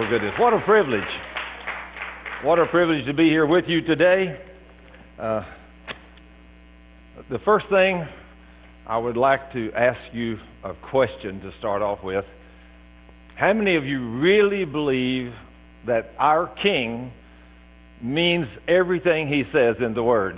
Oh, goodness. What a privilege. What a privilege to be here with you today. The first thing I would like to ask you a question to start off with. How many of you really believe that our King means everything he says in the Word?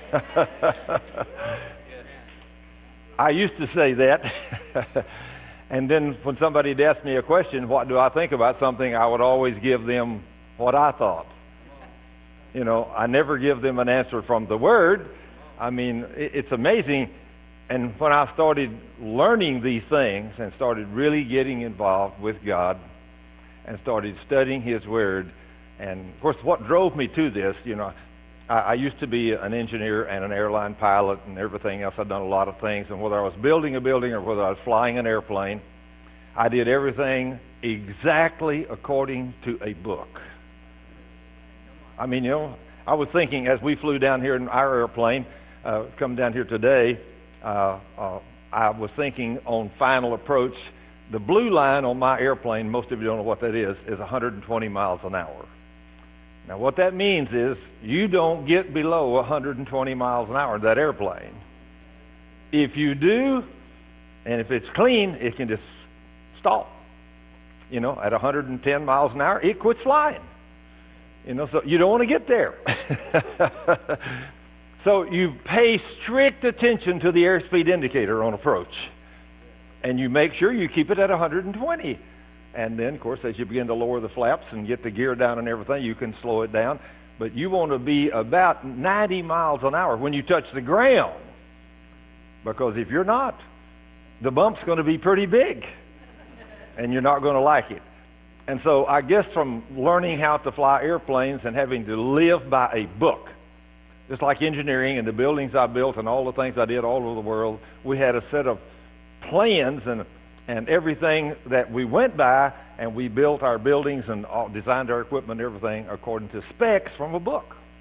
I used to say that. And then when somebody would ask me a question, what do I think about something, I would always give them what I thought. You know, I never give them an answer from the Word. I mean, it's amazing. And when I started learning these things and started really getting involved with God and started studying His Word, and of course what drove me to this, you know, I used to be an engineer and an airline pilot and everything else. I'd done a lot of things, and whether I was building a building or whether I was flying an airplane, I did everything exactly according to a book. I mean, you know, I was thinking as we flew down here in our airplane, come down here today, I was thinking on final approach, the blue line on my airplane, most of you don't know what that is 120 miles an hour. Now what that means is you don't get below 120 miles an hour in that airplane. If you do, and if it's clean, it can just stop. You know, at 110 miles an hour, it quits flying. You know, so you don't want to get there. So you pay strict attention to the airspeed indicator on approach. And you make sure you keep it at 120. And then, of course, as you begin to lower the flaps and get the gear down and everything, you can slow it down. But you want to be about 90 miles an hour when you touch the ground. Because if you're not, the bump's going to be pretty big. And you're not going to like it. And so I guess from learning how to fly airplanes and having to live by a book, just like engineering and the buildings I built and all the things I did all over the world, we had a set of plans and everything that we went by, and we built our buildings and designed our equipment and everything according to specs from a book.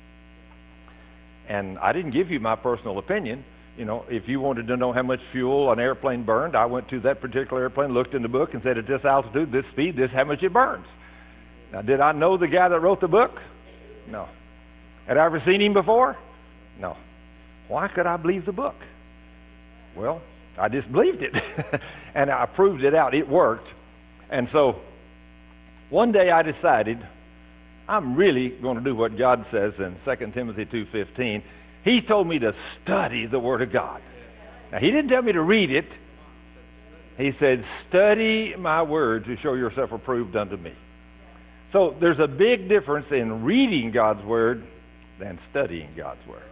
And I didn't give you my personal opinion. You know, if you wanted to know how much fuel an airplane burned, I went to that particular airplane, looked in the book, and said at this altitude, this speed, this is how much it burns. Now, did I know the guy that wrote the book? No. Had I ever seen him before? No. Why could I believe the book? Well, I just believed it. And I proved it out. It worked. And so one day I decided I'm really going to do what God says in 2 Timothy 2:15. He told me to study the Word of God. Now, He didn't tell me to read it. He said, study my Word to show yourself approved unto me. So there's a big difference in reading God's Word than studying God's Word.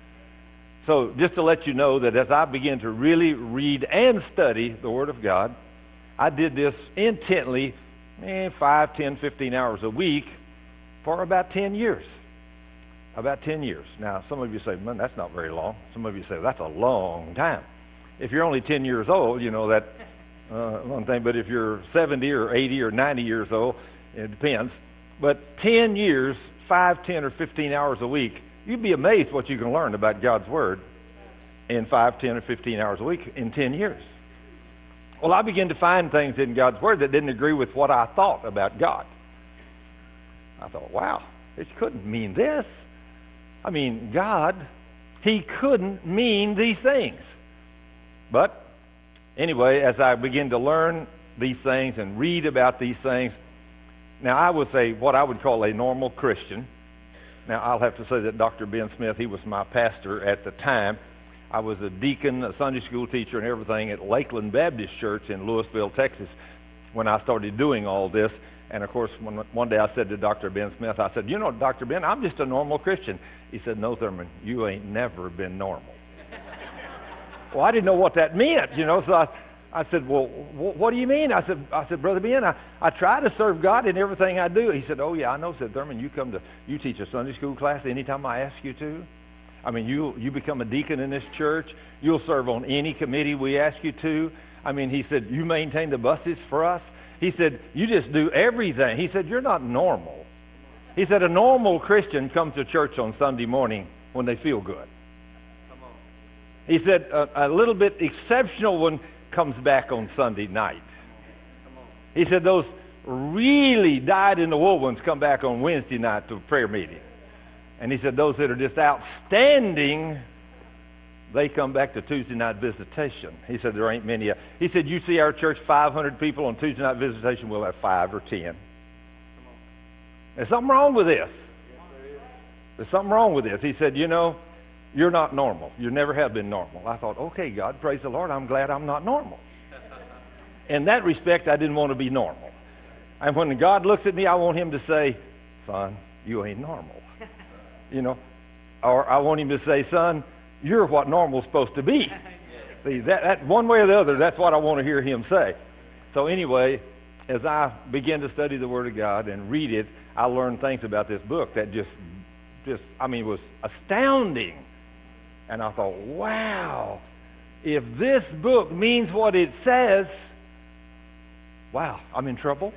So just to let you know that as I began to really read and study the Word of God, I did this intently, 5, 10, 15 hours a week for about 10 years. About 10 years. Now, some of you say, man, that's not very long. Some of you say, that's a long time. If you're only 10 years old, you know that one thing. But if you're 70 or 80 or 90 years old, it depends. But 10 years, 5, 10, or 15 hours a week, you'd be amazed what you can learn about God's Word in 5, 10, or 15 hours a week in 10 years. Well, I began to find things in God's Word that didn't agree with what I thought about God. I thought, wow, it couldn't mean this. I mean, God, He couldn't mean these things. But anyway, as I begin to learn these things and read about these things, now I would say what I would call a normal Christian. Now, I'll have to say that Dr. Ben Smith, he was my pastor at the time. I was a deacon, a Sunday school teacher, and everything at Lakeland Baptist Church in Louisville, Texas, when I started doing all this. And, of course, one day I said to Dr. Ben Smith, I said, you know, Dr. Ben, I'm just a normal Christian. He said, no, Thurman, you ain't never been normal. Well, I didn't know what that meant, you know, so I said, well, what do you mean? I said, Brother Ben, I try to serve God in everything I do. He said, oh, yeah, I know. Said, Thurman, you teach a Sunday school class anytime I ask you to. I mean, you become a deacon in this church. You'll serve on any committee we ask you to. I mean, he said, you maintain the buses for us. He said, you just do everything. He said, you're not normal. He said, a normal Christian comes to church on Sunday morning when they feel good. He said, a little bit exceptional one comes back on Sunday night. He said, those really dyed in the wool ones come back on Wednesday night to a prayer meeting. And he said those that are just outstanding, they come back to Tuesday night visitation. He said there ain't many. He said, you see our church 500 people on Tuesday night visitation, we'll have 5 or 10. There's something wrong with this. There's something wrong with this. He said, you know, you're not normal. You never have been normal. I thought, okay, God, praise the Lord, I'm glad I'm not normal. In that respect, I didn't want to be normal. And when God looks at me, I want him to say, son, you ain't normal. You know, or I want him to say, son, you're what normal's supposed to be. See, that one way or the other, that's what I want to hear him say. So anyway, as I began to study the Word of God and read it, I learned things about this book that was astounding. And I thought, wow, if this book means what it says, wow, I'm in trouble.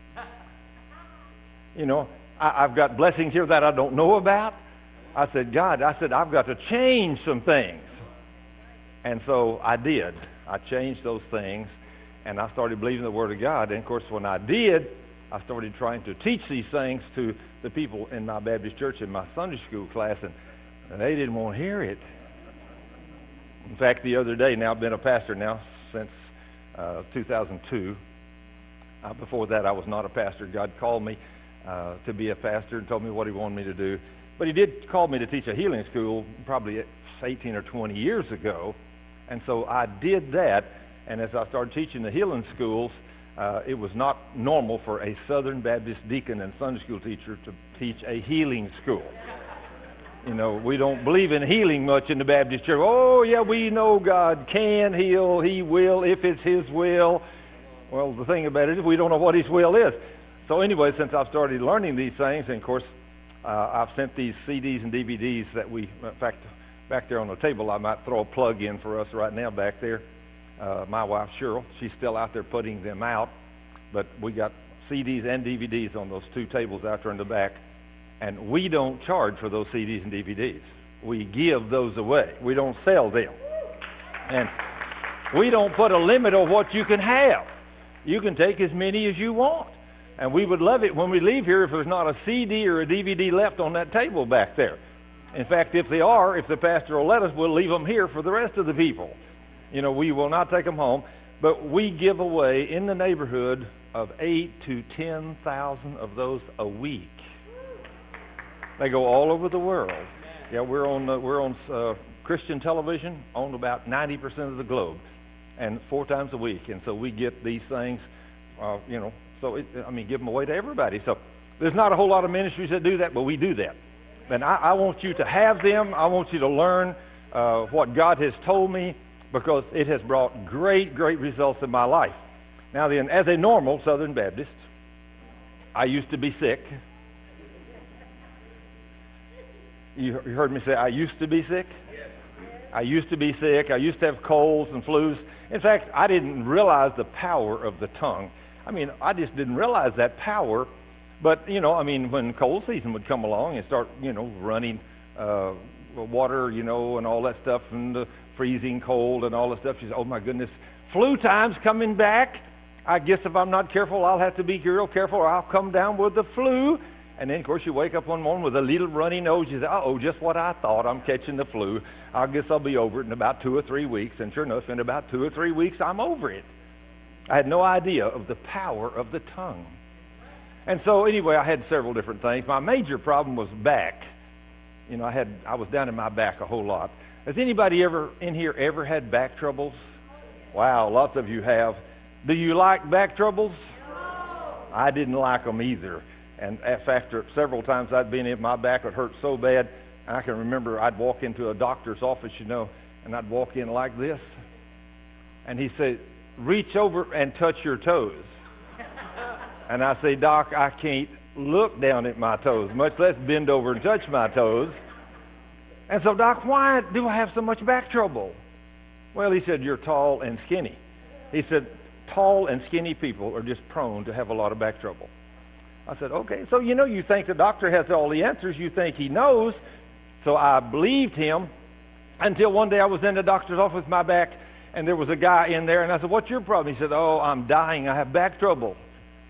You know, I've got blessings here that I don't know about. I said, God, I've got to change some things. And so I did. I changed those things, and I started believing the Word of God. And, of course, when I did, I started trying to teach these things to the people in my Baptist church in my Sunday school class, and they didn't want to hear it. In fact, the other day, now I've been a pastor now since 2002. Before that, I was not a pastor. God called me to be a pastor and told me what he wanted me to do. But he did call me to teach a healing school probably 18 or 20 years ago. And so I did that. And as I started teaching the healing schools, it was not normal for a Southern Baptist deacon and Sunday school teacher to teach a healing school. You know, we don't believe in healing much in the Baptist church. Oh, yeah, we know God can heal. He will if it's his will. Well, the thing about it is we don't know what his will is. So anyway, since I've started learning these things, and of course, I've sent these CDs and DVDs that in fact, back there on the table, I might throw a plug in for us right now back there. My wife, Cheryl, she's still out there putting them out. But we got CDs and DVDs on those 2 tables out there in the back. And we don't charge for those CDs and DVDs. We give those away. We don't sell them. And we don't put a limit on what you can have. You can take as many as you want. And we would love it when we leave here if there's not a CD or a DVD left on that table back there. In fact, if the pastor will let us, we'll leave them here for the rest of the people. You know, we will not take them home. But we give away in the neighborhood of 8,000 to 10,000 of those a week. They go all over the world. Yeah, we're on Christian television on about 90% of the globe, and 4 times a week. And so we get these things, you know. So give them away to everybody. So there's not a whole lot of ministries that do that, but we do that. And I want you to have them. I want you to learn what God has told me, because it has brought great, great results in my life. Now then, as a normal Southern Baptist, I used to be sick. You heard me say I used to be sick? I used to be sick. I used to have colds and flus. In fact, I didn't realize the power of the tongue. I just didn't realize that power. But, when cold season would come along and start, running water, and all that stuff, and the freezing cold and all that stuff, she said, oh my goodness, flu time's coming back. I guess if I'm not careful, I'll have to be real careful, or I'll come down with the flu. And then, of course, you wake up one morning with a little runny nose. You say, uh-oh, just what I thought. I'm catching the flu. I guess I'll be over it in about 2 or 3 weeks. And sure enough, in about 2 or 3 weeks, I'm over it. I had no idea of the power of the tongue. And so, anyway, I had several different things. My major problem was back. I was down in my back a whole lot. Has anybody in here ever had back troubles? Wow, lots of you have. Do you like back troubles? No. I didn't like them either. And after several times I'd been in, my back would hurt so bad. I can remember I'd walk into a doctor's office, and I'd walk in like this. And he'd say, reach over and touch your toes. And I say, Doc, I can't look down at my toes, much less bend over and touch my toes. And so, Doc, why do I have so much back trouble? Well, he said, you're tall and skinny. He said, tall and skinny people are just prone to have a lot of back trouble. I said, okay. So, you think the doctor has all the answers. You think he knows. So I believed him until one day I was in the doctor's office with my back, and there was a guy in there, and I said, what's your problem? He said, oh, I'm dying. I have back trouble.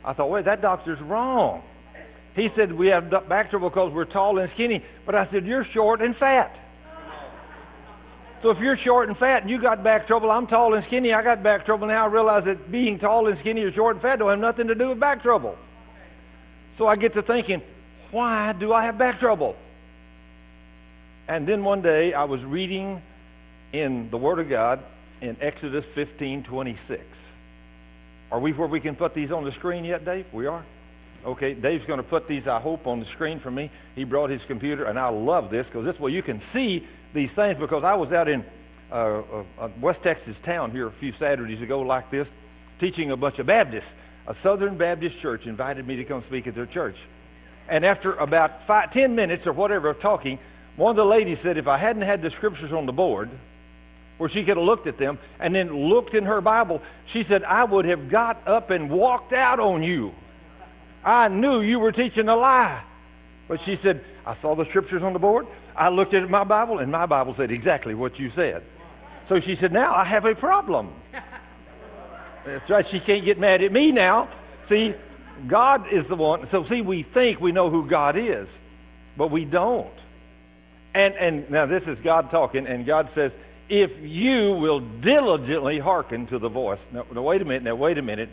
I thought, wait, that doctor's wrong. He said, we have back trouble because we're tall and skinny. But I said, you're short and fat. So if you're short and fat and you got back trouble, I'm tall and skinny, I got back trouble. Now I realize that being tall and skinny or short and fat don't have nothing to do with back trouble. So I get to thinking, why do I have back trouble? And then one day I was reading in the Word of God in Exodus 15:26. Are we where we can put these on the screen yet, Dave? We are? Okay, Dave's going to put these, I hope, on the screen for me. He brought his computer, and I love this because this way you can see these things, because I was out in a West Texas town here a few Saturdays ago like this, teaching a bunch of Baptists. A Southern Baptist church invited me to come speak at their church. And after about 10 minutes or whatever of talking, one of the ladies said if I hadn't had the scriptures on the board, where she could have looked at them and then looked in her Bible, she said, I would have got up and walked out on you. I knew you were teaching a lie. But she said, I saw the scriptures on the board, I looked at my Bible, and my Bible said exactly what you said. So she said, now I have a problem. That's right, she can't get mad at me now. See, God is the one. So see, we think we know who God is, but we don't. And now this is God talking, and God says, if you will diligently hearken to the voice. Now wait a minute.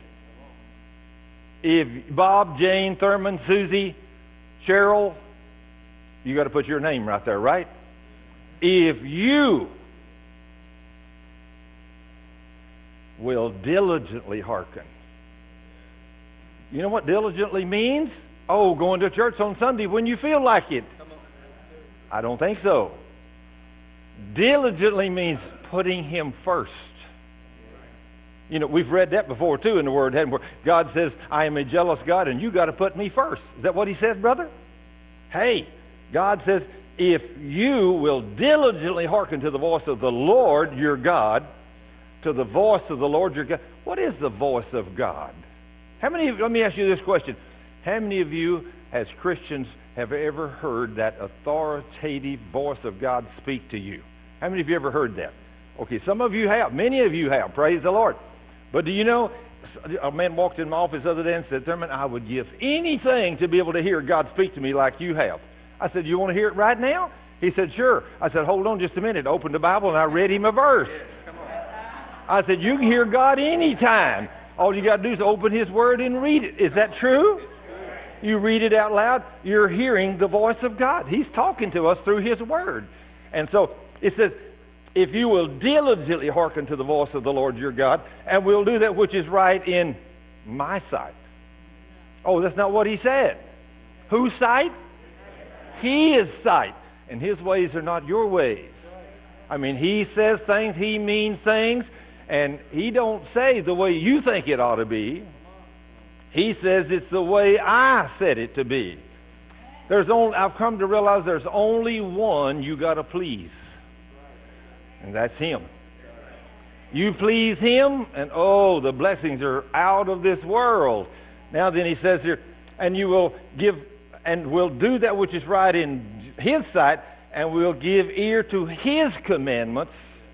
If Bob, Jane, Thurman, Susie, Cheryl, you got to put your name right there, right? If you will diligently hearken. You know what diligently means? Oh, going to church on Sunday when you feel like it. I don't think so. Diligently means putting Him first. You know, we've read that before too in the Word, haven't we? God says, I am a jealous God and you got to put me first. Is that what He says, brother? Hey, God says, if you will diligently hearken to the voice of the Lord your God, to the voice of the Lord your God. What is the voice of God? Let me ask you this question. How many of you as Christians have ever heard that authoritative voice of God speak to you? How many of you ever heard that? Okay, some of you have. Many of you have. Praise the Lord. But do you know, a man walked in my office the other day and said, Thurman, I would give anything to be able to hear God speak to me like you have. I said, you want to hear it right now? He said, sure. I said, hold on just a minute. Opened the Bible and I read him a verse. I said, you can hear God anytime. All you got to do is open His Word and read it. Is that true? You read it out loud, you're hearing the voice of God. He's talking to us through His Word. And so it says, if you will diligently hearken to the voice of the Lord your God, and will do that which is right in my sight. Oh, that's not what He said. Whose sight? His sight. And His ways are not your ways. I mean, He says things, He means things, and He don't say the way you think it ought to be. He says it's the way I said it to be. I've come to realize there's only one you got to please. And that's Him. You please Him, and oh, the blessings are out of this world. Now then He says here, and you will give, and will do that which is right in His sight, and will give ear to His commandments,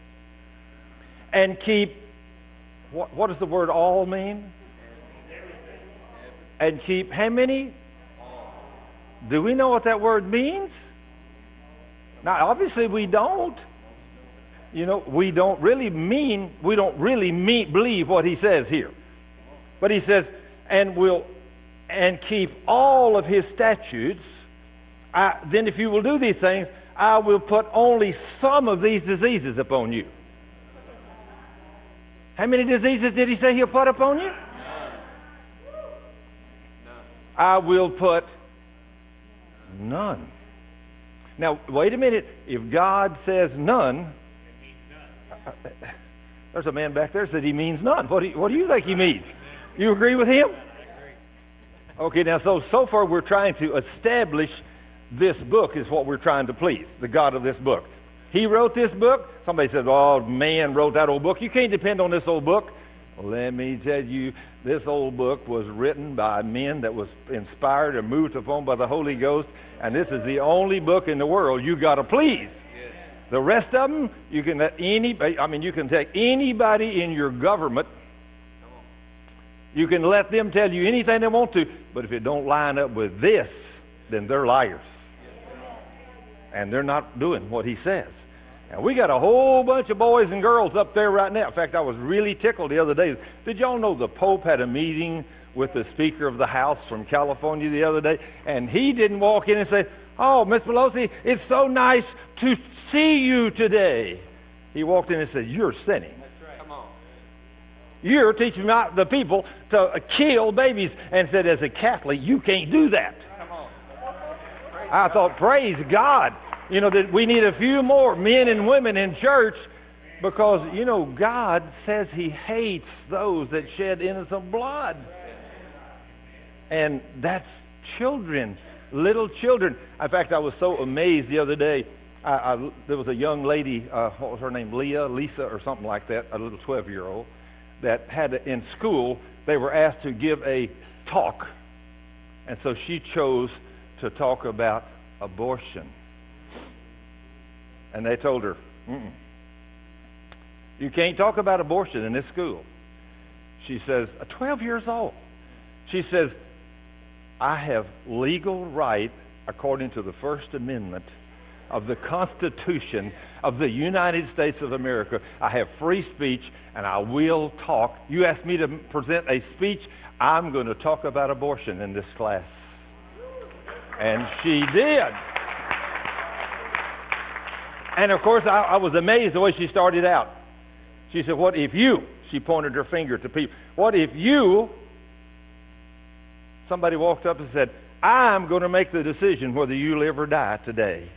and keep, what does the word all mean? And keep how many? Do we know what that word means? Now, obviously we don't. You know, we don't really believe what He says here. But He says, and keep all of His statutes. Then if you will do these things, I will put only some of these diseases upon you. How many diseases did He say He'll put upon you? I will put none. Now, wait a minute. If God says none, there's a man back there that said He means none. What do you think He means? You agree with him? Okay, now, so far we're trying to establish this book is what we're trying to please, the God of this book. He wrote this book. Somebody says, oh, man wrote that old book. You can't depend on this old book. Well, let me tell you, this old book was written by men that was inspired and moved upon by the Holy Ghost, and this is the only book in the world you got to please. Yes. The rest of them, you can take anybody in your government. You can let them tell you anything they want to, but if it don't line up with this, then they're liars. And they're not doing what he says. And we got a whole bunch of boys and girls up there right now. In fact, I was really tickled the other day. Did y'all know the Pope had a meeting with the Speaker of the House from California the other day? And he didn't walk in and say, "Oh, Miss Pelosi, it's so nice to see you today." He walked in and said, "You're sinning. Come on. You're teaching the people to kill babies." And said, "As a Catholic, you can't do that." Come on. I thought, praise God. You know, that we need a few more men and women in church, because, you know, God says he hates those that shed innocent blood. And that's children, little children. In fact, I was so amazed the other day. There was a young lady, what was her name, Lisa or something like that, a little 12-year-old, that had in school, they were asked to give a talk. And so she chose to talk about abortion. And they told her, "You can't talk about abortion in this school." She says, 12 years old. She says, "I have legal right, according to the First Amendment of the Constitution of the United States of America. I have free speech, and I will talk. You ask me to present a speech, I'm going to talk about abortion in this class." And she did. And of course, I was amazed the way she started out. She said, "What if you," she pointed her finger to people, "what if you," somebody walked up and said, "I'm going to make the decision whether you live or die today.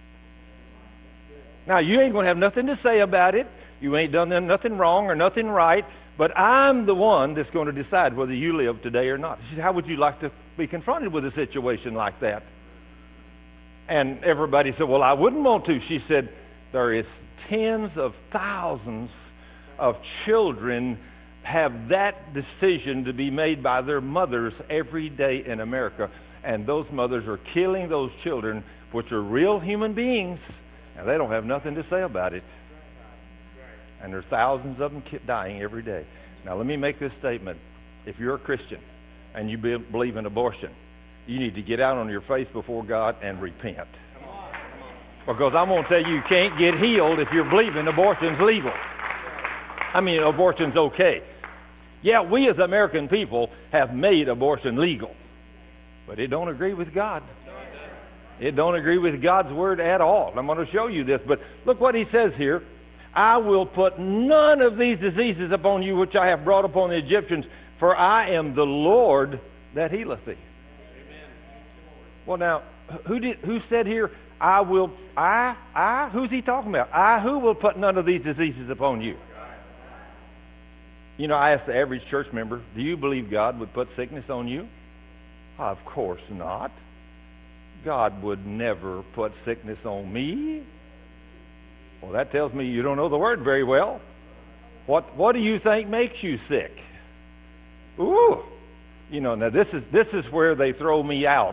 Now, you ain't going to have nothing to say about it. You ain't done nothing wrong or nothing right, but I'm the one that's going to decide whether you live today or not." She said, "How would you like to be confronted with a situation like that?" And everybody said, "Well, I wouldn't want to." She said, "There is tens of thousands of children have that decision to be made by their mothers every day in America. And those mothers are killing those children, which are real human beings, and they don't have nothing to say about it. And there's thousands of them dying every day." Now, let me make this statement. If you're a Christian and you believe in abortion, you need to get out on your face before God and repent. Because I'm going to tell you, you can't get healed if you're believing abortion's legal. I mean, abortion's okay. Yeah, we as American people have made abortion legal. But it don't agree with God. It don't agree with God's word at all. I'm going to show you this. But look what he says here. "I will put none of these diseases upon you which I have brought upon the Egyptians, for I am the Lord that healeth thee." Well, now, who said here, "I will," who's he talking about? "I who will put none of these diseases upon you." You know, I asked the average church member, "Do you believe God would put sickness on you?" Of course not. God would never put sickness on me. Well, that tells me you don't know the word very well. What do you think makes you sick? Ooh. You know, now this is where they throw me out.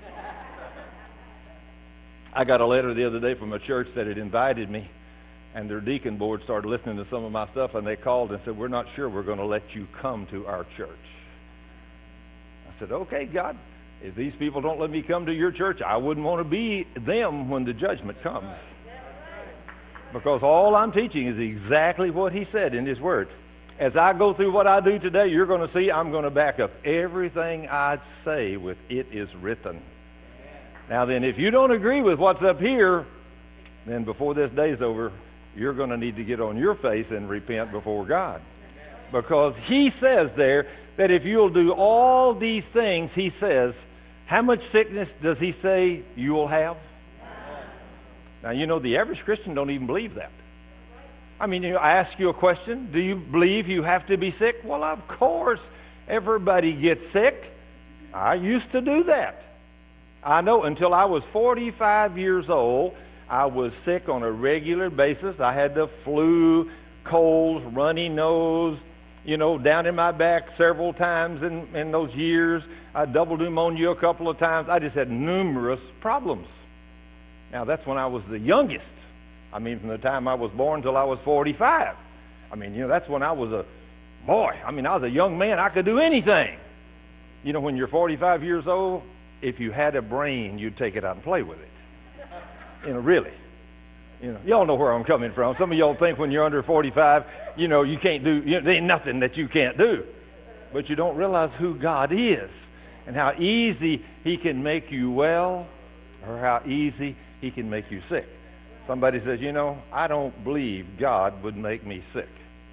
I got a letter the other day from a church that had invited me, and their deacon board started listening to some of my stuff, and they called and said, "We're not sure we're going to let you come to our church." I said, "Okay, God, if these people don't let me come to your church, I wouldn't want to be them when the judgment comes." Because all I'm teaching is exactly what he said in his word. As I go through what I do today, you're going to see I'm going to back up everything I say with "it is written." Now then, if you don't agree with what's up here, then before this day's over, you're going to need to get on your face and repent before God. Because he says there that if you'll do all these things, he says, how much sickness does he say you will have? Now, you know, the average Christian don't even believe that. I mean, I ask you a question. Do you believe you have to be sick? Well, of course, everybody gets sick. I used to do that. I know until I was 45 years old, I was sick on a regular basis. I had the flu, colds, runny nose, you know, down in my back several times in those years. I double pneumonia a couple of times. I just had numerous problems. Now, that's when I was the youngest. I mean, from the time I was born till I was 45. I mean, you know, that's when I was a Boy, I mean, I was a young man. I could do anything. You know, when you're 45 years old, if you had a brain, you'd take it out and play with it. You know, really. You know, y'all know where I'm coming from. Some of y'all think when you're under 45, you know, you can't do, there ain't nothing that you can't do. But you don't realize who God is and how easy He can make you well or how easy He can make you sick. Somebody says, you know, I don't believe God would make me sick.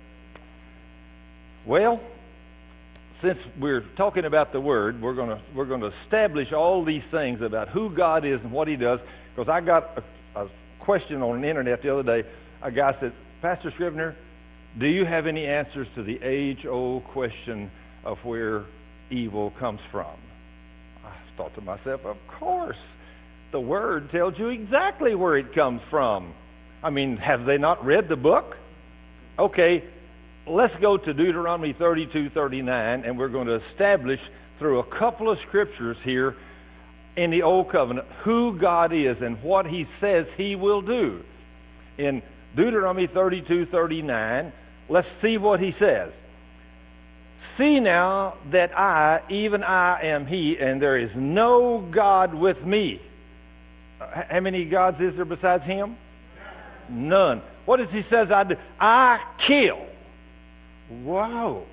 Well, since we're talking about the Word, we're going to establish all these things about who God is and what He does. Because I got a question on the internet the other day. A guy said, Pastor Scrivener, do you have any answers to the age-old question of where evil comes from? I thought to myself, of course. The Word tells you exactly where it comes from. I mean, have they not read the book? Okay, let's go to Deuteronomy 32:39, and we're going to establish through a couple of scriptures here in the Old Covenant who God is and what He says He will do. In Deuteronomy 32:39, let's see what He says. See now that I, even I, am He, and there is no God with me. How many gods is there besides Him? None. What does He says I do? I kill. Wow.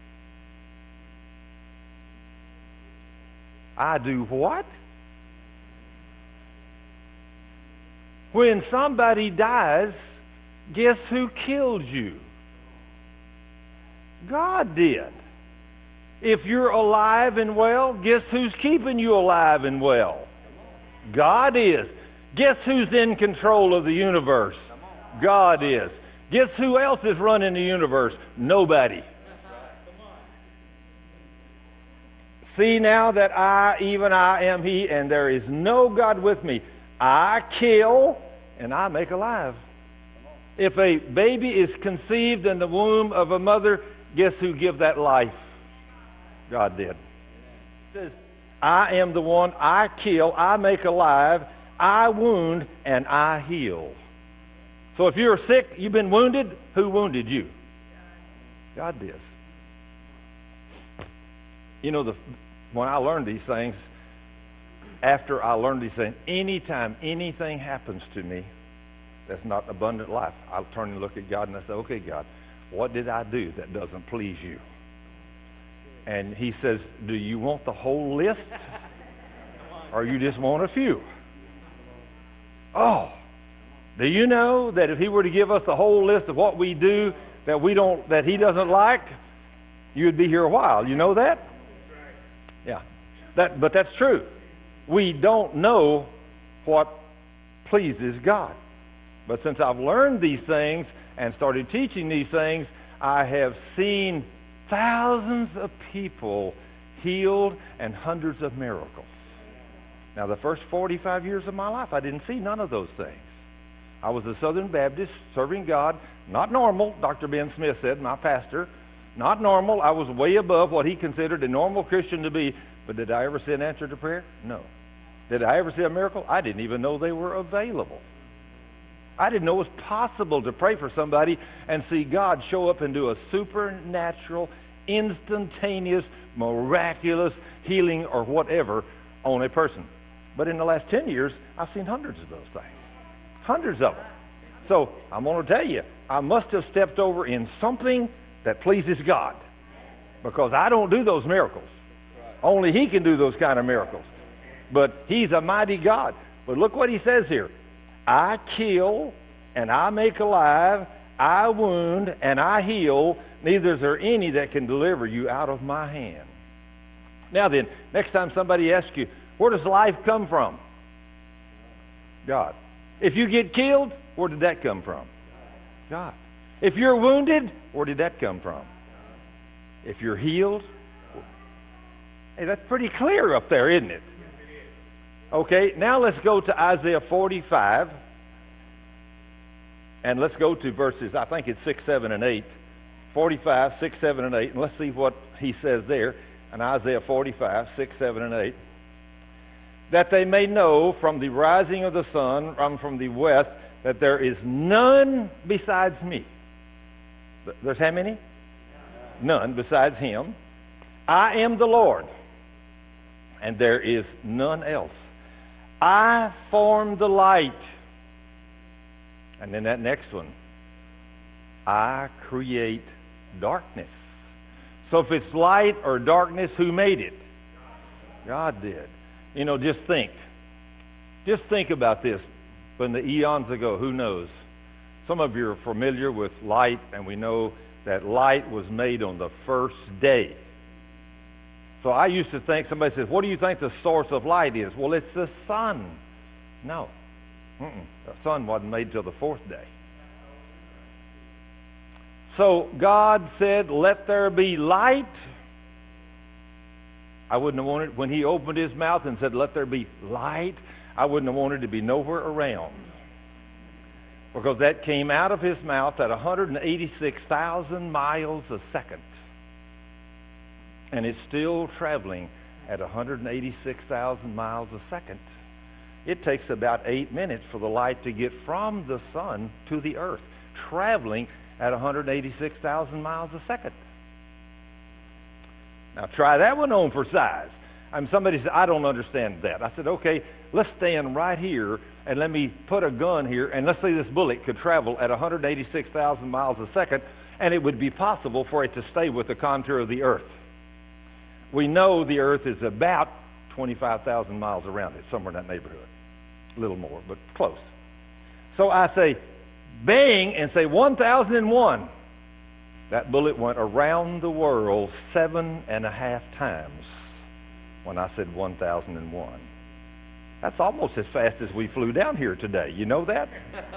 I do what? When somebody dies, guess who killed you? God did. If you're alive and well, guess who's keeping you alive and well? God is. Guess who's in control of the universe? God is. Guess who else is running the universe? Nobody. See now that I, even I, am He, and there is no God with me. I kill and I make alive. If a baby is conceived in the womb of a mother, guess who give that life? God did. It says, I am the one, I kill, I make alive, I wound, and I heal. So if you're sick, you've been wounded, who wounded you? God did. You know, when I learned these things, after I learned these things, anytime anything happens to me that's not abundant life, I'll turn and look at God and I say, okay, God, what did I do that doesn't please you? And He says, do you want the whole list? Or you just want a few? Oh, do you know that if He were to give us the whole list of what we do that He doesn't like, you'd be here a while. You know that? Yeah. But that's true. We don't know what pleases God. But since I've learned these things and started teaching these things, I have seen thousands of people healed and hundreds of miracles. Now, the first 45 years of my life, I didn't see none of those things. I was a Southern Baptist serving God, not normal, Dr. Ben Smith said, my pastor. Not normal. I was way above what he considered a normal Christian to be. But did I ever see an answer to prayer? No. Did I ever see a miracle? I didn't even know they were available. I didn't know it was possible to pray for somebody and see God show up and do a supernatural, instantaneous, miraculous healing or whatever on a person. But in the last 10 years, I've seen hundreds of those things. Hundreds of them. So I'm going to tell you, I must have stepped over in something that pleases God. Because I don't do those miracles. Only He can do those kind of miracles. But He's a mighty God. But look what He says here. I kill and I make alive, I wound and I heal, neither is there any that can deliver you out of my hand. Now then, next time somebody asks you, where does life come from? God. If you get killed, where did that come from? God. If you're wounded, where did that come from? If you're healed, hey, that's pretty clear up there, isn't it? Okay, now let's go to Isaiah 45, and let's go to verses, I think it's 6, 7, and 8. 45, 6, 7, and 8, and let's see what he says there in Isaiah 45, 6, 7, and 8. That they may know from the rising of the sun, from the west, that there is none besides me. There's how many? none besides him. I am the Lord, and there is none else. I form the light. And then that next one, I create darkness. So if it's light or darkness, who made it? God did. You know, just think. Just think about this. From the eons ago, who knows? Some of you are familiar with light, and we know that light was made on the first day. So I used to think, somebody says, what do you think the source of light is? Well, it's the sun. No. The sun wasn't made till the fourth day. So God said, let there be light. I wouldn't have wanted, when he opened his mouth and said, let there be light, I wouldn't have wanted to be nowhere around. Because that came out of his mouth at 186,000 miles a second. And it's still traveling at 186,000 miles a second. It takes about 8 minutes for the light to get from the sun to the earth, traveling at 186,000 miles a second. Now try that one on for size. Somebody said, I don't understand that. I said, okay, let's stand right here and let me put a gun here, and let's say this bullet could travel at 186,000 miles a second, and it would be possible for it to stay with the contour of the earth. We know the earth is about 25,000 miles around it, somewhere in that neighborhood. A little more, but close. So I say, bang, and say 1001. That bullet went around the world 7.5 times when I said 1001. That's almost as fast as we flew down here today. You know that?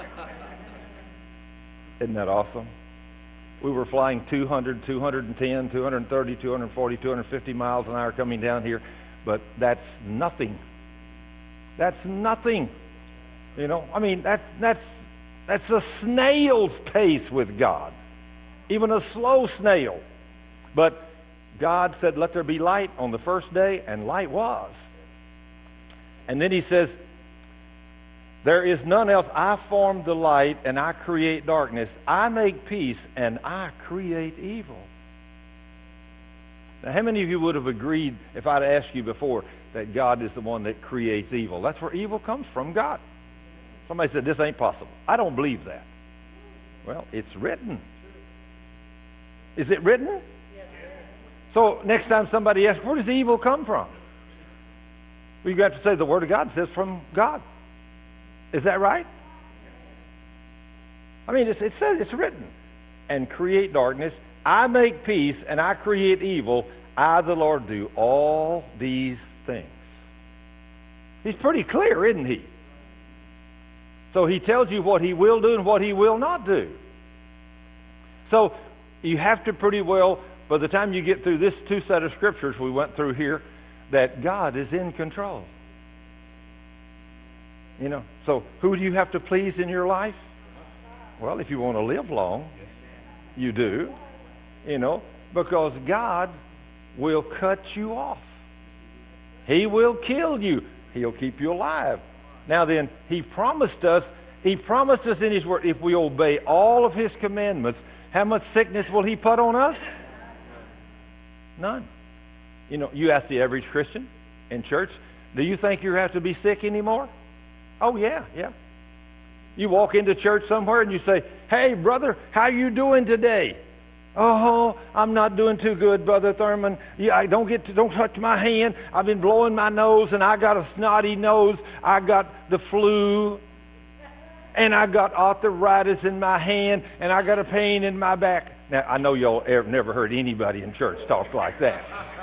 Isn't that awesome? We were flying 200, 210, 230, 240, 250 miles an hour coming down here, but that's nothing. That's nothing. You know, I mean, that's a snail's pace with God. Even a slow snail. But God said, let there be light on the first day, and light was. And then he says, there is none else. I form the light, and I create darkness. I make peace, and I create evil. Now, how many of you would have agreed if I'd asked you before that God is the one that creates evil? That's where evil comes from, God. Somebody said, this ain't possible. I don't believe that. Well, it's written. Is it written? Yes. So next time somebody asks, where does the evil come from? Well, you got to say the Word of God says from God. Is that right? I mean, it says it's written. And create darkness. I make peace, and I create evil. I, the Lord, do all these things. He's pretty clear, isn't he? So he tells you what he will do and what he will not do. So you have to pretty well, by the time you get through this two set of scriptures we went through here, that God is in control. You know, so who do you have to please in your life? Well, if you want to live long, you do. You know, because God will cut you off. He will kill you. He'll keep you alive. Now then, He promised us in His Word, if we obey all of His commandments, how much sickness will He put on us? None. You know, you ask the average Christian in church, do you think you have to be sick anymore? Oh, yeah. You walk into church somewhere and you say, hey, brother, how you doing today? Oh, I'm not doing too good, Brother Thurman. Yeah, don't touch my hand. I've been blowing my nose, and I got a snotty nose. I got the flu, and I got arthritis in my hand, and I got a pain in my back. Now, I know y'all never heard anybody in church talk like that.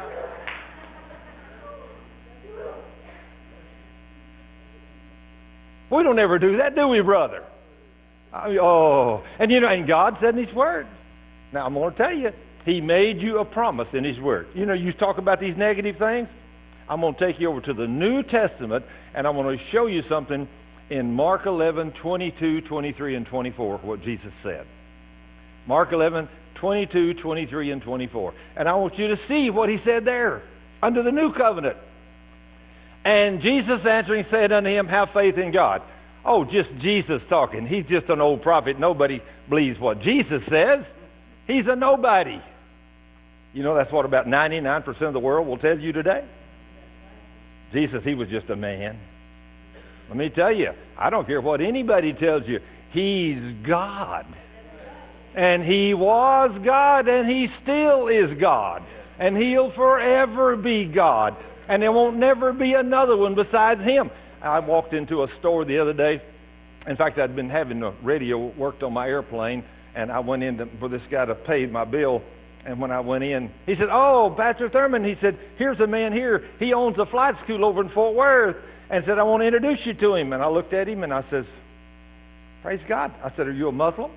We don't ever do that, do we, brother? And you know, and God said in His Word. Now, I'm going to tell you, He made you a promise in His Word. You know, you talk about these negative things. I'm going to take you over to the New Testament, and I'm going to show you something in Mark 11, 22, 23, and 24, what Jesus said. Mark 11, 22, 23, and 24. And I want you to see what He said there, under the New Covenant. And Jesus answering said unto him, have faith in God. Oh, just Jesus talking. He's just an old prophet. Nobody believes what Jesus says. He's a nobody. You know, that's what about 99% of the world will tell you today. Jesus, he was just a man. Let me tell you, I don't care what anybody tells you. He's God. And he was God, and he still is God. And he'll forever be God. And there won't never be another one besides him. I walked into a store the other day. In fact, I'd been having the radio worked on my airplane, and I went in for this guy to pay my bill. And when I went in, he said, "Oh, Pastor Thurman," he said, "here's a man here. He owns a flight school over in Fort Worth." And said, "I want to introduce you to him." And I looked at him and I says, "Praise God." I said, "Are you a Muslim?"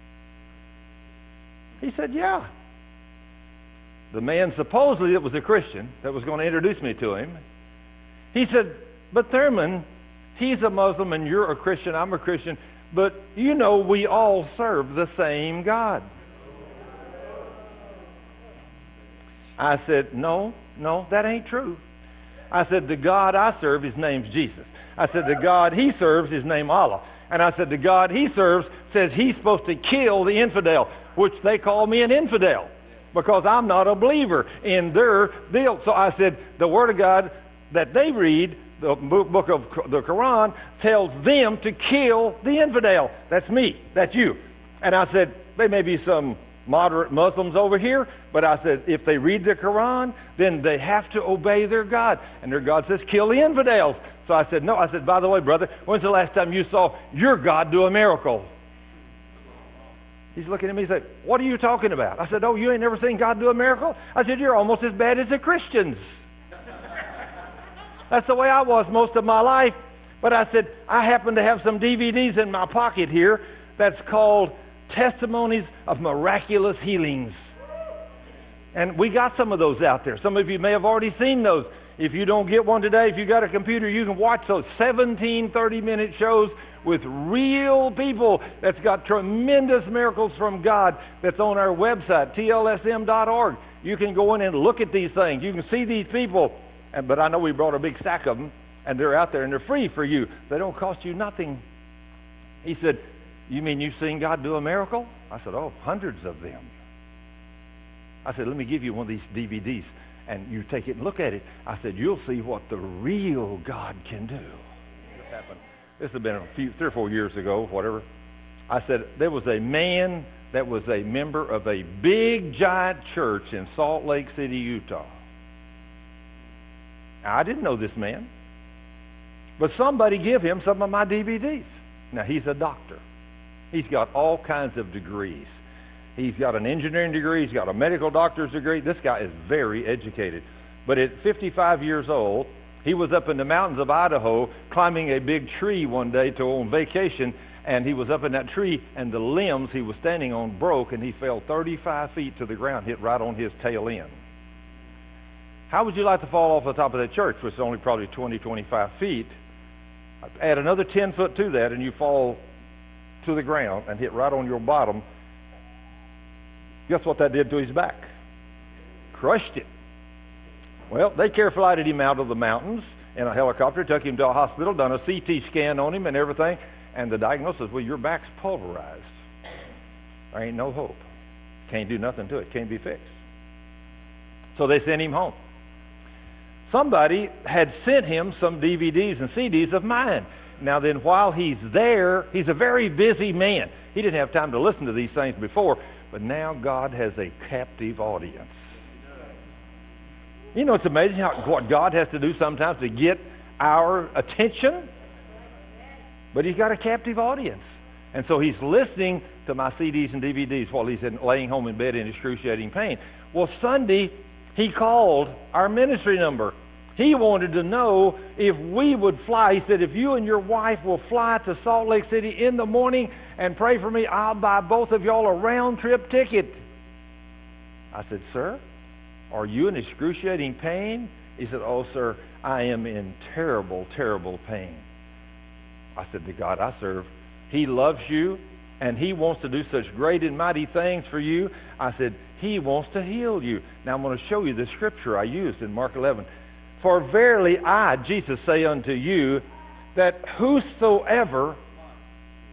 He said, "Yeah." The man supposedly that was a Christian that was going to introduce me to him, he said, "But Thurman, he's a Muslim and you're a Christian, I'm a Christian, but you know we all serve the same God." I said, no, that ain't true. I said, the God I serve, his name's Jesus. I said, the God he serves, his name Allah. And I said, the God he serves says he's supposed to kill the infidel, which they call me an infidel because I'm not a believer in their deal. So I said, the Word of God that they read, the book of the Quran, tells them to kill the infidel. That's me. That's you. And I said, there may be some moderate Muslims over here, but I said, if they read the Quran, then they have to obey their God. And their God says, kill the infidels. So I said, no. I said, by the way, brother, when's the last time you saw your God do a miracle? He's looking at me and said, what are you talking about? I said, oh, you ain't never seen God do a miracle? I said, you're almost as bad as the Christians. That's the way I was most of my life. But I said, I happen to have some DVDs in my pocket here that's called Testimonies of Miraculous Healings. And we got some of those out there. Some of you may have already seen those. If you don't get one today, if you got a computer, you can watch those 17 30-minute shows with real people that's got tremendous miracles from God that's on our website, tlsm.org. You can go in and look at these things. You can see these people. But I know we brought a big stack of them, and they're out there, and they're free for you. They don't cost you nothing. He said, you mean you've seen God do a miracle? I said, oh, hundreds of them. I said, let me give you one of these DVDs, and you take it and look at it. I said, you'll see what the real God can do. This happened. This had been 3 or 4 years ago, whatever. I said, there was a man that was a member of a big, giant church in Salt Lake City, Utah. I didn't know this man, but somebody give him some of my DVDs. Now, he's a doctor. He's got all kinds of degrees. He's got an engineering degree. He's got a medical doctor's degree. This guy is very educated. But at 55 years old, he was up in the mountains of Idaho climbing a big tree one day on vacation, and he was up in that tree, and the limbs he was standing on broke, and he fell 35 feet to the ground, hit right on his tail end. How would you like to fall off the top of that church, which is only probably 20, 25 feet? Add another 10 foot to that, and you fall to the ground and hit right on your bottom. Guess what that did to his back? Crushed it. Well, they care-flighted him out of the mountains in a helicopter, took him to a hospital, done a CT scan on him and everything, and the diagnosis, well, your back's pulverized. There ain't no hope. Can't do nothing to it. Can't be fixed. So they sent him home. Somebody had sent him some DVDs and CDs of mine. Now then, while he's there, he's a very busy man. He didn't have time to listen to these things before, but now God has a captive audience. You know, it's amazing what God has to do sometimes to get our attention. But he's got a captive audience. And so he's listening to my CDs and DVDs while he's laying home in bed in excruciating pain. Well, Sunday, he called our ministry number. He wanted to know if we would fly. He said, if you and your wife will fly to Salt Lake City in the morning and pray for me, I'll buy both of y'all a round-trip ticket. I said, sir, are you in excruciating pain? He said, oh, sir, I am in terrible, terrible pain. I said, the God I serve, he loves you, and he wants to do such great and mighty things for you. I said, he wants to heal you. Now I'm going to show you the scripture I used in Mark 11. For verily I, Jesus, say unto you, that whosoever,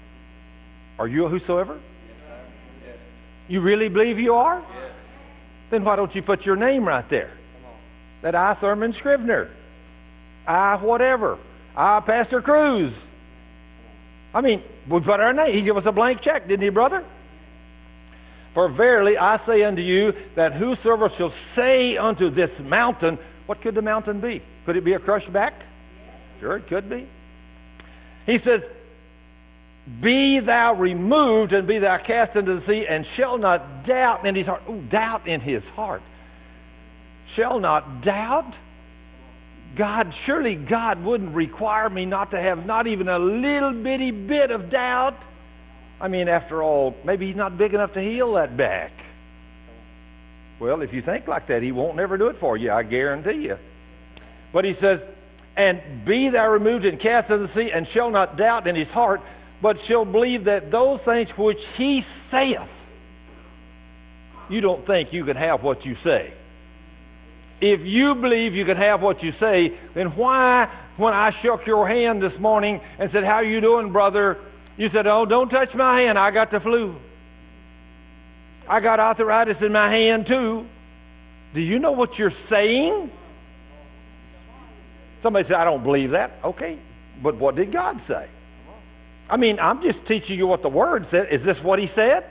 are you a whosoever? You really believe you are? then why don't you put your name right there? That I, Thurman Scrivener. I, whatever. I, Pastor Cruz. I mean, we put our name. He gave us a blank check, didn't he, brother? For verily I say unto you that whosoever shall say unto this mountain, what could the mountain be? Could it be a crushed back? Sure, it could be. He says, be thou removed and be thou cast into the sea, and shall not doubt in his heart. Ooh, doubt in his heart. Shall not doubt? Surely God wouldn't require me not to have not even a little bitty bit of doubt. I mean, after all, maybe he's not big enough to heal that back. Well, if you think like that, he won't never do it for you, I guarantee you. But he says, and be thou removed and cast into the sea, and shall not doubt in his heart, but shall believe that those things which he saith. You don't think you can have what you say. If you believe you can have what you say, then why, when I shook your hand this morning and said, how you doing, brother? You said, oh, don't touch my hand. I got the flu. I got arthritis in my hand too. Do you know what you're saying? Somebody said, I don't believe that. Okay, but what did God say? I mean, I'm just teaching you what the Word said. Is this what He said?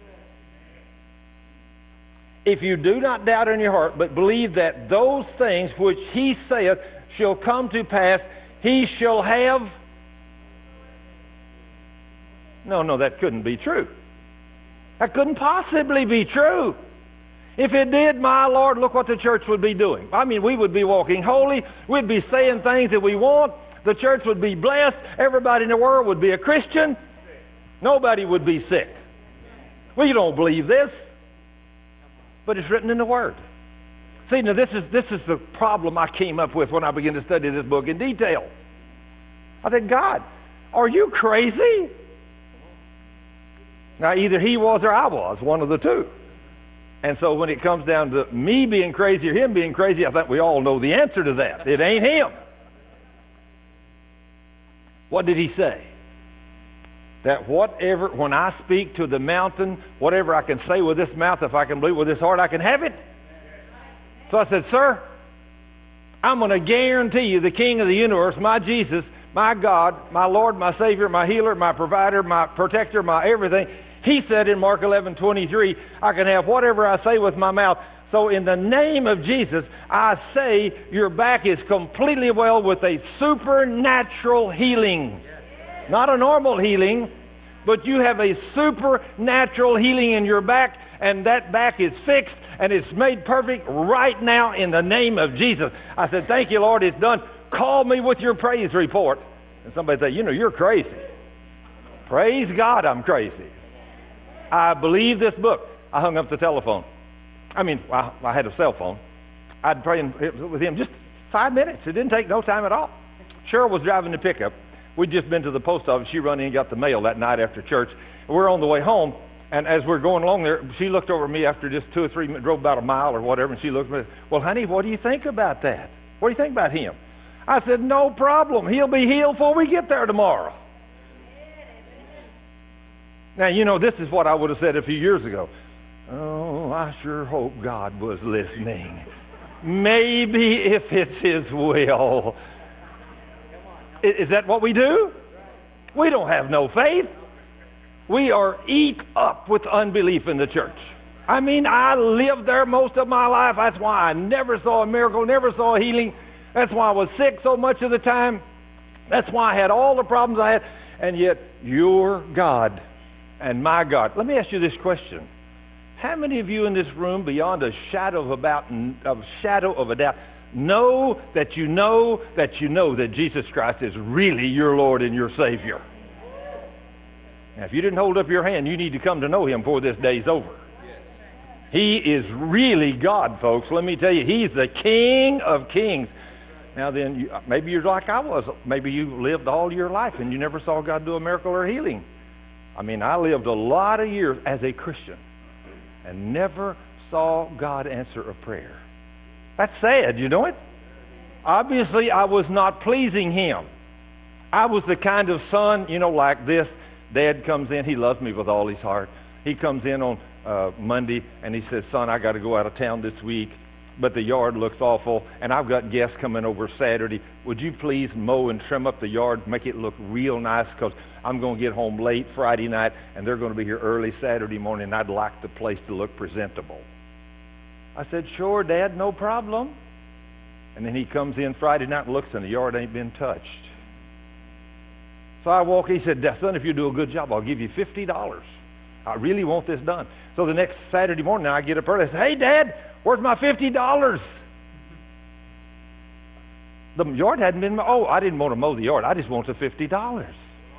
If you do not doubt in your heart, but believe that those things which He saith shall come to pass, He shall have... No, that couldn't be true. That couldn't possibly be true. If it did, my Lord, look what the church would be doing. I mean, we would be walking holy. We'd be saying things that we want. The church would be blessed. Everybody in the world would be a Christian. Nobody would be sick. Well, you don't believe this, but it's written in the Word. See, now this is the problem I came up with when I began to study this book in detail. I said, God, are you crazy? Now, either he was or I was, one of the two. And so when it comes down to me being crazy or him being crazy, I think we all know the answer to that. It ain't him. What did he say? That whatever, when I speak to the mountain, whatever I can say with this mouth, if I can believe with this heart, I can have it. So I said, sir, I'm going to guarantee you the King of the universe, my Jesus, my God, my Lord, my Savior, my healer, my provider, my protector, my everything. He said in Mark 11:23, I can have whatever I say with my mouth. So in the name of Jesus, I say your back is completely well with a supernatural healing. Not a normal healing, but you have a supernatural healing in your back, and that back is fixed and it's made perfect right now in the name of Jesus. I said, thank you, Lord, it's done. Call me with your praise report. And somebody said, you're crazy. Praise God, I'm crazy. I believe this book. I hung up the telephone. I mean, I had a cell phone. I'd pray with him just 5 minutes. It didn't take no time at all. Cheryl was driving the pickup. We'd just been to the post office. She run in and got the mail that night after church. We're on the way home, and as we're going along there, she looked over at me after just 2 or 3 minutes, drove about a mile or whatever, and she looked at me, well, honey, what do you think about that? What do you think about him? I said, no problem. He'll be healed before we get there tomorrow. Now, this is what I would have said a few years ago. Oh, I sure hope God was listening. Maybe if it's His will. Is that what we do? We don't have no faith. We are eat up with unbelief in the church. I mean, I lived there most of my life. That's why I never saw a miracle, never saw a healing. That's why I was sick so much of the time. That's why I had all the problems I had. And yet, your God and my God. Let me ask you this question. How many of you in this room, beyond a shadow of a doubt, know that you know that Jesus Christ is really your Lord and your Savior? Now, if you didn't hold up your hand, you need to come to know Him before this day's over. He is really God, folks. Let me tell you, He's the King of Kings. Now then, maybe you're like I was. Maybe you lived all your life and you never saw God do a miracle or healing. I mean, I lived a lot of years as a Christian and never saw God answer a prayer. That's sad, you know it? Obviously, I was not pleasing Him. I was the kind of son, like this. Dad comes in. He loves me with all his heart. He comes in on Monday, and he said, son, I got to go out of town this week, but the yard looks awful, and I've got guests coming over Saturday. Would you please mow and trim up the yard, make it look real nice, because I'm going to get home late Friday night, and they're going to be here early Saturday morning, and I'd like the place to look presentable. I said, sure, Dad, no problem. And then he comes in Friday night and looks, and the yard ain't been touched. So I walk, he said, son, if you do a good job, I'll give you $50. I really want this done. So the next Saturday morning, I get up early, I say, hey, Dad, where's my $50? The yard hadn't been mowed. Oh, I didn't want to mow the yard. I just want the $50.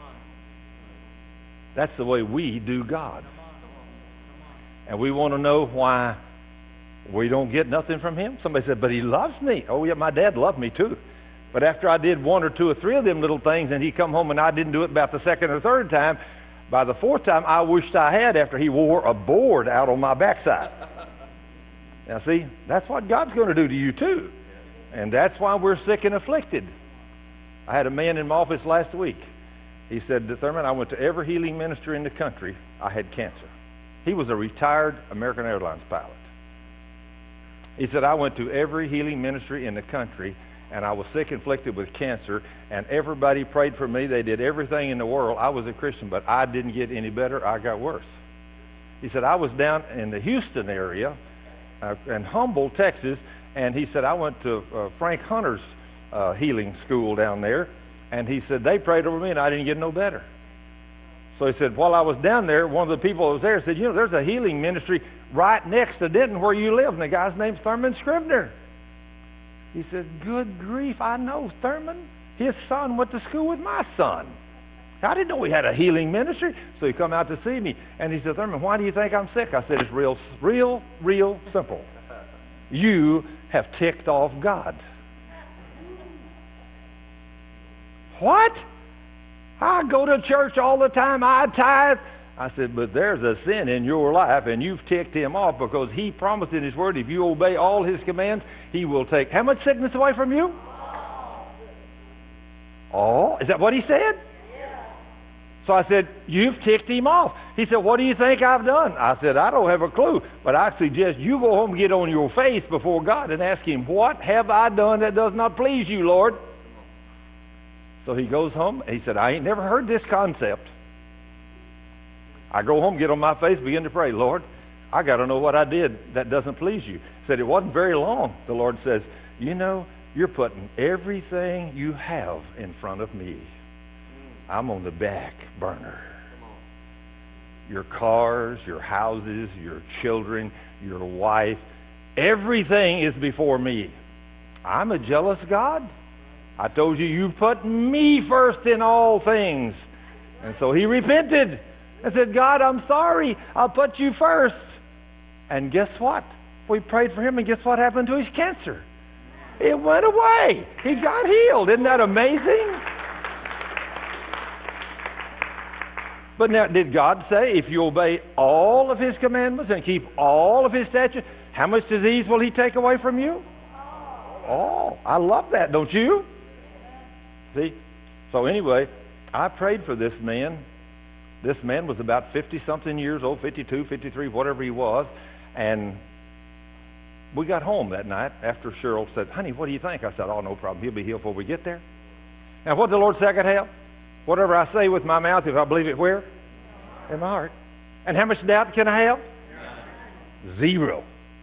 That's the way we do God. And we want to know why we don't get nothing from him. Somebody said, but he loves me. Oh, yeah, my dad loved me too. But after I did one or two or three of them little things, and he come home and I didn't do it about the second or third time, by the fourth time, I wished I had, after he wore a board out on my backside. Now, see, that's what God's going to do to you, too. And that's why we're sick and afflicted. I had a man in my office last week. He said, Thurman, I went to every healing ministry in the country. I had cancer. He was a retired American Airlines pilot. He said, I went to every healing ministry in the country, and I was sick and afflicted with cancer, and everybody prayed for me. They did everything in the world. I was a Christian, but I didn't get any better. I got worse. He said, I was down in the Houston area, in Humboldt, Texas, and he said, I went to Frank Hunter's healing school down there, and he said, they prayed over me, and I didn't get no better. So he said, while I was down there, one of the people that was there said, you know, there's a healing ministry right next to Denton where you live, and the guy's name's Thurman Scribner. He said, good grief, I know Thurman. His son went to school with my son. I didn't know we had a healing ministry. So he come out to see me, and he said, Thurman, why do you think I'm sick? I said, it's real simple. You have ticked off God. What? I go to church all the time. I tithe. I said, but there's a sin in your life, and you've ticked him off, because he promised in his word, if you obey all his commands, he will take how much sickness away from you? All? Is that what he said? So I said, you've ticked him off. He said, what do you think I've done? I said, I don't have a clue, but I suggest you go home and get on your face before God and ask him, what have I done that does not please you, Lord? So he goes home, and he said, I ain't never heard this concept. I go home, get on my face, begin to pray. Lord, I got to know what I did that doesn't please you. Said it wasn't very long. The Lord says, you know, you're putting everything you have in front of me. I'm on the back burner. Your cars, your houses, your children, your wife, everything is before me. I'm a jealous God. I told you, you put me first in all things. And so he repented. I said, God, I'm sorry. I'll put you first. And guess what? We prayed for him, and guess what happened to his cancer? It went away. He got healed. Isn't that amazing? But now, did God say, if you obey all of his commandments and keep all of his statutes, how much disease will he take away from you? Oh, I love that, don't you? See? So anyway, I prayed for this man. This man was about 50-something years old, 52, 53, whatever he was. And we got home that night after Cheryl said, honey, what do you think? I said, oh, no problem. He'll be healed before we get there. Now, what did the Lord say I could have? Whatever I say with my mouth, if I believe it where? In my heart. And how much doubt can I have? Zero.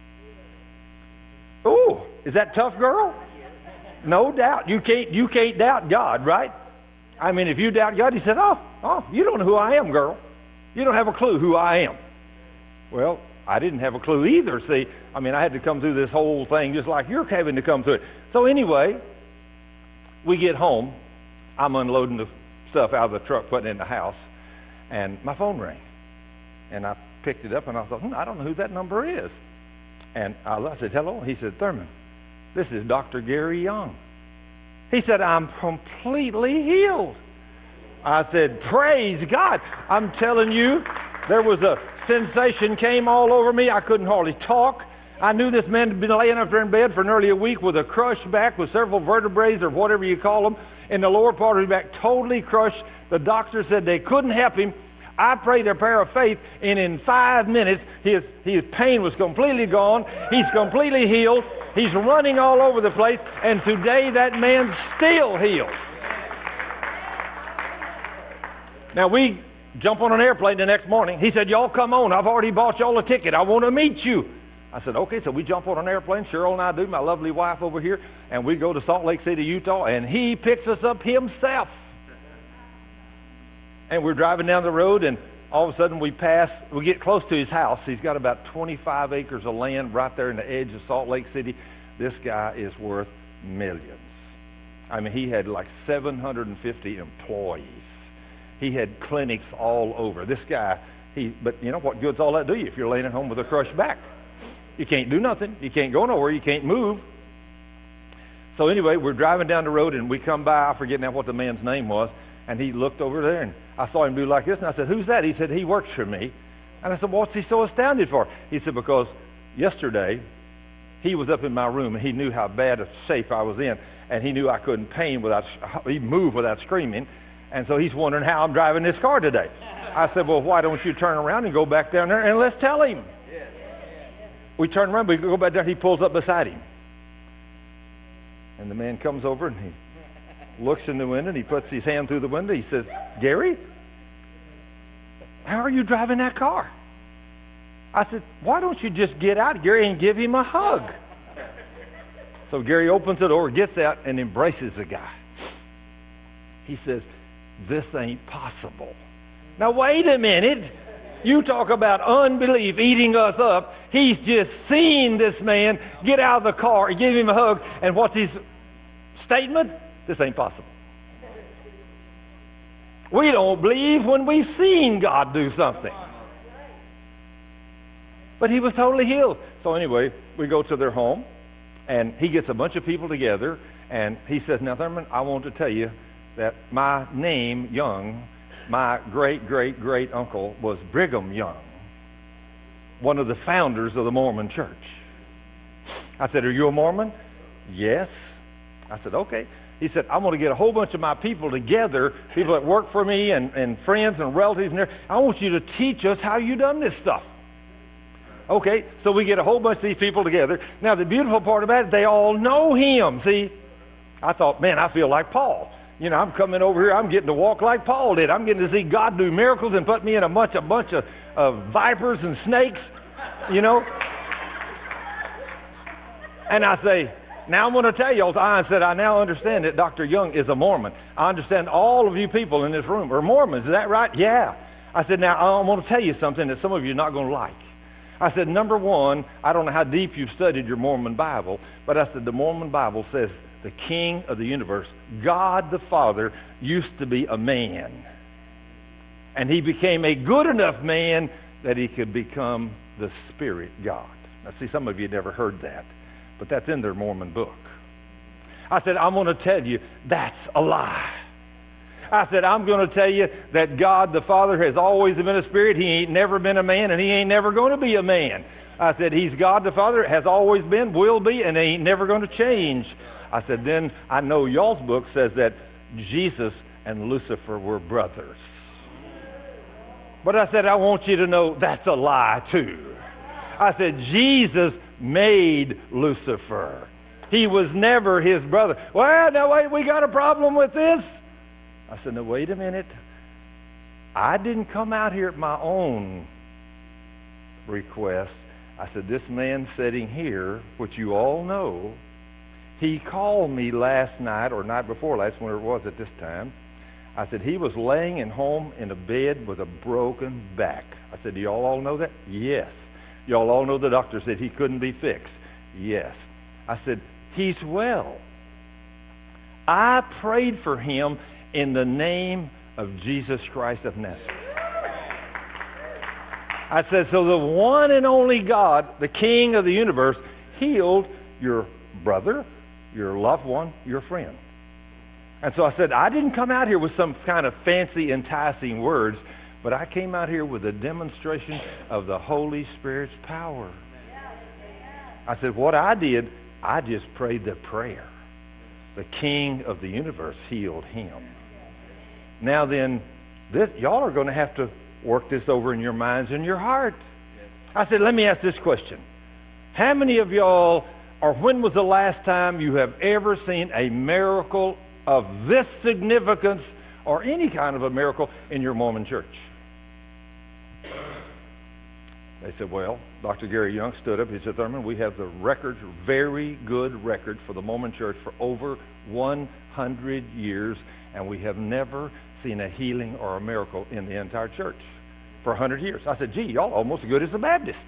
Oh, is that tough, girl? No doubt. You can't doubt God, right? I mean, if you doubt God, he said, oh, you don't know who I am, girl. You don't have a clue who I am. Well, I didn't have a clue either, see. I mean, I had to come through this whole thing just like you're having to come through it. So anyway, we get home. I'm unloading the stuff out of the truck, putting it in the house, and my phone rang. And I picked it up, and I thought, I don't know who that number is. And I said, hello. He said, Thurman, this is Dr. Gary Young. He said, I'm completely healed. I said, praise God. I'm telling you, there was a sensation came all over me. I couldn't hardly talk. I knew this man had been laying up there in bed for nearly a week with a crushed back with several vertebrae or whatever you call them in the lower part of his back, totally crushed. The doctor said they couldn't help him. I prayed a prayer of faith, and in 5 minutes, his pain was completely gone. He's completely healed. He's running all over the place, and today that man's still healed. Now, we jump on an airplane the next morning. He said, y'all come on. I've already bought y'all a ticket. I want to meet you. I said, okay. So we jump on an airplane. Cheryl and I do, my lovely wife over here, and we go to Salt Lake City, Utah, and he picks us up himself. And we're driving down the road, and all of a sudden we get close to his house. He's got about 25 acres of land right there in the edge of Salt Lake City. This guy is worth millions. I mean, he had like 750 employees. He had clinics all over. This guy, but you know, what good's all that do you if you're laying at home with a crushed back? You can't do nothing. You can't go nowhere. You can't move. So anyway, we're driving down the road, and we come by, I forget now what the man's name was, and he looked over there, and I saw him do like this, and I said, who's that? He said, he works for me. And I said, well, what's he so astounded for? He said, because yesterday, he was up in my room, and he knew how bad a shape I was in, and he knew I couldn't move without screaming. And so he's wondering how I'm driving this car today. I said, well, why don't you turn around and go back down there and let's tell him. We turn around, we go back there, he pulls up beside him. And the man comes over and he looks in the window and he puts his hand through the window. He says, Gary, how are you driving that car? I said, why don't you just get out, Gary, and give him a hug? So Gary opens the door, gets out, and embraces the guy. He says, this ain't possible. Now, wait a minute. You talk about unbelief eating us up. He's just seen this man get out of the car and give him a hug. And what's his statement? This ain't possible. We don't believe when we've seen God do something. But he was totally healed. So anyway, we go to their home, and he gets a bunch of people together, and he says, now, Thurman, I want to tell you that my name, Young, my great uncle was Brigham Young, one of the founders of the Mormon Church. I said, are you a Mormon? Yes. I said, okay. He said, I'm going to get a whole bunch of my people together, people that work for me and friends and relatives, and I want you to teach us how you done this stuff. Okay, so we get a whole bunch of these people together. Now, the beautiful part about it, they all know him. See, I thought, man, I feel like Paul. You know, I'm coming over here, I'm getting to walk like Paul did. I'm getting to see God do miracles and put me in a bunch of vipers and snakes, you know. And I say, now I'm going to tell you, I said, I now understand that Dr. Young is a Mormon. I understand all of you people in this room are Mormons. Is that right? Yeah. I said, now I want to tell you something that some of you are not going to like. I said, number one, I don't know how deep you've studied your Mormon Bible, but I said the Mormon Bible says the King of the universe, God the Father, used to be a man. And he became a good enough man that he could become the Spirit God. Now, see, some of you never heard that, but that's in their Mormon book. I said, I'm going to tell you, that's a lie. I said, I'm going to tell you that God the Father has always been a spirit. He ain't never been a man, and he ain't never going to be a man. I said, he's God the Father, has always been, will be, and he ain't never going to change. I said, then I know y'all's book says that Jesus and Lucifer were brothers. But I said, I want you to know that's a lie too. I said, Jesus made Lucifer. He was never his brother. Well, now wait, we got a problem with this. I said, no, wait a minute. I didn't come out here at my own request. I said, this man sitting here, which you all know, he called me last night or night before last, whenever it was at this time. I said, he was laying at home in a bed with a broken back. I said, do y'all all know that? Yes. Y'all all know the doctor said he couldn't be fixed? Yes. I said, he's well. I prayed for him in the name of Jesus Christ of Nazareth. I said, so the one and only God, the King of the universe, healed your brother, your loved one, your friend. And so I said, I didn't come out here with some kind of fancy, enticing words, but I came out here with a demonstration of the Holy Spirit's power. I said, what I did, I just prayed the prayer. The King of the universe healed him. Now then, y'all are going to have to work this over in your minds and your heart. I said, let me ask this question. How many of y'all, or when was the last time you have ever seen a miracle of this significance or any kind of a miracle in your Mormon church? They said, well, Dr. Gary Young stood up. He said, Thurman, we have the records, very good record for the Mormon church for over 100 years, and we have never seen a healing or a miracle in the entire church for 100 years. I said, gee, y'all almost as good as the Baptist.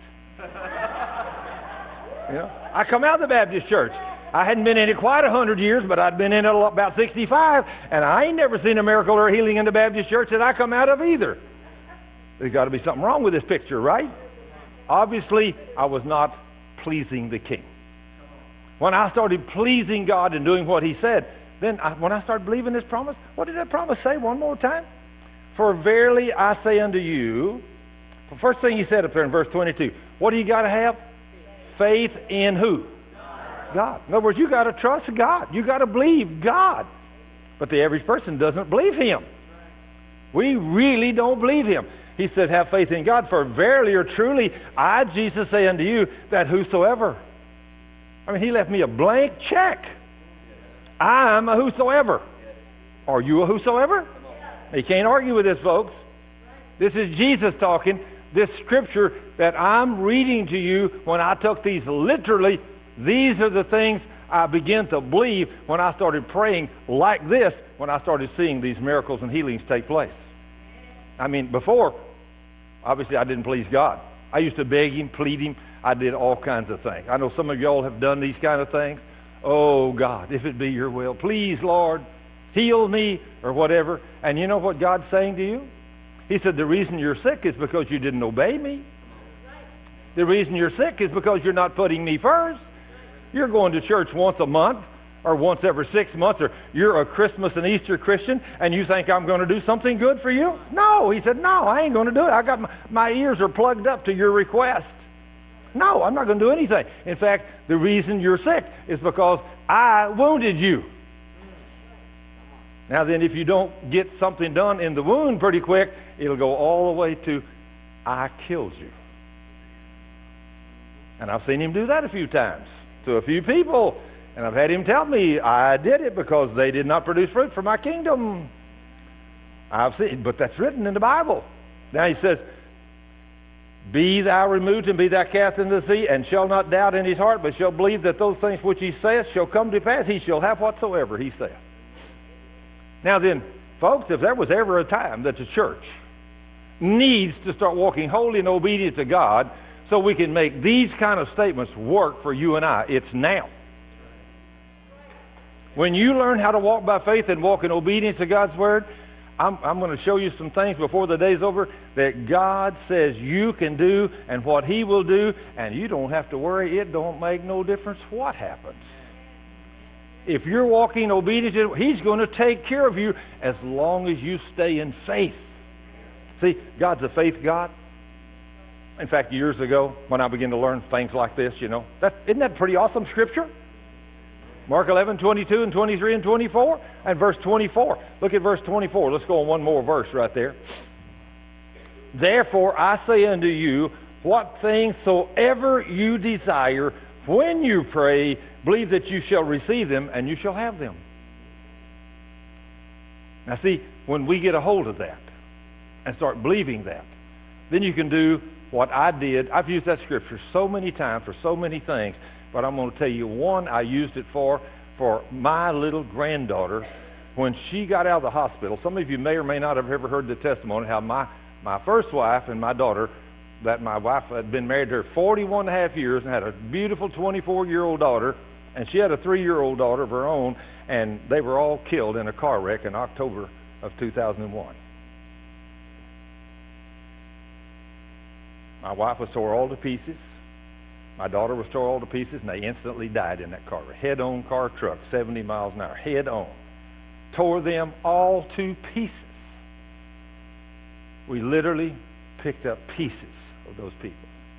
I come out of the Baptist church. I hadn't been in it quite 100 years, but I'd been in it about 65, and I ain't never seen a miracle or healing in the Baptist church that I come out of either. There's got to be something wrong with this picture, right? Obviously, I was not pleasing the king. When I started pleasing God and doing what he said, then when I started believing this promise, what did that promise say one more time? For verily I say unto you, the first thing he said up there in verse 22, what do you got to have? Faith in who? God. In other words, you got to trust God. You got to believe God. But the average person doesn't believe him. We really don't believe him. He said, have faith in God, for verily or truly, I, Jesus, say unto you, that whosoever. I mean, he left me a blank check. I'm a whosoever. Are you a whosoever? You can't argue with this, folks. This is Jesus talking. This scripture that I'm reading to you, when I took these literally, these are the things I began to believe when I started praying like this, when I started seeing these miracles and healings take place. I mean, before, obviously I didn't please God. I used to beg him, plead him. I did all kinds of things. I know some of y'all have done these kind of things. Oh, God, if it be your will, please, Lord, heal me or whatever. And you know what God's saying to you? He said, the reason you're sick is because you didn't obey me. The reason you're sick is because you're not putting me first. You're going to church once a month or once every 6 months, or you're a Christmas and Easter Christian, and you think I'm going to do something good for you? No, he said, no, I ain't going to do it. I got my ears are plugged up to your request. No, I'm not going to do anything. In fact, the reason you're sick is because I wounded you. Now then, if you don't get something done in the wound pretty quick, it'll go all the way to I killed you. And I've seen him do that a few times to a few people. And I've had him tell me I did it because they did not produce fruit for my kingdom. I've seen, but that's written in the Bible. Now he says, be thou removed and be thou cast into the sea, and shall not doubt in his heart, but shall believe that those things which he saith shall come to pass. He shall have whatsoever he saith. Now then, folks, if there was ever a time that the church needs to start walking holy and obedient to God so we can make these kind of statements work for you and I, it's now. When you learn how to walk by faith and walk in obedience to God's word, I'm going to show you some things before the day's over that God says you can do and what he will do, and you don't have to worry. It don't make no difference what happens. If you're walking obedience, he's going to take care of you as long as you stay in faith. See, God's a faith God. In fact, years ago, when I began to learn things like this, isn't that pretty awesome scripture? Mark 11, 22 and 23 and 24, and verse 24. Look at verse 24. Let's go on one more verse right there. Therefore I say unto you, what things soever you desire, when you pray, believe that you shall receive them, and you shall have them. Now see, when we get a hold of that and start believing that, then you can do what I did. I've used that scripture so many times for so many things, but I'm going to tell you one I used it for my little granddaughter when she got out of the hospital. Some of you may or may not have ever heard the testimony how my first wife and my daughter, that my wife had been married to her 41 and a half years and had a beautiful 24-year-old daughter, and she had a 3-year-old daughter of her own, and they were all killed in a car wreck in October of 2001. My wife was tore all to pieces. My daughter was tore all to pieces, and they instantly died in that car. Head-on car truck, 70 miles an hour, head-on. Tore them all to pieces. We literally picked up pieces of those people.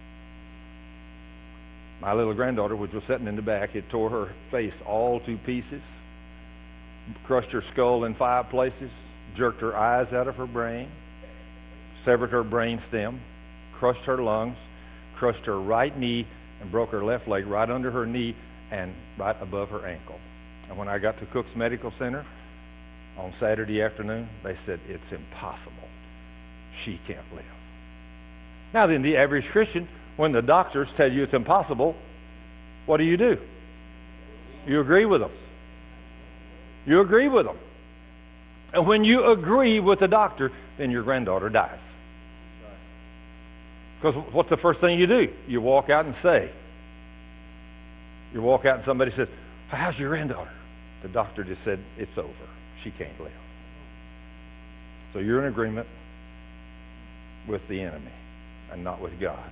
My little granddaughter, which was sitting in the back, it tore her face all to pieces, crushed her skull in 5 places, jerked her eyes out of her brain, severed her brain stem, crushed her lungs, crushed her right knee, and broke her left leg right under her knee and right above her ankle. And when I got to Cook's Medical Center on Saturday afternoon, they said, it's impossible. She can't live. Now then, the average Christian, when the doctors tell you it's impossible, what do? You agree with them. You agree with them. And when you agree with the doctor, then your granddaughter dies. Because what's the first thing you do? You walk out and say. You walk out and somebody says, how's your granddaughter? The doctor just said, it's over. She can't live. So you're in agreement with the enemy and not with God.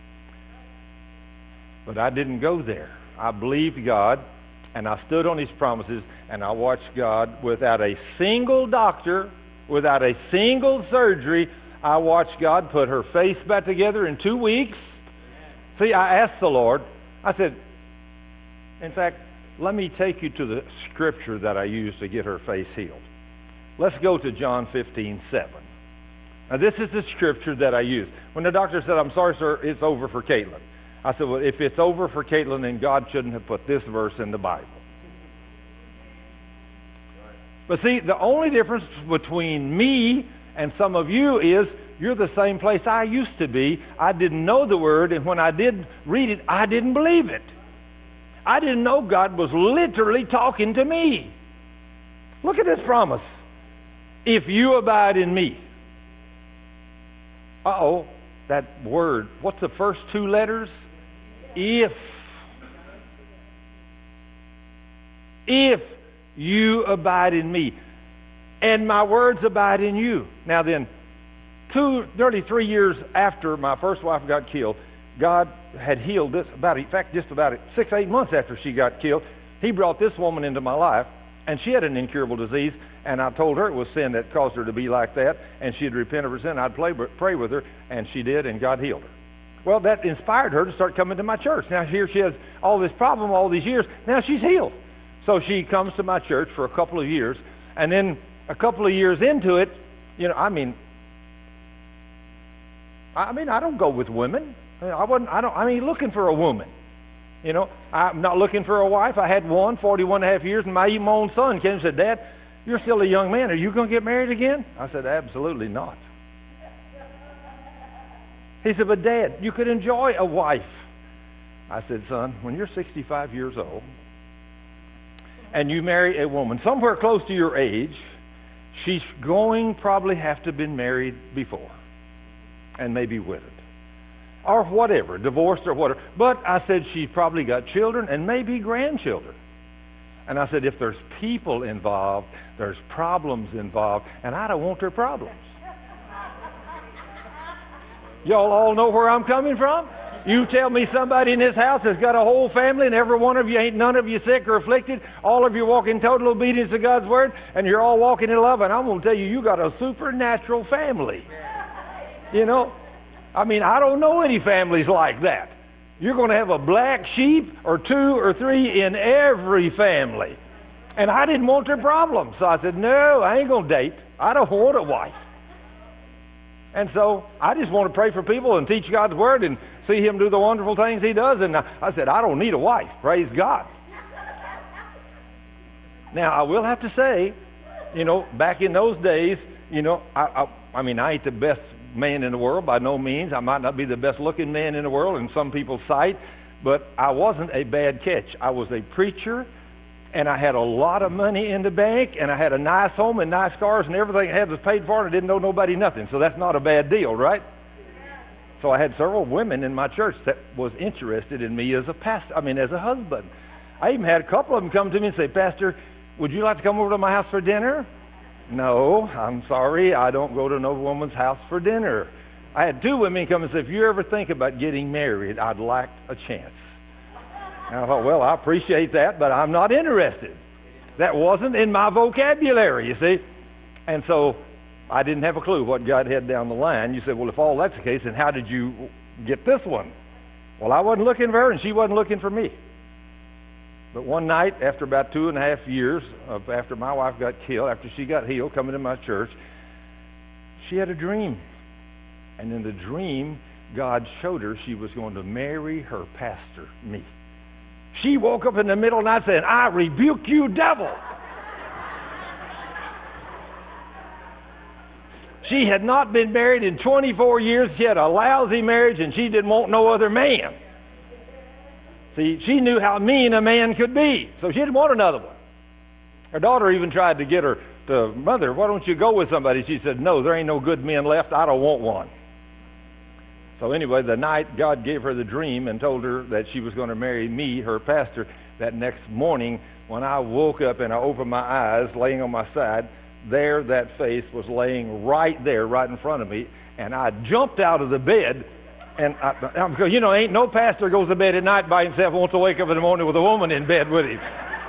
But I didn't go there. I believed God, and I stood on His promises, and I watched God without a single doctor, without a single surgery. I watched God put her face back together in 2 weeks. See, I asked the Lord, I said, in fact, let me take you to the scripture that I used to get her face healed. Let's go to John 15:7. Now, this is the scripture that I used. When the doctor said, I'm sorry, sir, it's over for Caitlin. I said, well, if it's over for Caitlin, then God shouldn't have put this verse in the Bible. But see, the only difference between me and some of you is you're the same place I used to be. I didn't know the Word, and when I did read it, I didn't believe it. I didn't know God was literally talking to me. Look at this promise. If you abide in me. Uh-oh, that word. What's the first two letters? If. If you abide in me, and my words abide in you. Now then, nearly 3 years after my first wife got killed, God had healed this, just about 6-8 months after she got killed, He brought this woman into my life, and she had an incurable disease, and I told her it was sin that caused her to be like that, and she'd repent of her sin. I'd pray with her, and she did, and God healed her. Well, that inspired her to start coming to my church. Now here she has all this problem all these years. Now she's healed. So she comes to my church for a couple of years, and then a couple of years into it, I don't go with women. I ain't looking for a woman. I'm not looking for a wife. I had one, 41 and a half years, and my own son came and said, Dad, you're still a young man. Are you going to get married again? I said, absolutely not. He said, but Dad, you could enjoy a wife. I said, son, when you're 65 years old and you marry a woman somewhere close to your age, she's going probably have to have been married before and maybe widowed or whatever, divorced or whatever. But I said, she's probably got children and maybe grandchildren. And I said, if there's people involved, there's problems involved, and I don't want their problems. Y'all all know where I'm coming from? You tell me somebody in this house has got a whole family, and every one of you ain't none of you sick or afflicted. All of you walk in total obedience to God's Word, and you're all walking in love, and I'm going to tell you, you got a supernatural family. I don't know any families like that. You're going to have a black sheep or 2 or 3 in every family. And I didn't want their problems. So I said, no, I ain't going to date. I don't want a wife. And so I just want to pray for people and teach God's Word and see Him do the wonderful things He does. And I said, I don't need a wife. Praise God. Now, I will have to say, back in those days, I ain't the best man in the world by no means. I might not be the best looking man in the world in some people's sight, but I wasn't a bad catch. I was a preacher, and I had a lot of money in the bank, and I had a nice home and nice cars, and everything I had was paid for, and I didn't owe nobody nothing. So that's not a bad deal, right? So I had several women in my church that was interested in me as a pastor, as a husband. I even had a couple of them come to me and say, Pastor, would you like to come over to my house for dinner? No, I'm sorry, I don't go to no woman's house for dinner. I had 2 women come and say, if you ever think about getting married, I'd like a chance. And I thought, well, I appreciate that, but I'm not interested. That wasn't in my vocabulary, you see. And so I didn't have a clue what God had down the line. You said, well, if all that's the case, then how did you get this one? Well, I wasn't looking for her, and she wasn't looking for me. But one night, after about 2.5 years, after my wife got killed, after she got healed, coming to my church, she had a dream. And in the dream, God showed her she was going to marry her pastor, me. She woke up in the middle of the night saying, I rebuke you, devil. She had not been married in 24 years. She had a lousy marriage, and she didn't want no other man. See, she knew how mean a man could be, so she didn't want another one. Her daughter even tried to get her to, Mother, why don't you go with somebody? She said, no, there ain't no good men left. I don't want one. So anyway, the night God gave her the dream and told her that she was going to marry me, her pastor, that next morning when I woke up and I opened my eyes, laying on my side, there that face was laying right there, right in front of me, and I jumped out of the bed, and you know, ain't no pastor goes to bed at night by himself and wants to wake up in the morning with a woman in bed with him.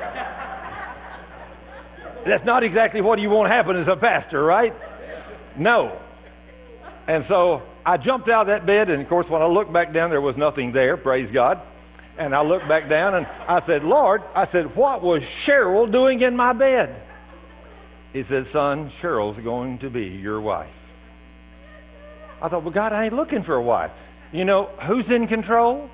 That's not exactly what you want to happen as a pastor, right? No. And so I jumped out of that bed, and of course, when I looked back down, there was nothing there, praise God. And I looked back down, and I said, Lord, I said, what was Cheryl doing in my bed? He said, son, Cheryl's going to be your wife. I thought, well, God, I ain't looking for a wife. You know, who's in control?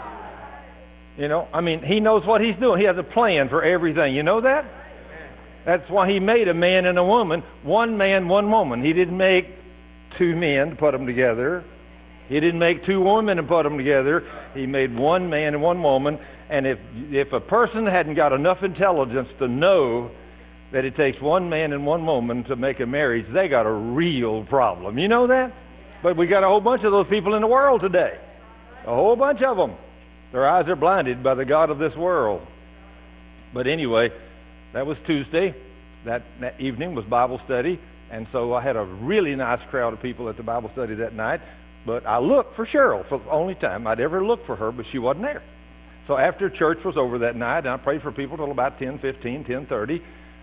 You know, I mean, he knows what he's doing. He has a plan for everything. You know that? That's why he made a man and a woman, one man, one woman. He didn't make two men to put them together. He didn't make two women and put them together. He made one man and one woman. And if a person hadn't got enough intelligence to know that it takes one man and one woman to make a marriage, they got a real problem. You know that? But we got a whole bunch of those people in the world today. A whole bunch of them. Their eyes are blinded by the God of this world. But anyway, that was Tuesday. That evening was Bible study. And so I had a really nice crowd of people at the Bible study that night. But I looked for Cheryl for the only time I'd ever looked for her, but she wasn't there. So after church was over that night, and I prayed for people till about 10:15, 10:30.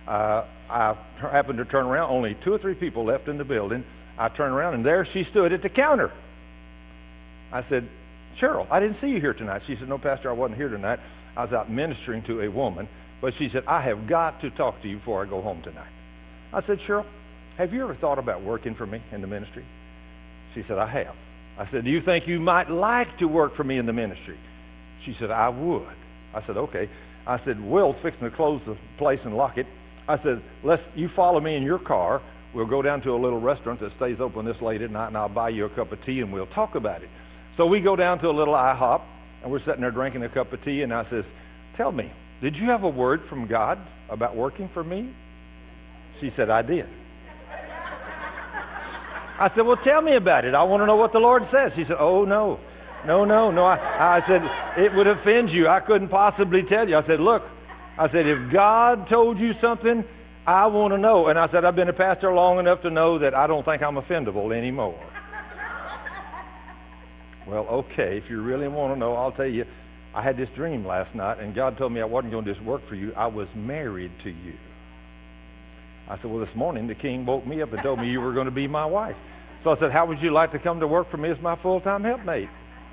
I happened to turn around, only 2 or 3 people left in the building. I turned around, and there she stood at the counter. I said, Cheryl, I didn't see you here tonight. She said, no, Pastor, I wasn't here tonight. I was out ministering to a woman. But she said, I have got to talk to you before I go home tonight. I said, Cheryl, have you ever thought about working for me in the ministry? She said, I have. I said, do you think you might like to work for me in the ministry? She said, I would. I said, okay. I said, Will's fixing to close the place and lock it. I said, you follow me in your car. We'll go down to a little restaurant that stays open this late at night, and I'll buy you a cup of tea, and we'll talk about it. So we go down to a little IHOP, and we're sitting there drinking a cup of tea, and I says, tell me, did you have a word from God about working for me? She said, I did. I said, well, tell me about it. I want to know what the Lord says. She said, oh, no. I said, it would offend you. I couldn't possibly tell you. I said, look, if God told you something, I want to know. And I said, I've been a pastor long enough to know that I don't think I'm offendable anymore. Well, okay, if you really want to know, I'll tell you, I had this dream last night, and God told me I wasn't going to just work for you. I was married to you. I said, well, this morning the king woke me up and told me you were going to be my wife. So I said, how would you like to come to work for me as my full-time helpmate?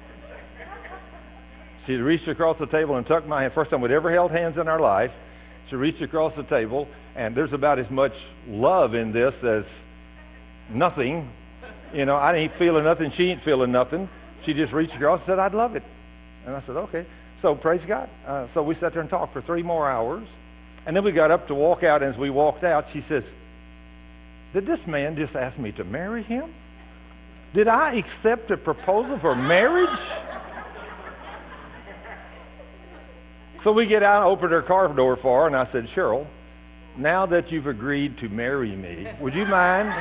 She reached across the table and tucked my hand. First time we'd ever held hands in our life. She reached across the table, and there's about as much love in this as nothing. You know, I ain't feeling nothing. She ain't feeling nothing. She just reached across and said, I'd love it. And I said, okay. So praise God. So we sat there and talked for 3 more hours. And then we got up to walk out. And as we walked out, she says, did this man just ask me to marry him? Did I accept a proposal for marriage? So we get out and opened her car door for her, and I said, Cheryl, now that you've agreed to marry me, would you mind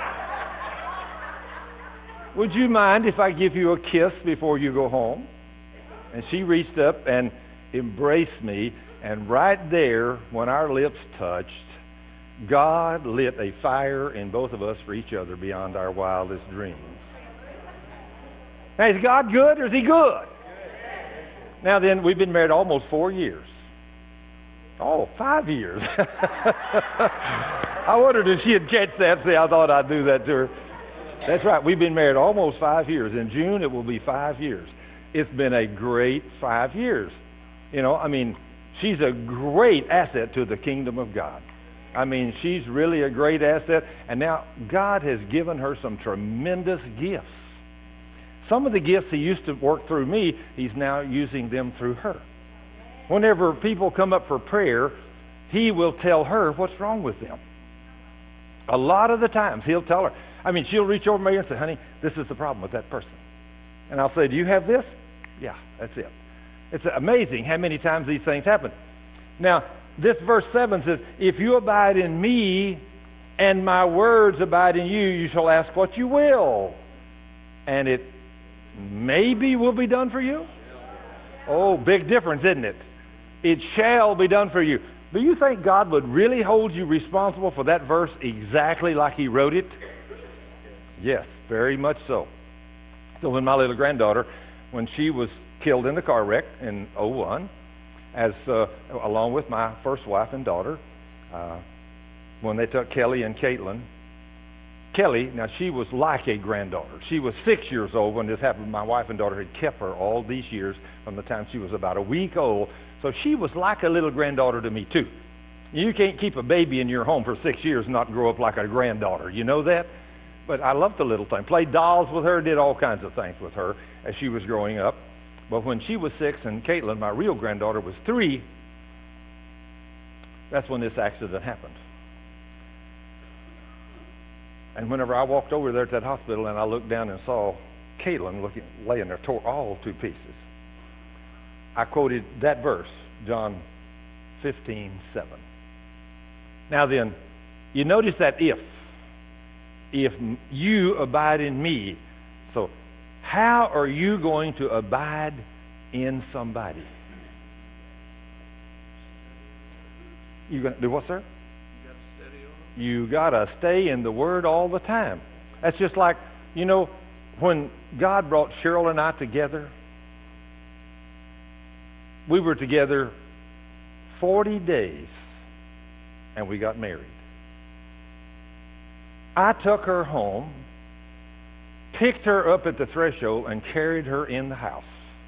if I give you a kiss before you go home? And she reached up and embraced me, and right there, when our lips touched, God lit a fire in both of us for each other beyond our wildest dreams. Now, is God good or is he good? Now then, we've been married almost 4 years. Oh, 5 years. I wondered if she'd catch that. See, I thought I'd do that to her. That's right. We've been married almost 5 years. In June, it will be 5 years. It's been a great 5 years. You know, I mean, she's a great asset to the kingdom of God. I mean, she's really a great asset. And now God has given her some tremendous gifts. Some of the gifts he used to work through me, he's now using them through her. Whenever people come up for prayer, he will tell her what's wrong with them. A lot of the times he'll tell her. I mean, she'll reach over me and say, honey, this is the problem with that person. And I'll say, do you have this? Yeah, that's it. It's amazing how many times these things happen. Now, this verse 7 says, if you abide in me and my words abide in you, you shall ask what you will. And it maybe will be done for you. Oh, big difference, isn't it? It shall be done for you. Do you think God would really hold you responsible for that verse exactly like he wrote it? Yes, very much so. So when my little granddaughter, when she was killed in the car wreck in 2001, along with my first wife and daughter, when they took Kelly and Caitlin. Kelly, now she was like a granddaughter. She was 6 years old when this happened. My wife and daughter had kept her all these years from the time she was about a week old. So she was like a little granddaughter to me too. You can't keep a baby in your home for 6 years and not grow up like a granddaughter. You know that? But I loved the little thing. Played dolls with her, did all kinds of things with her as she was growing up. But when she was 6 and Caitlin, my real granddaughter, was 3, that's when this accident happened. And whenever I walked over there to that hospital and I looked down and saw Caitlin laying there, tore all to pieces, I quoted that verse, John 15:7. Now then, you notice that if you abide in me, so how are you going to abide in somebody? You going to do what, sir? You got to stay in the Word all the time. That's just like, when God brought Cheryl and I together, we were together 40 days and we got married. I took her home, picked her up at the threshold, and carried her in the house.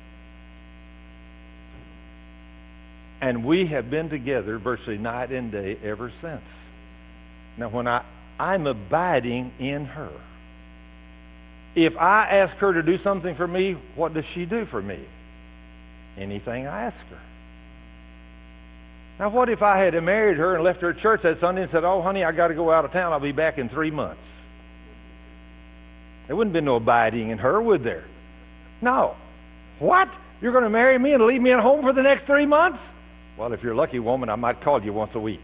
And we have been together virtually night and day ever since. Now, when I'm abiding in her. If I ask her to do something for me, what does she do for me? Anything I ask her. Now, what if I had married her and left her at church that Sunday and said, oh, honey, I got to go out of town. I'll be back in 3 months. There wouldn't be no abiding in her, would there? No. What? You're going to marry me and leave me at home for the next 3 months? Well, if you're a lucky woman, I might call you once a week.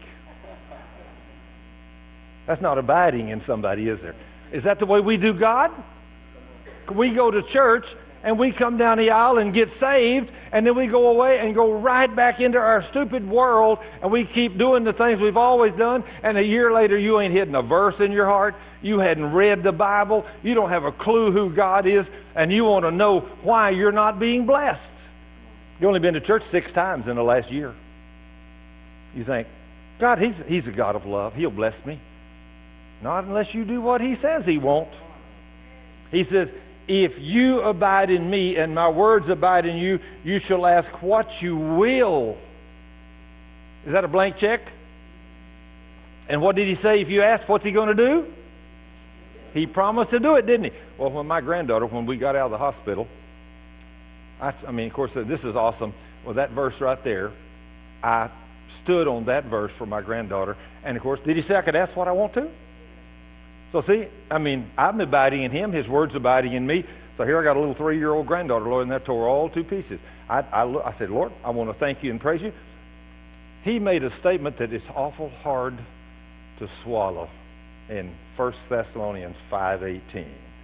That's not abiding in somebody, is there? Is that the way we do God? We go to church and we come down the aisle and get saved, and then we go away and go right back into our stupid world, and we keep doing the things we've always done, and a year later you ain't hidden a verse in your heart, you hadn't read the Bible, you don't have a clue who God is, and you want to know why you're not being blessed. You've only been to church 6 times in the last year. You think, God, He's a God of love. He'll bless me. Not unless you do what He says He won't. He says, if you abide in me and my words abide in you, you shall ask what you will. Is that a blank check? And what did He say? If you ask, what's He going to do? He promised to do it, didn't He? Well, when my granddaughter, when we got out of the hospital, I mean, of course, this is awesome. Well, that verse right there, I stood on that verse for my granddaughter. And, of course, did He say I could ask what I want to? So, see, I mean, I'm abiding in Him. His word's abiding in me. So here I got a little 3-year-old granddaughter, Lord, and that tore all to pieces. I said, Lord, I want to thank you and praise you. He made a statement that is awful hard to swallow in 1 Thessalonians 5:18.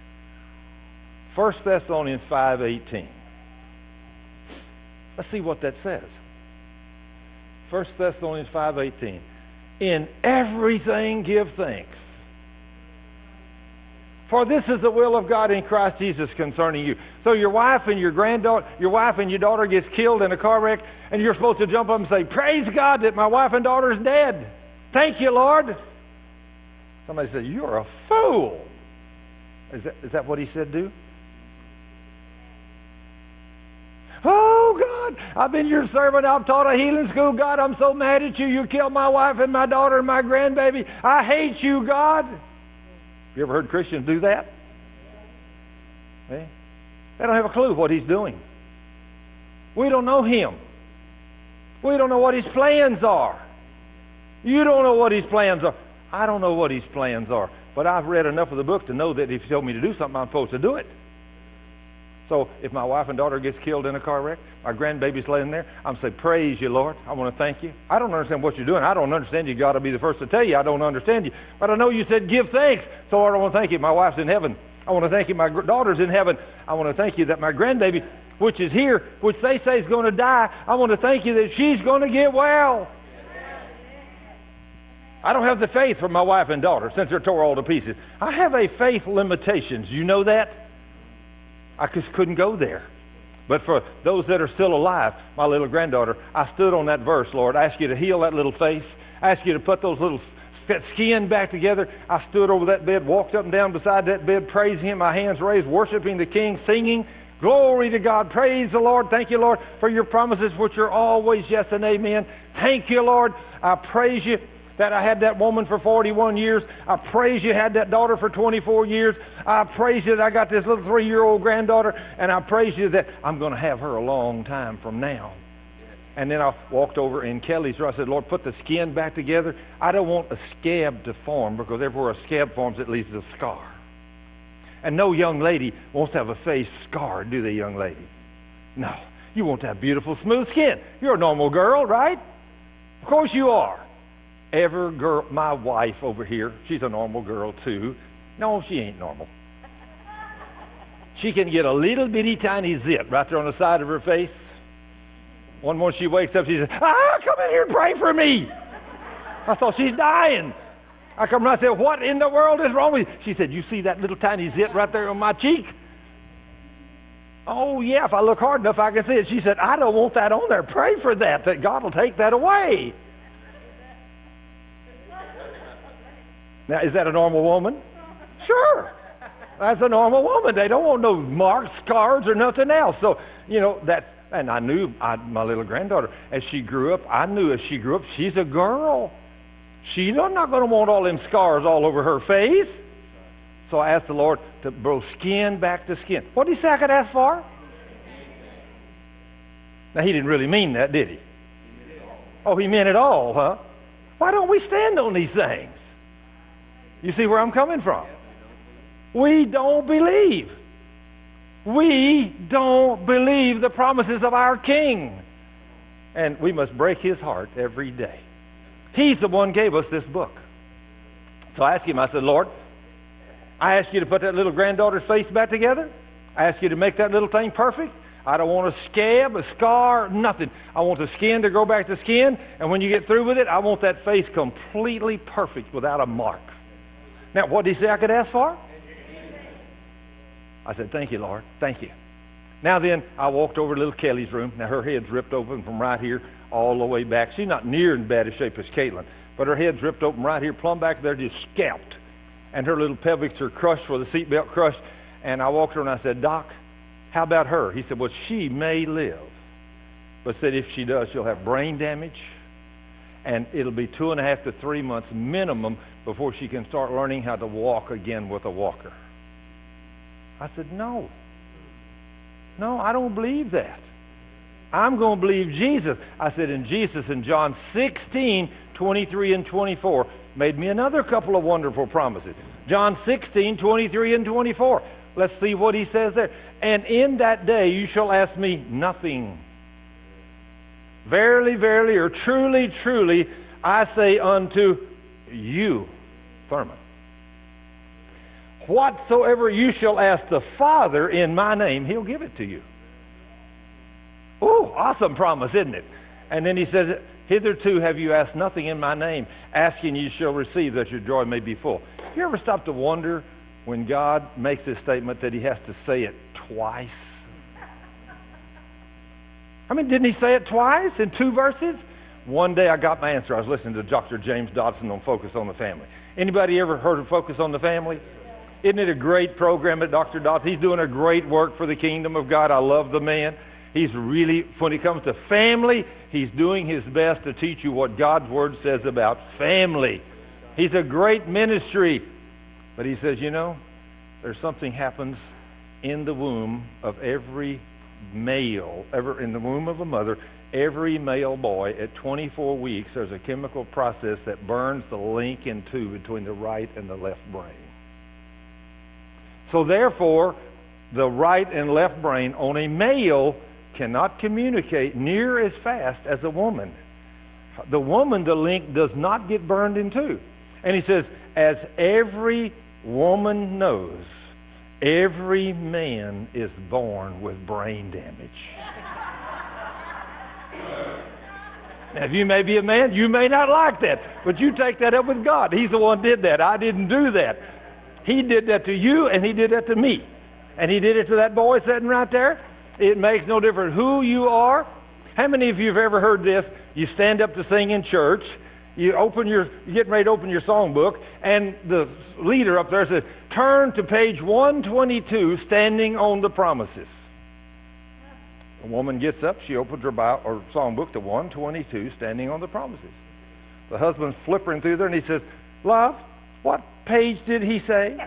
1 Thessalonians 5:18. Let's see what that says. 1 Thessalonians 5:18. In everything give thanks. For this is the will of God in Christ Jesus concerning you. So your wife and your daughter gets killed in a car wreck, and you're supposed to jump up and say, praise God that my wife and daughter is dead. Thank you, Lord. Somebody said, you're a fool. Is that what He said do? Oh, God. God. I've been your servant. I've taught a healing school. God, I'm so mad at you. You killed my wife and my daughter and my grandbaby. I hate you, God. You ever heard Christians do that? Eh? They don't have a clue what he's doing. We don't know him. We don't know what his plans are. You don't know what his plans are. I don't know what his plans are. But I've read enough of the book to know that if he told me to do something, I'm supposed to do it. So if my wife and daughter gets killed in a car wreck, my grandbaby's laying there, I'm saying, praise you, Lord. I want to thank you. I don't understand what you're doing. I don't understand you. God will be the first to tell you I don't understand you. But I know you said give thanks. So Lord, I want to thank you. My wife's in heaven. I want to thank you. My daughter's in heaven. I want to thank you that my grandbaby, which is here, which they say is going to die, I want to thank you that she's going to get well. I don't have the faith for my wife and daughter since they're tore all to pieces. I have a faith limitations. You know that? I just couldn't go there. But for those that are still alive, my little granddaughter, I stood on that verse, Lord. I ask you to heal that little face. I ask you to put those little skin back together. I stood over that bed, walked up and down beside that bed, praising him, my hands raised, worshiping the King, singing, glory to God, praise the Lord. Thank you, Lord, for your promises, which are always yes and amen. Thank you, Lord. I praise you that I had that woman for 41 years. I praise you had that daughter for 24 years. I praise you that I got this little 3-year-old granddaughter, and I praise you that I'm going to have her a long time from now. And then I walked over in Kelly's room. I said, Lord, put the skin back together. I don't want a scab to form, because everywhere a scab forms, it leaves a scar. And no young lady wants to have a face scarred, do they, young lady? No. You want to have beautiful, smooth skin. You're a normal girl, right? Of course you are. Every girl, my wife over here, she's a normal girl too. No, she ain't normal. She can get a little bitty tiny zit right there on the side of her face. One morning she wakes up, she says, come in here and pray for me. I thought she's dying. I come around and said, what in the world is wrong with you? She said, you see that little tiny zit right there on my cheek? Oh yeah, if I look hard enough I can see it. She said, I don't want that on there. Pray for that God will take that away. Now, is that a normal woman? Sure. That's a normal woman. They don't want no marks, scars, or nothing else. So, you know, and I knew my little granddaughter, as she grew up, I knew as she grew up, she's a girl. She's not going to want all them scars all over her face. So I asked the Lord to grow skin back to skin. What did he say I could ask for? Now, he didn't really mean that, did he? Oh, he meant it all, huh? Why don't we stand on these things? You see where I'm coming from? We don't believe. We don't believe the promises of our King. And we must break his heart every day. He's the one who gave us this book. So I asked him, I said, Lord, I asked you to put that little granddaughter's face back together. I asked you to make that little thing perfect. I don't want a scab, a scar, nothing. I want the skin to go back to skin. And when you get through with it, I want that face completely perfect without a mark. Now, what did he say I could ask for? I said, thank you, Lord. Thank you. Now then, I walked over to little Kelly's room. Now, her head's ripped open from right here all the way back. She's not near in bad a shape as Caitlin, but her head's ripped open right here, plumb back there, just scalped. And her little pelvics are crushed where the seatbelt crushed. And I walked her and I said, Doc, how about her? He said, well, she may live. But said if she does, she'll have brain damage. And it'll be 2.5 to 3 months minimum before she can start learning how to walk again with a walker. I said, no, I don't believe that. I'm going to believe Jesus. I said, and Jesus in John 16, 23 and 24 made me another couple of wonderful promises. John 16, 23 and 24. Let's see what he says there. And in that day you shall ask me nothing. Verily, verily, or truly, truly, I say unto you, Thurman, whatsoever you shall ask the Father in my name, he'll give it to you. Oh, awesome promise, isn't it? And then he says, hitherto have you asked nothing in my name. Asking you shall receive, that your joy may be full. You ever stop to wonder when God makes this statement that he has to say it twice? I mean, didn't he say it twice in 2 verses? One day I got my answer. I was listening to Dr. James Dodson on Focus on the Family. Anybody ever heard of Focus on the Family? Isn't it a great program at Dr. Dodson? He's doing a great work for the kingdom of God. I love the man. He's really, when it comes to family, he's doing his best to teach you what God's Word says about family. He's a great ministry. But he says, there's something happens in the womb of every male, ever in the womb of a mother, every male boy at 24 weeks, there's a chemical process that burns the link in two between the right and the left brain. So therefore, the right and left brain on a male cannot communicate near as fast as a woman. The woman, the link does not get burned in two. And he says, as every woman knows, every man is born with brain damage. Now, if you may be a man, you may not like that, but you take that up with God. He's the one who did that. I didn't do that. He did that to you, and he did that to me. And he did it to that boy sitting right there. It makes no difference who you are. How many of you have ever heard this? You stand up to sing in church. You're getting ready to open your songbook, and the leader up there says, turn to page 122, standing on the promises. A woman gets up, she opens her songbook to 122, standing on the promises. The husband's flipping through there, and he says, love, what page did he say?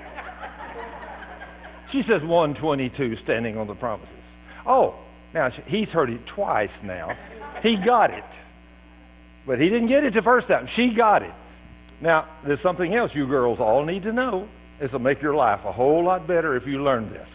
She says 122, standing on the promises. Oh, now he's heard it twice now. He got it. But he didn't get it the first time. She got it. Now, there's something else you girls all need to know. This will make your life a whole lot better if you learn this.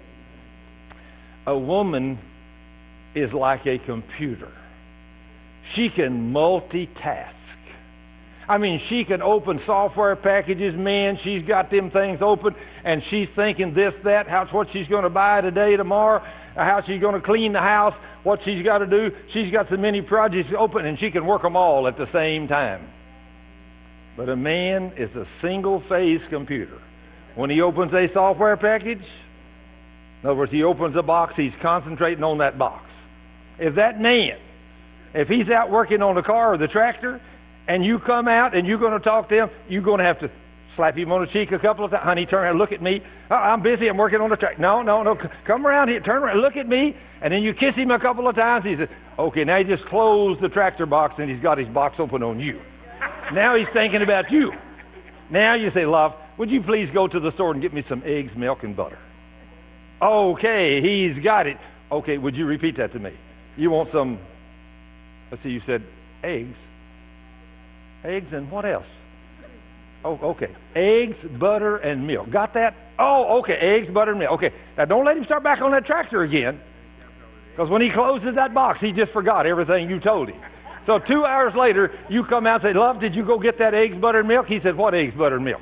A woman is like a computer. She can multitask. I mean, she can open software packages, man. She's got them things open, and she's thinking this, that, what she's going to buy today, tomorrow, how she's going to clean the house, what she's got to do. She's got so many projects open, and she can work them all at the same time. But a man is a single-phase computer. When he opens a software package, in other words, he opens a box, he's concentrating on that box. If that man, if he's out working on the car or the tractor, and you come out and you're going to talk to him, you're going to have to slap him on the cheek a couple of times. Honey, turn around, look at me. Oh, I'm busy, I'm working on the tractor. No, come around here, turn around, look at me. And then you kiss him a couple of times. He says, okay, now he just closed the tractor box and he's got his box open on you. Now he's thinking about you. Now you say, love, would you please go to the store and get me some eggs, milk, and butter? Okay, he's got it. Okay, would you repeat that to me? You want some, let's see, you said eggs. Eggs and what else? Oh, okay. Eggs, butter, and milk. Got that? Oh, okay. Eggs, butter, and milk. Okay. Now, don't let him start back on that tractor again. Because when he closes that box, he just forgot everything you told him. So 2 hours later, you come out and say, love, did you go get that eggs, butter, and milk? He said, what eggs, butter, and milk?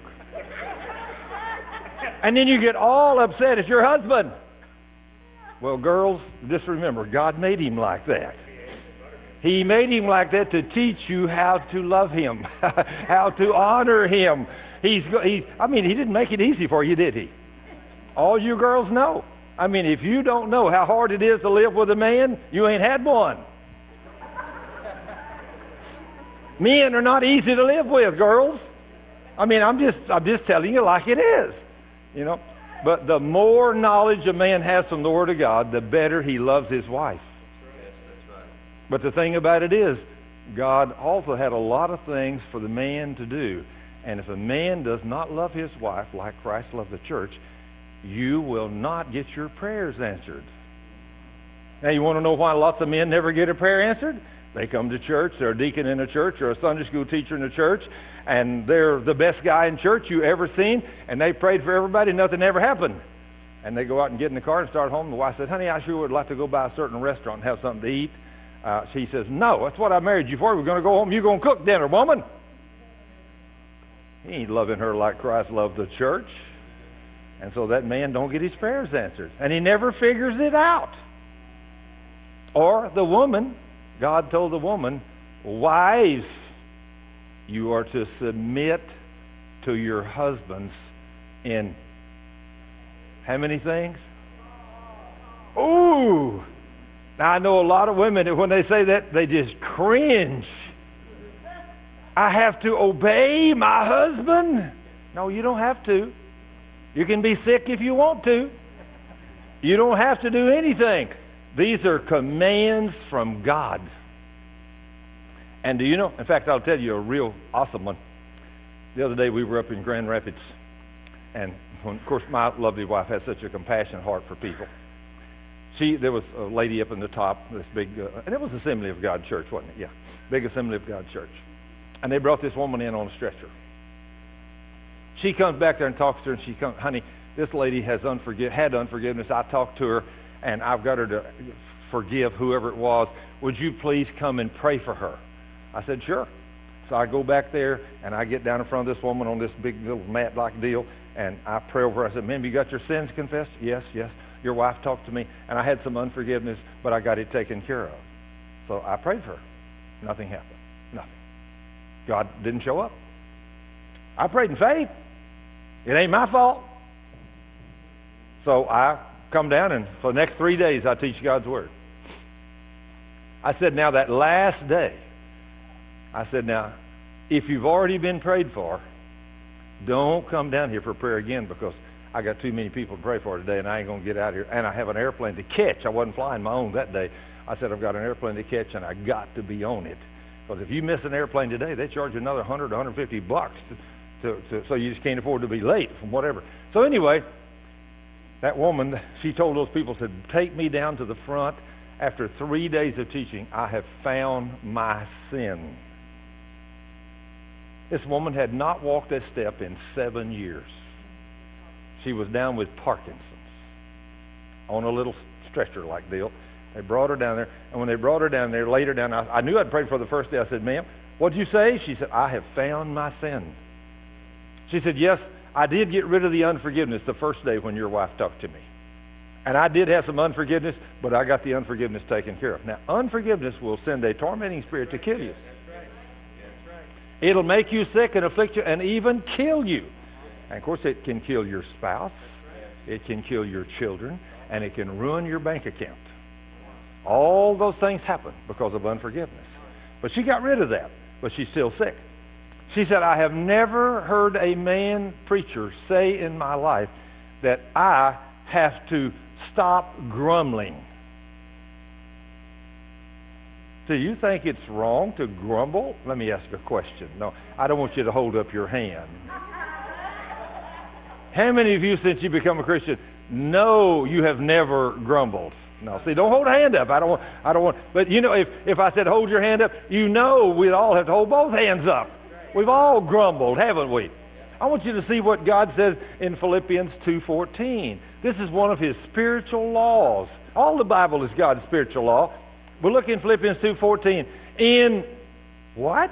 And then you get all upset at your husband. Well, girls, just remember, God made him like that. He made him like that to teach you how to love him, how to honor him. He didn't make it easy for you, did he? All you girls know. I mean, if you don't know how hard it is to live with a man, you ain't had one. Men are not easy to live with, girls. I mean, I'm just telling you like it is, But the more knowledge a man has from the Word of God, the better he loves his wife. But the thing about it is, God also had a lot of things for the man to do. And if a man does not love his wife like Christ loved the church, you will not get your prayers answered. Now, you want to know why lots of men never get a prayer answered? They come to church, they're a deacon in a church or a Sunday school teacher in a church, and they're the best guy in church you ever seen, and they prayed for everybody, nothing ever happened. And they go out and get in the car and start home. The wife said, honey, I sure would like to go by a certain restaurant and have something to eat. She says, no, that's what I married you for. We're going to go home. You're going to cook dinner, woman. He ain't loving her like Christ loved the church. And so that man don't get his prayers answered. And he never figures it out. Or the woman, God told the woman, wives, you are to submit to your husbands in how many things? Ooh! Now, I know a lot of women that when they say that, they just cringe. I have to obey my husband? No, you don't have to. You can be sick if you want to. You don't have to do anything. These are commands from God. And do you know, in fact, I'll tell you a real awesome one. The other day we were up in Grand Rapids, and of course my lovely wife has such a compassionate heart for people. There was a lady up in the top, this big, and it was Assembly of God Church, wasn't it? Yeah, big Assembly of God Church. And they brought this woman in on a stretcher. She comes back there and talks to her, and she comes, honey, this lady had unforgiveness. I talked to her, and I've got her to forgive whoever it was. Would you please come and pray for her? I said, sure. So I go back there, and I get down in front of this woman on this big little mat-like deal, and I pray over her. I said, ma'am, you got your sins confessed? Yes, yes. Your wife talked to me, and I had some unforgiveness, but I got it taken care of. So I prayed for her. Nothing happened. Nothing. God didn't show up. I prayed in faith. It ain't my fault. So I come down, and for the next 3 days, I teach God's Word. I said, now that last day, I said, now, if you've already been prayed for, don't come down here for prayer again, because I got too many people to pray for today, and I ain't going to get out here. And I have an airplane to catch. I wasn't flying my own that day. I said, I've got an airplane to catch, and I got to be on it. Because if you miss an airplane today, they charge you another $100 to $150 so you just can't afford to be late from whatever. So anyway, that woman, she told those people to take me down to the front. After 3 days of teaching, I have found my sin. This woman had not walked a step in 7 years. She was down with Parkinson's on a little stretcher-like deal. They brought her down there, and when they brought her down there, laid her down, I knew I'd prayed for her the first day. I said, ma'am, what'd you say? She said, I have found my sin. She said, yes, I did get rid of the unforgiveness the first day when your wife talked to me. And I did have some unforgiveness, but I got the unforgiveness taken care of. Now, unforgiveness will send a tormenting spirit to kill you. It'll make you sick and afflict you and even kill you. And of course, it can kill your spouse, it can kill your children, and it can ruin your bank account. All those things happen because of unforgiveness. But she got rid of that, but she's still sick. She said, I have never heard a man preacher say in my life that I have to stop grumbling. Do you think it's wrong to grumble? Let me ask a question. No, I don't want you to hold up your hand. How many of you, since you become a Christian, know you have never grumbled? No, see, don't hold a hand up. I don't want. But you know, if I said hold your hand up, you know we'd all have to hold both hands up. We've all grumbled, haven't we? I want you to see what God says in Philippians 2:14. This is one of His spiritual laws. All the Bible is God's spiritual law. But look in Philippians 2:14. In what?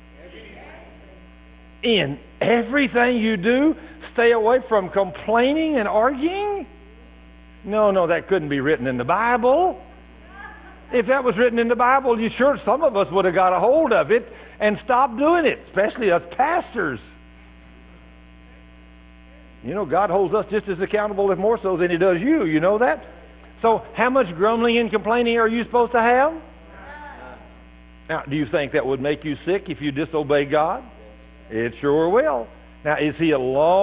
In everything you do, stay away from complaining and arguing? No, that couldn't be written in the Bible. If that was written in the Bible, some of us would have got a hold of it and stopped doing it, especially us pastors. You know, God holds us just as accountable, if more so, than He does you. You know that? So how much grumbling and complaining are you supposed to have? Now, do you think that would make you sick if you disobey God? It sure will. Now, is He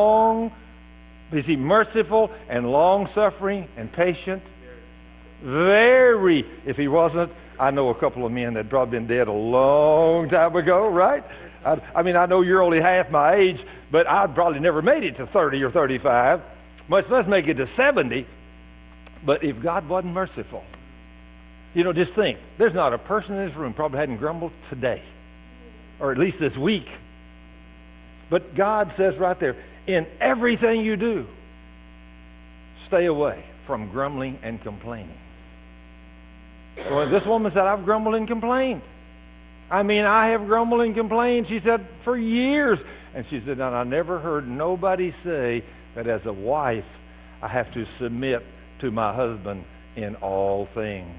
merciful and long-suffering and patient? Very. If He wasn't, I know a couple of men that probably been dead a long time ago, right? I know you're only half my age, but I'd probably never made it to 30 or 35, much less make it to 70. But if God wasn't merciful, just think, there's not a person in this room probably hadn't grumbled today, or at least this week. But God says right there, in everything you do, stay away from grumbling and complaining. Well, this woman said, I've grumbled and complained. I have grumbled and complained, she said, for years. And she said, and I never heard nobody say that as a wife, I have to submit to my husband in all things.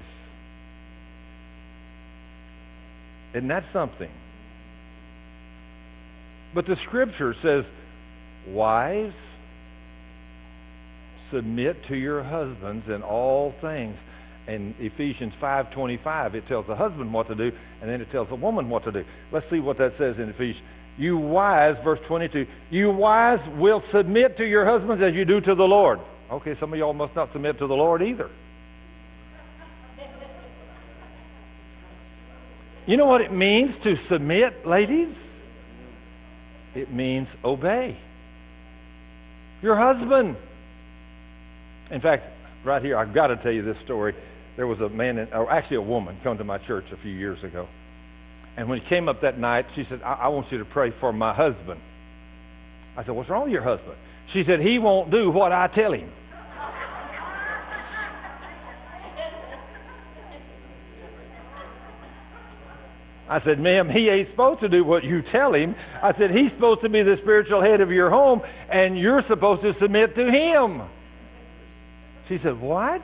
Isn't that something? But the Scripture says, wives, submit to your husbands in all things. In Ephesians 5:25, it tells the husband what to do, and then it tells the woman what to do. Let's see what that says in Ephesians. You wives, verse 22, you wives will submit to your husbands as you do to the Lord. Okay, some of y'all must not submit to the Lord either. You know what it means to submit, ladies? It means obey your husband. In fact, right here, I've got to tell you this story. There was a man, or actually a woman, come to my church a few years ago. And when he came up that night, she said, I want you to pray for my husband. I said, what's wrong with your husband? She said, he won't do what I tell him. I said, ma'am, he ain't supposed to do what you tell him. I said, he's supposed to be the spiritual head of your home, and you're supposed to submit to him. She said, what?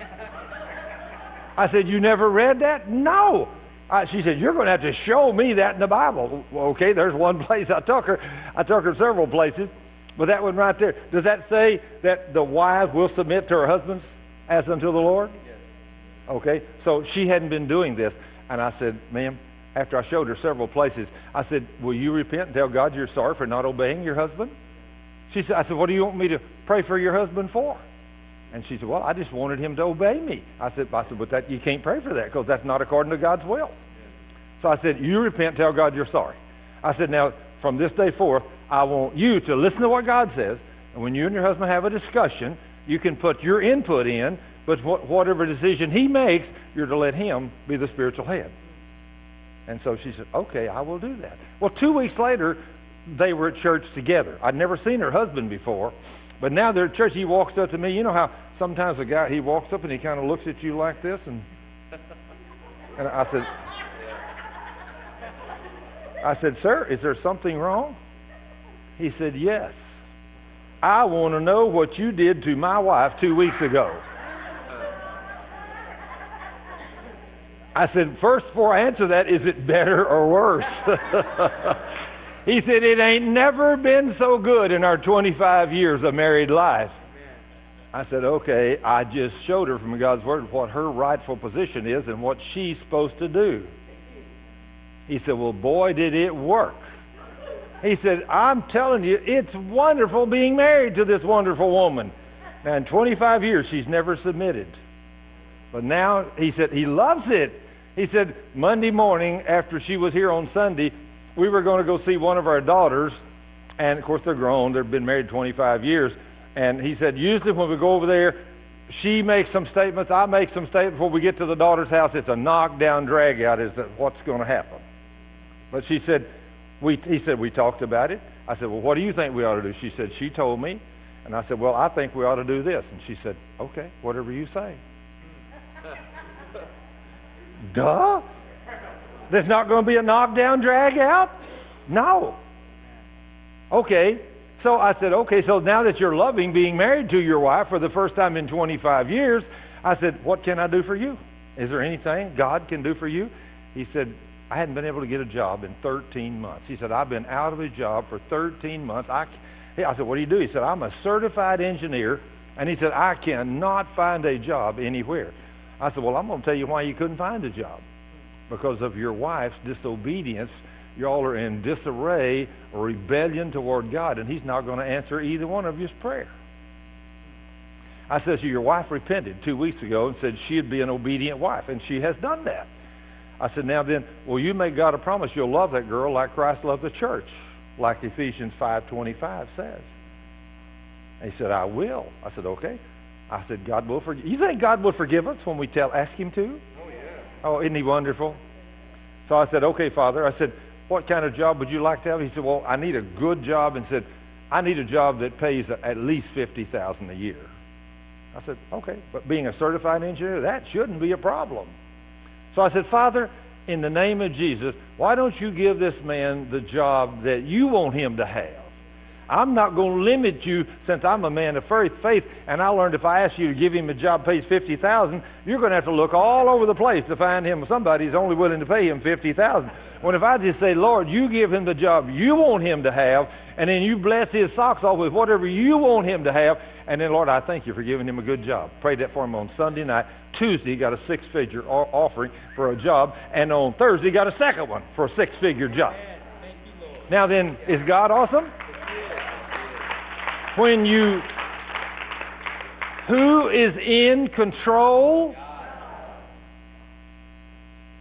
I said, you never read that? No. She said, you're going to have to show me that in the Bible. Well, okay, there's one place I took her. I took her several places, but that one right there. Does that say that the wives will submit to her husbands as unto the Lord? Yes. Okay, so she hadn't been doing this. And I said, ma'am, after I showed her several places, I said, will you repent and tell God you're sorry for not obeying your husband? She said, I said, what do you want me to pray for your husband for? And she said, well, I just wanted him to obey me. I said, but that you can't pray for that because that's not according to God's will. So I said, you repent, tell God you're sorry. I said, now, from this day forth, I want you to listen to what God says. And when you and your husband have a discussion, you can put your input in, but whatever decision he makes, you're to let him be the spiritual head. And so she said, okay, I will do that. Well, 2 weeks later, they were at church together. I'd never seen her husband before, but now they're at church. He walks up to me. You know how sometimes a guy, he walks up and he kind of looks at you like this, and I said, sir, is there something wrong? He said, yes. I want to know what you did to my wife 2 weeks ago. I said, first, before I answer that, is it better or worse? He said, it ain't never been so good in our 25 years of married life. I said, okay, I just showed her from God's Word what her rightful position is and what she's supposed to do. He said, well, boy, did it work. He said, I'm telling you, it's wonderful being married to this wonderful woman. Now, in 25 years, she's never submitted. But now, he said, he loves it. He said, Monday morning, after she was here on Sunday, we were going to go see one of our daughters. And, of course, they're grown. They've been married 25 years. And he said, usually when we go over there, she makes some statements, I make some statements. Before we get to the daughter's house, it's a knock-down, drag-out is what's going to happen. But she said, he said, we talked about it. I said, well, what do you think we ought to do? She said, she told me. And I said, well, I think we ought to do this. And she said, okay, whatever you say. Duh. There's not going to be a knockdown, drag out? No. Okay. So I said, okay, so now that you're loving being married to your wife for the first time in 25 years, I said, what can I do for you? Is there anything God can do for you? He said, I hadn't been able to get a job in 13 months. He said, I've been out of a job for 13 months. I said, what do you do? He said, I'm a certified engineer. And he said, I cannot find a job anywhere. I said, well, I'm going to tell you why you couldn't find a job. Because of your wife's disobedience. Y'all are in disarray or rebellion toward God, and he's not going to answer either one of your prayer. I said, so your wife repented 2 weeks ago and said she'd be an obedient wife, and she has done that. I said, now then, will you make God a promise you'll love that girl like Christ loved the church, like Ephesians 5:25 says? And he said, I will. I said, okay. I said, God will forgive. You think God will forgive us when we ask him to? Oh, yeah. Oh, isn't he wonderful? So I said, okay, Father. I said, what kind of job would you like to have? He said, well, I need a good job. And said, I need a job that pays at least $50,000 a year. I said, okay, but being a certified engineer, that shouldn't be a problem. So I said, Father, in the name of Jesus, why don't you give this man the job that you want him to have? I'm not going to limit you since I'm a man of faith, and I learned if I ask you to give him a job that pays $50,000, you're going to have to look all over the place to find him somebody who's only willing to pay him $50,000. When if I just say, Lord, you give him the job you want him to have, and then you bless his socks off with whatever you want him to have, and then, Lord, I thank you for giving him a good job. Prayed that for him on Sunday night. Tuesday, he got a six-figure offering for a job, and on Thursday, he got a second one for a six-figure job. Now then, is God awesome? Who is in control? Now,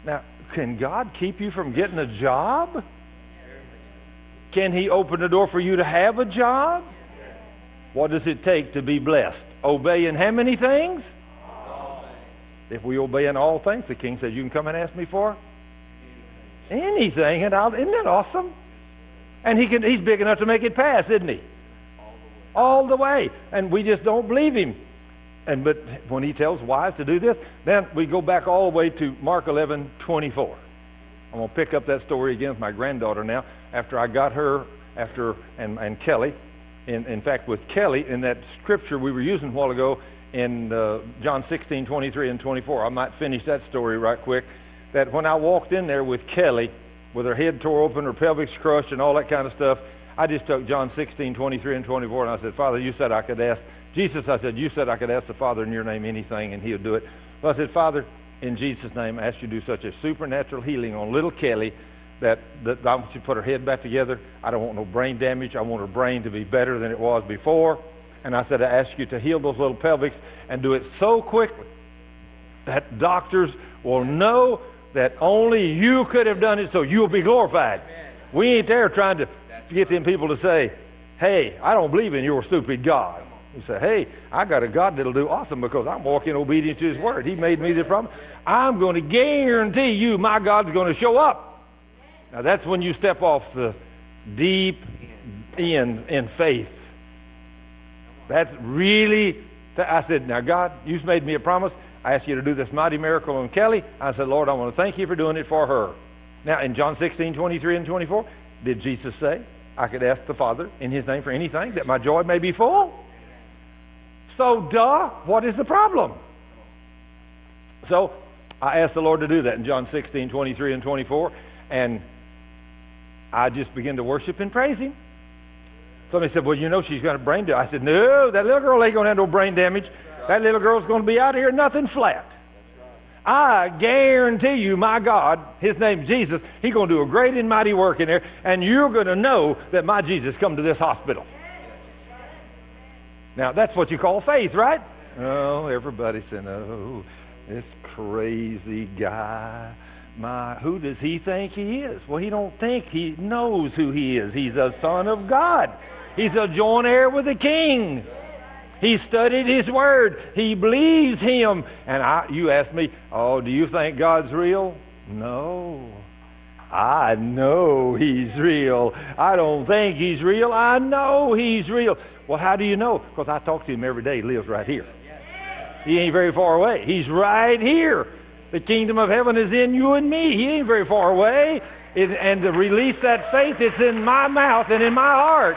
Can God keep you from getting a job? Can He open the door for you to have a job? What does it take to be blessed? Obeying how many things? If we obey in all things, the King says, you can come and ask me for anything, and isn't that awesome? And He's big enough to make it pass, isn't He? All the way. And we just don't believe Him. But when He tells wives to do this, then we go back all the way to Mark 11:24. I'm going to pick up that story again with my granddaughter now, after I got her, and Kelly. In fact, with Kelly, in that scripture we were using a while ago, in John 16:23 and 24. I might finish that story right quick. That when I walked in there with Kelly, with her head tore open, her pelvis crushed, and all that kind of stuff, I just took John 16:23 and 24, and I said, Father, you said I could ask Jesus. I said, you said I could ask the Father in your name anything, and He'll do it. So I said, Father, in Jesus' name, I ask you to do such a supernatural healing on little Kelly that I want you to put her head back together. I don't want no brain damage. I want her brain to be better than it was before. And I said, I ask you to heal those little pelvics and do it so quickly that doctors will know that only you could have done it, so you'll be glorified. We ain't there trying to get them people to say, hey, I don't believe in your stupid God. You say, hey, I got a God that'll do awesome because I'm walking obedient to His word. He made me the promise. I'm going to guarantee you my God's going to show up. Now that's when you step off the deep end in faith. That's really, I said, now God, you've made me a promise. I asked you to do this mighty miracle on Kelly. I said, Lord, I want to thank you for doing it for her. Now in John 16:23 and 24, did Jesus say I could ask the Father in His name for anything that my joy may be full? So what is the problem? So I asked the Lord to do that in John 16:23 and 24, and I just began to worship and praise Him. Somebody said, well, you know she's got a brain damage. I said, no, that little girl ain't going to have no brain damage. That little girl's going to be out here nothing flat. I guarantee you, my God, His name's Jesus, He's going to do a great and mighty work in there, and you're going to know that my Jesus come to this hospital. Now, that's what you call faith, right? Oh, everybody said, oh, this crazy guy. Who does he think he is? Well, he don't think. He knows who he is. He's a son of God. He's a joint heir with the King. He studied His word. He believes Him. And you ask me, oh, do you think God's real? No. I know He's real. I don't think He's real. I know He's real. Well, how do you know? Because I talk to Him every day. He lives right here. He ain't very far away. He's right here. The kingdom of heaven is in you and me. He ain't very far away. And to release that faith, it's in my mouth and in my heart.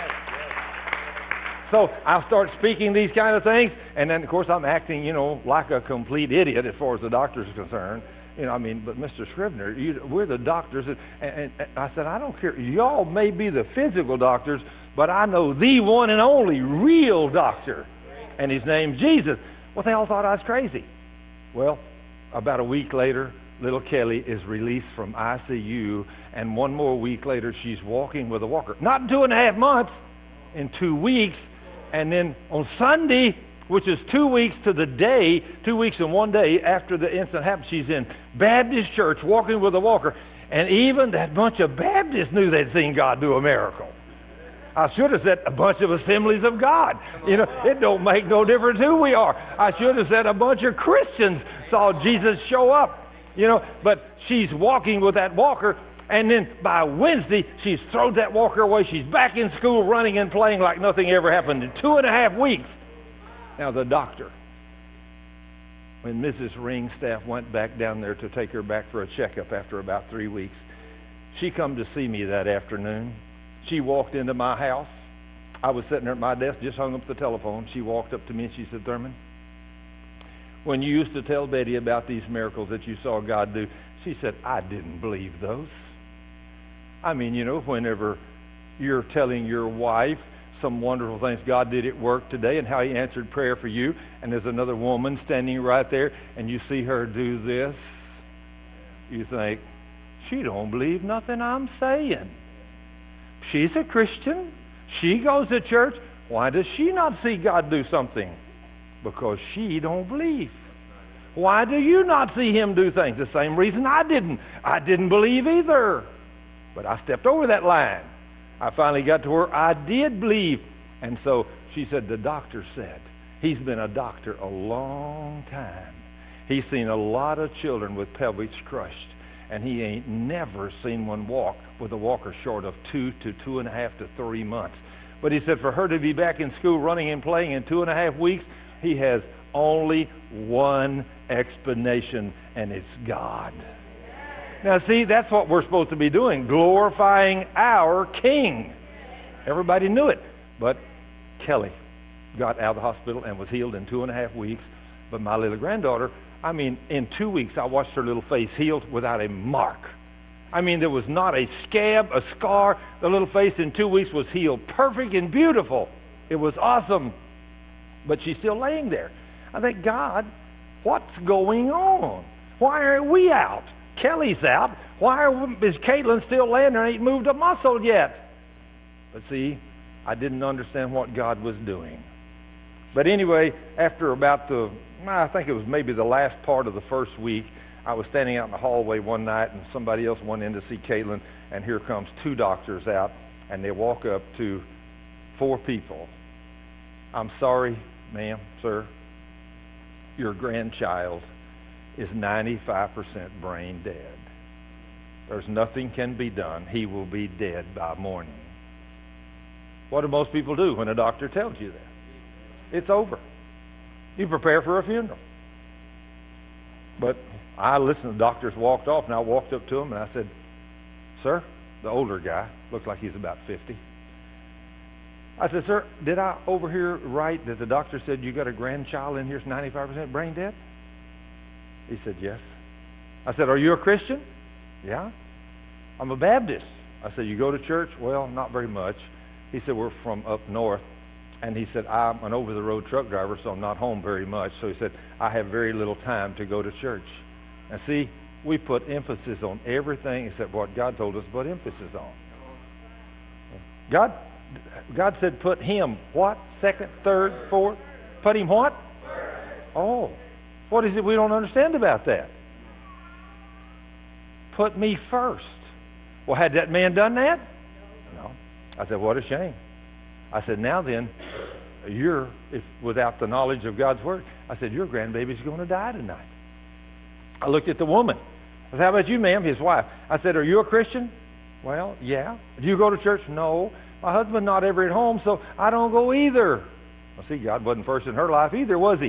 So I'll start speaking these kind of things, and then, of course, I'm acting, like a complete idiot as far as the doctor's concerned. But Mr. Scrivener, we're the doctors. And I said, I don't care. Y'all may be the physical doctors, but I know the one and only real doctor, and His name's Jesus. Well, they all thought I was crazy. Well, about a week later, little Kelly is released from ICU, and one more week later, she's walking with a walker. Not in 2.5 months, in 2 weeks. And then on Sunday, which is 2 weeks to the day, 2 weeks and 1 day after the incident happened, she's in Baptist church walking with a walker. And even that bunch of Baptists knew they'd seen God do a miracle. I should have said a bunch of Assemblies of God. It don't make no difference who we are. I should have said a bunch of Christians saw Jesus show up. But she's walking with that walker, and then by Wednesday, she's thrown that walker away. She's back in school running and playing like nothing ever happened in 2.5 weeks. Now the doctor, when Mrs. Ringstaff went back down there to take her back for a checkup after about 3 weeks, she come to see me that afternoon. She walked into my house. I was sitting there at my desk, just hung up the telephone. She walked up to me and she said, Thurman, when you used to tell Betty about these miracles that you saw God do, she said, I didn't believe those. Whenever you're telling your wife some wonderful things God did at work today and how He answered prayer for you, and there's another woman standing right there, and you see her do this, you think, she don't believe nothing I'm saying. She's a Christian. She goes to church. Why does she not see God do something? Because she don't believe. why do you not see him do things? The same reason I didn't. I didn't believe either. But I stepped over that line. I finally got to where I did believe. And so she said, the doctor said, he's been a doctor a long time. He's seen a lot of children with pelvics crushed. And he ain't never seen one walk with a walker short of 2 to 2.5 to 3 months. But he said for her to be back in school running and playing in 2.5 weeks, he has only one explanation, and it's God. Now see, that's what we're supposed to be doing, glorifying our King. Everybody knew it. But Kelly got out of the hospital and was healed in 2.5 weeks. But my little granddaughter, I mean, in 2 weeks I watched her little face healed without a mark. I mean, there was not a scab, a scar. The little face in 2 weeks was healed, perfect and beautiful. It was awesome. But she's still laying there. I think, God, what's going on? Why aren't we out? Kelly's out. Why is Caitlin still laying there and ain't moved a muscle yet? But see, I didn't understand what God was doing. But anyway, after about I think it was maybe the last part of the first week, I was standing out in the hallway one night and somebody else went in to see Caitlin, and here comes 2 doctors out, and they walk up to 4 people. I'm sorry, ma'am, sir, your grandchild is 95% brain dead. There's nothing can be done. He will be dead by morning. What do most people do when a doctor tells you that? It's over. You prepare for a funeral. But I listened, the doctors walked off, and I walked up to him, and I said, sir, the older guy, looked like he's about 50. I said, sir, did I overhear right that the doctor said you got a grandchild in here's 95% brain dead? He said, yes. I said, are you a Christian? Yeah. I'm a Baptist. I said, you go to church? Well, not very much. He said, we're from up north. And he said, I'm an over-the-road truck driver, so I'm not home very much. So he said, I have very little time to go to church. And see, we put emphasis on everything except what God told us to put emphasis on. God said put him, what? Second, third, fourth? Put him what? Oh, what is it we don't understand about that? Put me first. Well, had that man done that? No. I said, what a shame. I said, now then, if without the knowledge of God's word, I said, your grandbaby's going to die tonight. I looked at the woman. I said, how about you, ma'am, his wife? I said, are you a Christian? Well, yeah. Do you go to church? No. My husband not ever at home, so I don't go either. Well, see, God wasn't first in her life either, was he?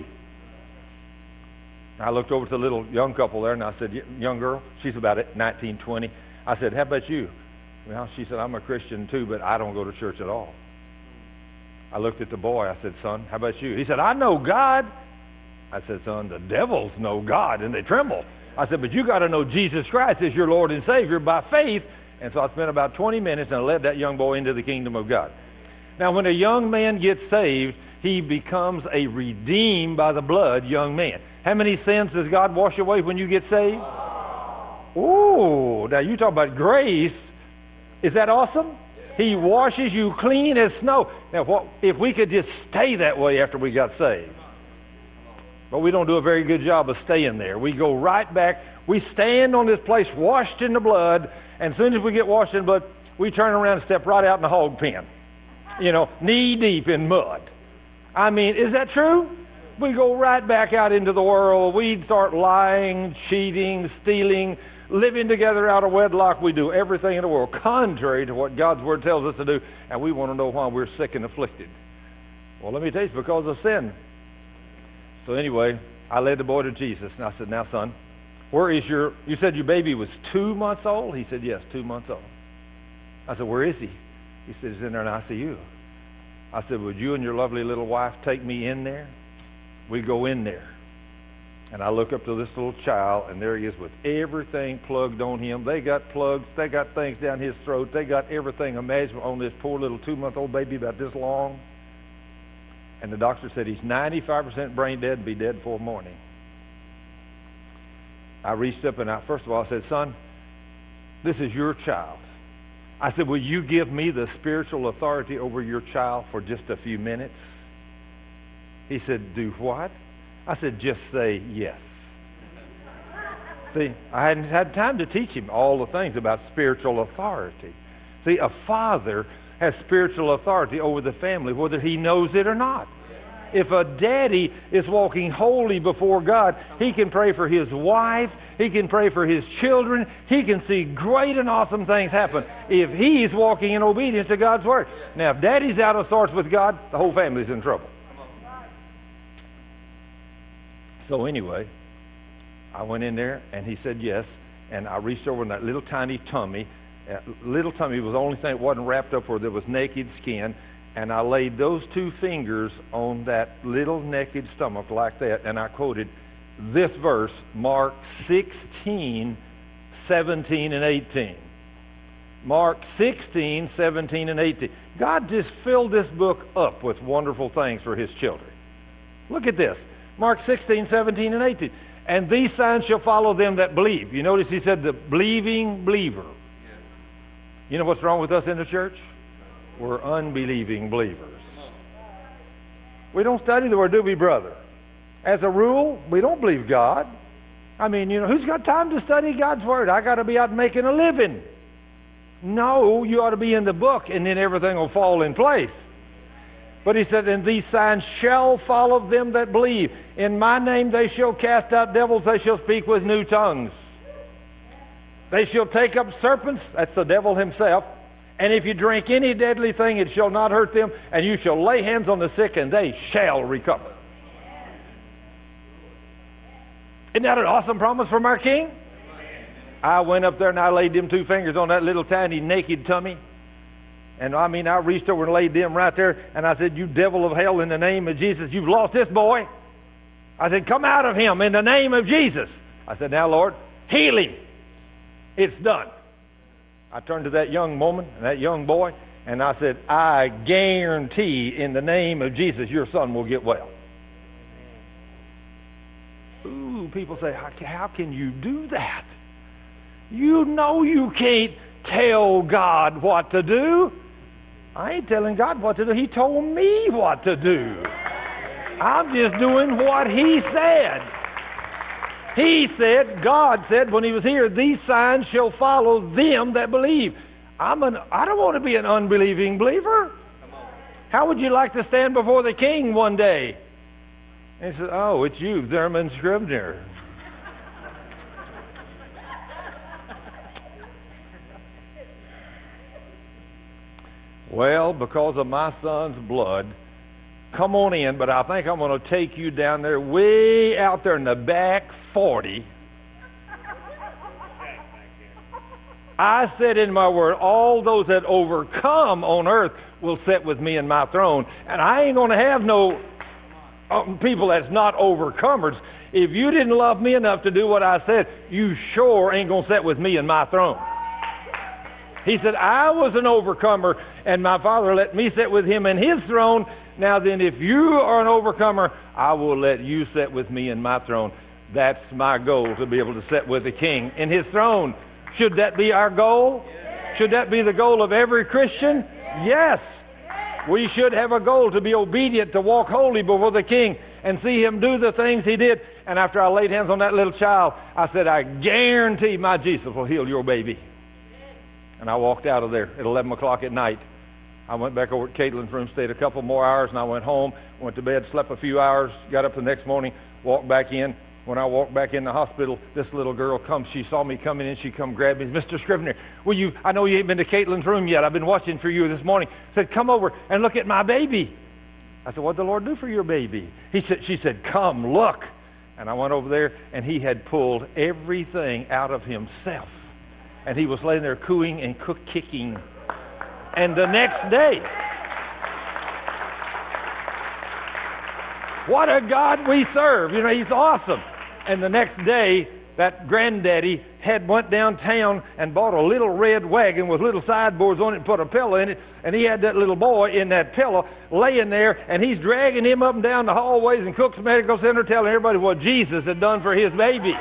I looked over to the little young couple there, and I said, young girl, she's about 19, 20. I said, how about you? Well, she said, I'm a Christian too, but I don't go to church at all. I looked at the boy. I said, son, how about you? He said, I know God. I said, son, the devils know God, and they tremble. I said, but you got to know Jesus Christ is your Lord and Savior by faith. And so I spent about 20 minutes and I led that young boy into the kingdom of God. Now, when a young man gets saved, he becomes a redeemed by the blood young man. How many sins does God wash away when you get saved? Ooh, now you talk about grace. Is that awesome? He washes you clean as snow. Now, what if we could just stay that way after we got saved? But we don't do a very good job of staying there. We go right back. We stand on this place washed in the blood, and as soon as we get washed in blood, we turn around and step right out in the hog pen. Knee deep in mud. I mean, is that true? We go right back out into the world. We start lying, cheating, stealing, living together out of wedlock. We do everything in the world contrary to what God's word tells us to do, and we want to know why we're sick and afflicted. Well, let me tell you, it's because of sin. So anyway, I led the boy to Jesus, and I said, now, son, where is you said your baby was 2 months old? He said, yes, 2 months old. I said, where is he? He said, he's in there in ICU. I said, would you and your lovely little wife take me in there? We go in there. And I look up to this little child, and there he is with everything plugged on him. They got plugs. They got things down his throat. They got everything imaginable on this poor little 2-month-old baby about this long. And the doctor said he's 95% brain dead and be dead before morning. I reached up and first of all I said, son, this is your child. I said, will you give me the spiritual authority over your child for just a few minutes? He said, do what? I said, just say yes. See, I hadn't had time to teach him all the things about spiritual authority. See, a father has spiritual authority over the family, whether he knows it or not. If a daddy is walking holy before God, he can pray for his wife, he can pray for his children, he can see great and awesome things happen if he's walking in obedience to God's word. Now, if daddy's out of sorts with God, the whole family's in trouble. So anyway, I went in there and he said yes, and I reached over in that little tiny tummy. Little tummy was the only thing that wasn't wrapped up where there was naked skin. And I laid those two fingers on that little naked stomach like that, and I quoted this verse, Mark 16, 17, and 18. Mark 16, 17, and 18. God just filled this book up with wonderful things for his children. Look at this. Mark 16, 17, and 18. And these signs shall follow them that believe. You notice he said the believing believer. You know what's wrong with us in the church? We're unbelieving believers. We don't study the word, do we, brother? As a rule, we don't believe God. I mean, who's got time to study God's word? I got to be out making a living. No, you ought to be in the book, and then everything will fall in place. But he said, and these signs shall follow them that believe. In my name they shall cast out devils, they shall speak with new tongues. They shall take up serpents, that's the devil himself. And if you drink any deadly thing, it shall not hurt them, and you shall lay hands on the sick, and they shall recover. Isn't that an awesome promise from our King? I went up there and I laid them two fingers on that little tiny naked tummy. And I reached over and laid them right there, and I said, you devil of hell, in the name of Jesus, you've lost this boy. I said, come out of him in the name of Jesus. I said, now, Lord, heal him. It's done. I turned to that young woman and that young boy, and I said, I guarantee in the name of Jesus your son will get well. Ooh, people say, how can you do that? You know you can't tell God what to do. I ain't telling God what to do. He told me what to do. I'm just doing what he said. He said, God said when he was here, these signs shall follow them that believe. I don't want to be an unbelieving believer. How would you like to stand before the king one day? And he said, oh, it's you, Thurman Scribner. Well, because of my son's blood, come on in, but I think I'm going to take you down there, way out there in the back 40. I said in my word, all those that overcome on earth will sit with me in my throne. And I ain't going to have no people that's not overcomers. If you didn't love me enough to do what I said, you sure ain't going to sit with me in my throne. He said, I was an overcomer, and my Father let me sit with him in his throne. Now then, if you are an overcomer, I will let you sit with me in my throne. That's my goal, to be able to sit with the King in his throne. Should that be our goal? Yes. Should that be the goal of every Christian? Yes. We should have a goal to be obedient, to walk holy before the King and see him do the things he did. And after I laid hands on that little child, I said, I guarantee my Jesus will heal your baby. And I walked out of there at 11 o'clock at night. I went back over at Caitlin's room, stayed a couple more hours, and I went home, went to bed, slept a few hours, got up the next morning, walked back in. When I walked back in the hospital, this little girl comes. She saw me coming in. She come grab me. Mr. Scribner, I know you ain't been to Caitlin's room yet. I've been watching for you this morning. Said, come over and look at my baby. I said, what'd the Lord do for your baby? She said, come look. And I went over there, and he had pulled everything out of himself. And he was laying there cooing and kicking. And the next day, what a God we serve. He's awesome. And the next day, that granddaddy went downtown and bought a little red wagon with little sideboards on it and put a pillow in it. And he had that little boy in that pillow laying there, and he's dragging him up and down the hallways and Cook's Medical Center telling everybody what Jesus had done for his baby.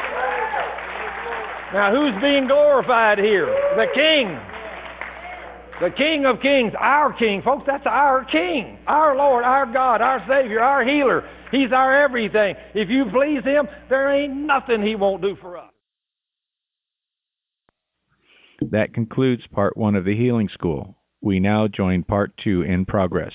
Now, who's being glorified here? The King. The King of Kings, our King. Folks, that's our King. Our Lord, our God, our Savior, our healer. He's our everything. If you please Him, there ain't nothing He won't do for us. That concludes part 1 of the Healing School. We now join part 2 in progress.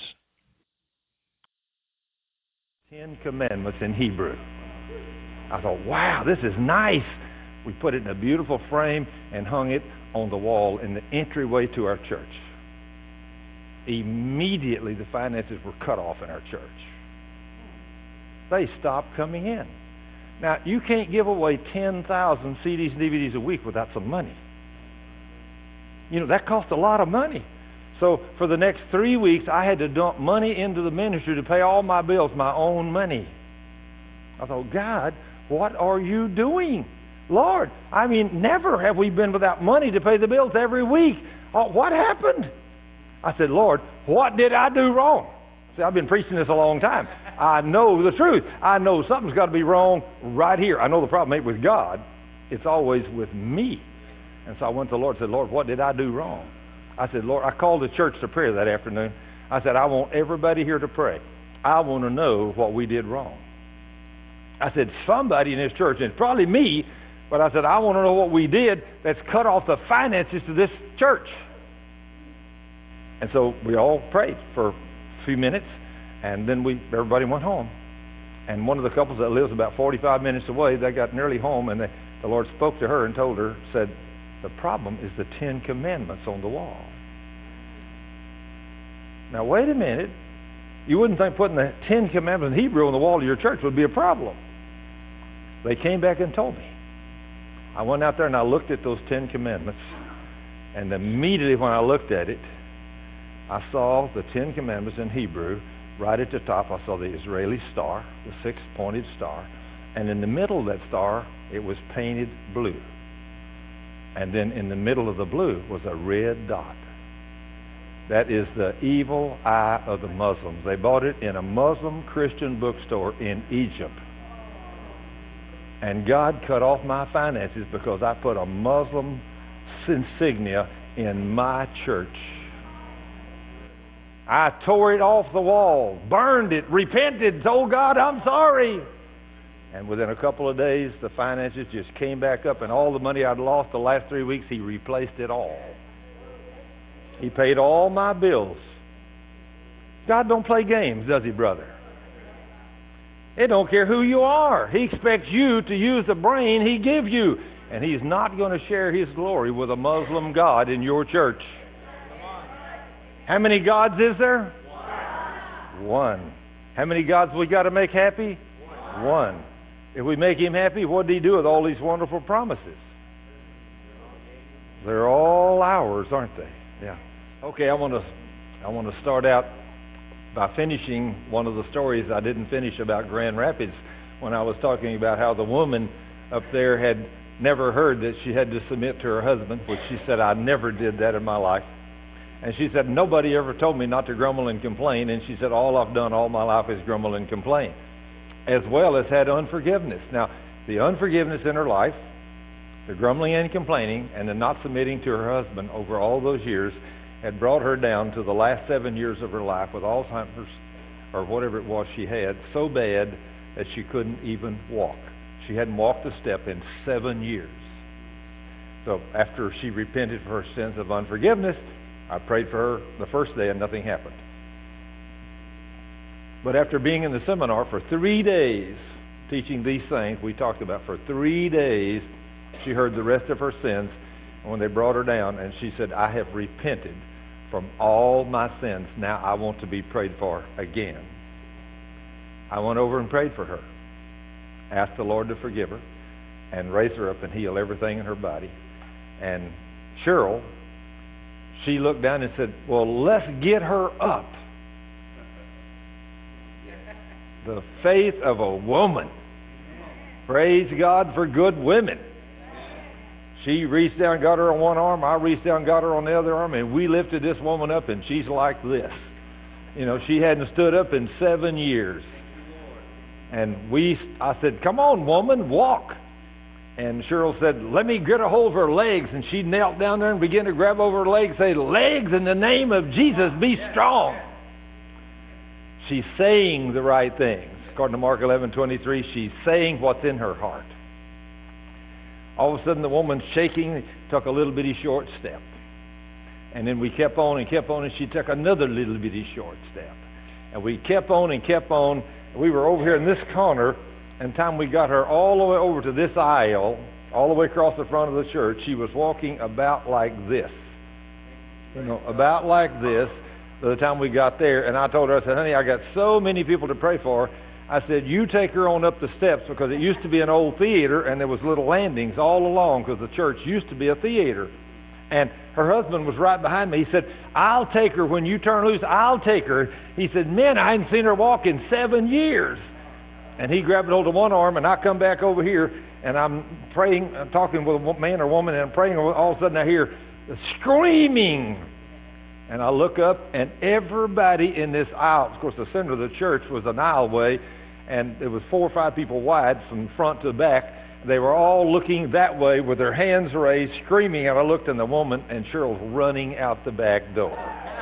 10 Commandments in Hebrew. I thought, wow, this is nice. We put it in a beautiful frame and hung it on the wall in the entryway to our church. Immediately the finances were cut off in our church. They stopped coming in. Now, you can't give away 10,000 CDs and DVDs a week without some money. You know, that costs a lot of money. So for the next 3 weeks, I had to dump money into the ministry to pay all my bills, my own money. I thought, God, what are you doing? Lord, I mean, never have we been without money to pay the bills every week. Oh, what happened? I said, Lord, what did I do wrong? See, I've been preaching this a long time. I know the truth. I know something's got to be wrong right here. I know the problem ain't with God. It's always with me. And so I went to the Lord and said, Lord, what did I do wrong? I said, Lord, I called the church to prayer that afternoon. I said, I want everybody here to pray. I want to know what we did wrong. I said, somebody in this church, and it's probably me, but I said, I want to know what we did that's cut off the finances to this church. And so we all prayed for a few minutes, and then everybody went home. And one of the couples that lives about 45 minutes away, they got nearly home, and the Lord spoke to her and told her, said, the problem is the 10 Commandments on the wall. Now, wait a minute. You wouldn't think putting the 10 Commandments in Hebrew on the wall of your church would be a problem. They came back and told me. I went out there and I looked at those 10 Commandments, and immediately when I looked at it, I saw the 10 Commandments in Hebrew. Right at the top, I saw the Israeli star, the 6-pointed star, and in the middle of that star, it was painted blue. And then in the middle of the blue was a red dot. That is the evil eye of the Muslims. They bought it in a Muslim Christian bookstore in Egypt. And God cut off my finances because I put a Muslim insignia in my church. I tore it off the wall, burned it, repented, told God I'm sorry. And within a couple of days, the finances just came back up, and all the money I'd lost the last 3 weeks, He replaced it all. He paid all my bills. God don't play games, does He, brother? It don't care who you are. He expects you to use the brain He give you. And He's not going to share His glory with a Muslim God in your church. How many gods is there? One. How many gods we got to make happy? One. If we make Him happy, what did He do with all these wonderful promises? They're all ours, aren't they? Yeah. Okay, I want to start out by finishing one of the stories I didn't finish about Grand Rapids, when I was talking about how the woman up there had never heard that she had to submit to her husband, which she said, I never did that in my life. And she said, nobody ever told me not to grumble and complain. And she said, all I've done all my life is grumble and complain, as well as had unforgiveness. Now, the unforgiveness in her life, the grumbling and complaining, and the not submitting to her husband over all those years had brought her down to the last 7 years of her life with Alzheimer's, or whatever it was she had, so bad that she couldn't even walk. She hadn't walked a step in 7 years. So after she repented for her sins of unforgiveness, I prayed for her the first day and nothing happened. But after being in the seminar for 3 days, teaching these things we talked about for 3 days, she heard the rest of her sins when they brought her down, and she said, I have repented from all my sins. Now I want to be prayed for again. I went over and prayed for her, asked the Lord to forgive her and raise her up and heal everything in her body. And Cheryl, she looked down and said, well, let's get her up. The faith of a woman. Praise God for good women. She reached down and got her on one arm. I reached down and got her on the other arm. And we lifted this woman up, and she's like this. You know, she hadn't stood up in 7 years. And I said, come on, woman, walk. And Cheryl said, let me get a hold of her legs. And she knelt down there and began to grab over her legs, say, legs, in the name of Jesus, be strong. She's saying the right things. According to Mark 11:23, she's saying what's in her heart. All of a sudden, the woman shaking took a little bitty short step. And then we kept on, and she took another little bitty short step. And we kept on. We were over here in this corner, and time we got her all the way over to this aisle, all the way across the front of the church, she was walking about like this. About like this by the time we got there. And I told her, I said, honey, I got so many people to pray for. I said, you take her on up the steps, because it used to be an old theater, and there was little landings all along, because the church used to be a theater. And her husband was right behind me. He said, I'll take her when you turn loose. I'll take her. He said, man, I hadn't seen her walk in 7 years. And he grabbed hold of one arm, and I come back over here, and I'm praying, talking with a man or woman, and I'm praying, and all of a sudden I hear screaming. And I look up, and everybody in this aisle, of course the center of the church was an aisleway, and it was 4 or 5 people wide from front to back. They were all looking that way with their hands raised, screaming, and I looked in the woman, and Cheryl's running out the back door.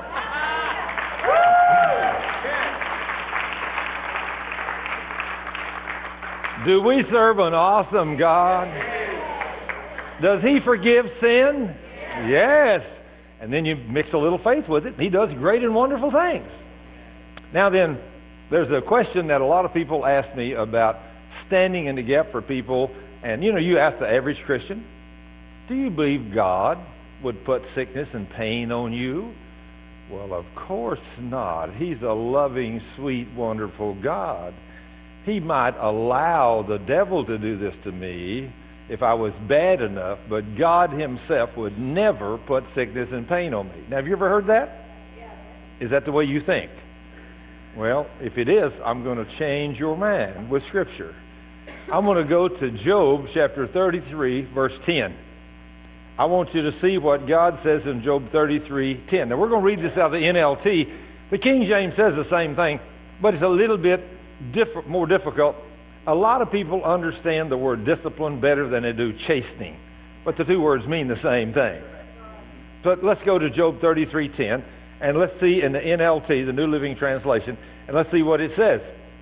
Do we serve an awesome God? Does He forgive sin? Yes. And then you mix a little faith with it. He does great and wonderful things. Now then, there's a question that a lot of people ask me about standing in the gap for people. And you ask the average Christian, do you believe God would put sickness and pain on you? Well, of course not. He's a loving, sweet, wonderful God. He might allow the devil to do this to me if I was bad enough, but God Himself would never put sickness and pain on me. Now, have you ever heard that? Is that the way you think? Well, if it is, I'm going to change your mind with Scripture. I'm going to go to Job chapter 33, verse 10. I want you to see what God says in Job 33:10. Now, we're going to read this out of the NLT. The King James says the same thing, but it's a little bit more difficult. A lot of people understand the word discipline better than they do chastening, but the two words mean the same thing. But let's go to Job 33:10, and let's see in the NLT, the New Living Translation, and let's see what it says.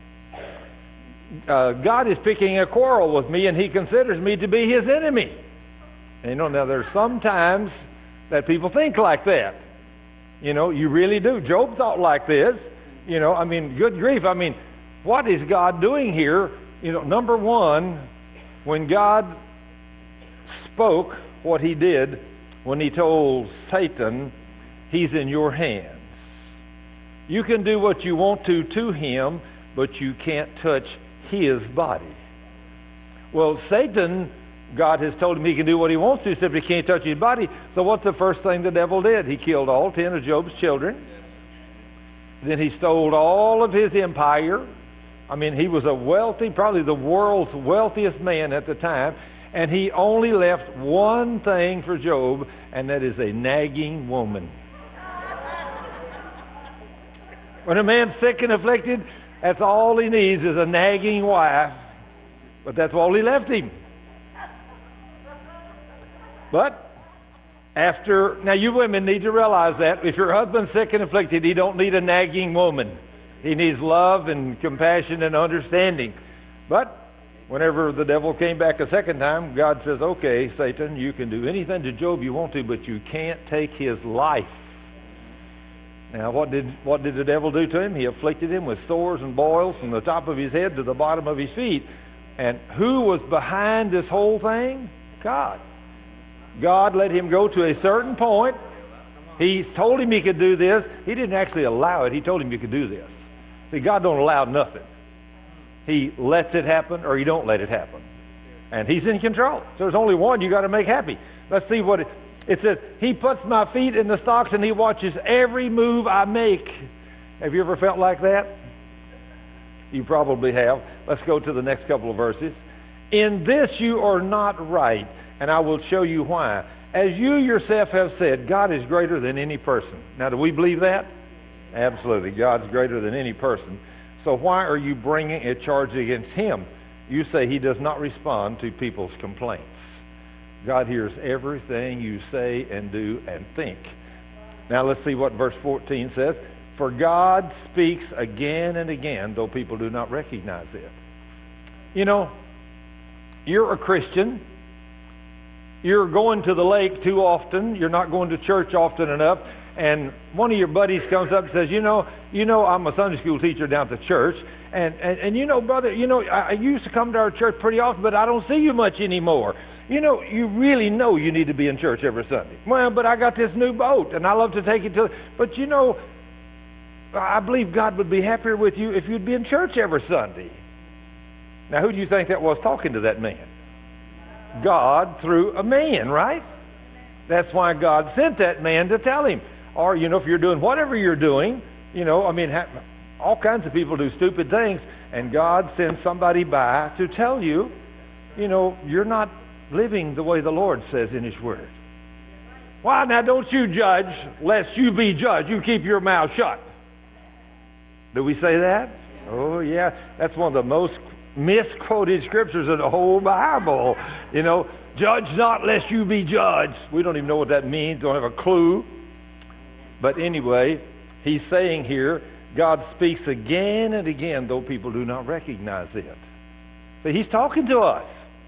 God is picking a quarrel with me, and He considers me to be His enemy. And now there's sometimes that people think like that. You really do. Job thought like this. Good grief. What is God doing here? Number one, when God spoke what He did, when He told Satan, he's in your hands. You can do what you want to him, but you can't touch his body. Well, Satan, God has told him he can do what he wants to, except he can't touch his body. So what's the first thing the devil did? He killed all 10 of Job's children. Then he stole all of his empire. He was a wealthy, probably the world's wealthiest man at the time. And he only left one thing for Job, and that is a nagging woman. When a man's sick and afflicted, that's all he needs is a nagging wife. But that's all he left him. But now you women need to realize that if your husband's sick and afflicted, he don't need a nagging woman. He needs love and compassion and understanding. But whenever the devil came back a second time, God says, okay, Satan, you can do anything to Job you want to, but you can't take his life. Now, what did the devil do to him? He afflicted him with sores and boils from the top of his head to the bottom of his feet. And who was behind this whole thing? God. God let him go to a certain point. He told him he could do this. He didn't actually allow it. He told him he could do this. See, God don't allow nothing. He lets it happen or he don't let it happen. And he's in control. So there's only one you got to make happy. Let's see what it says. He puts my feet in the stocks and he watches every move I make. Have you ever felt like that? You probably have. Let's go to the next couple of verses. In this you are not right, and I will show you why. As you yourself have said, God is greater than any person. Now, do we believe that? Absolutely. God's greater than any person. So why are you bringing a charge against him? You say he does not respond to people's complaints. God hears everything you say and do and think. Now let's see what verse 14 says. For God speaks again and again, though people do not recognize it. You know, you're a Christian. You're going to the lake too often. You're not going to church often enough. And one of your buddies comes up and says, you know, I'm a Sunday school teacher down at the church. And you know, brother, I used to come to our church pretty often, but I don't see you much anymore. You really know you need to be in church every Sunday. Well, but I got this new boat, and I love to take it to... But I believe God would be happier with you if you'd be in church every Sunday. Now, who do you think that was talking to that man? God through a man, right? That's why God sent that man to tell him. Or, if you're doing whatever you're doing, all kinds of people do stupid things, and God sends somebody by to tell you, you're not living the way the Lord says in His Word. Why, now don't you judge, lest you be judged. You keep your mouth shut. Do we say that? Oh, yeah. That's one of the most misquoted scriptures in the whole Bible. Judge not lest you be judged. We don't even know what that means. Don't have a clue. But anyway, he's saying here, God speaks again and again, though people do not recognize it. So he's talking to us.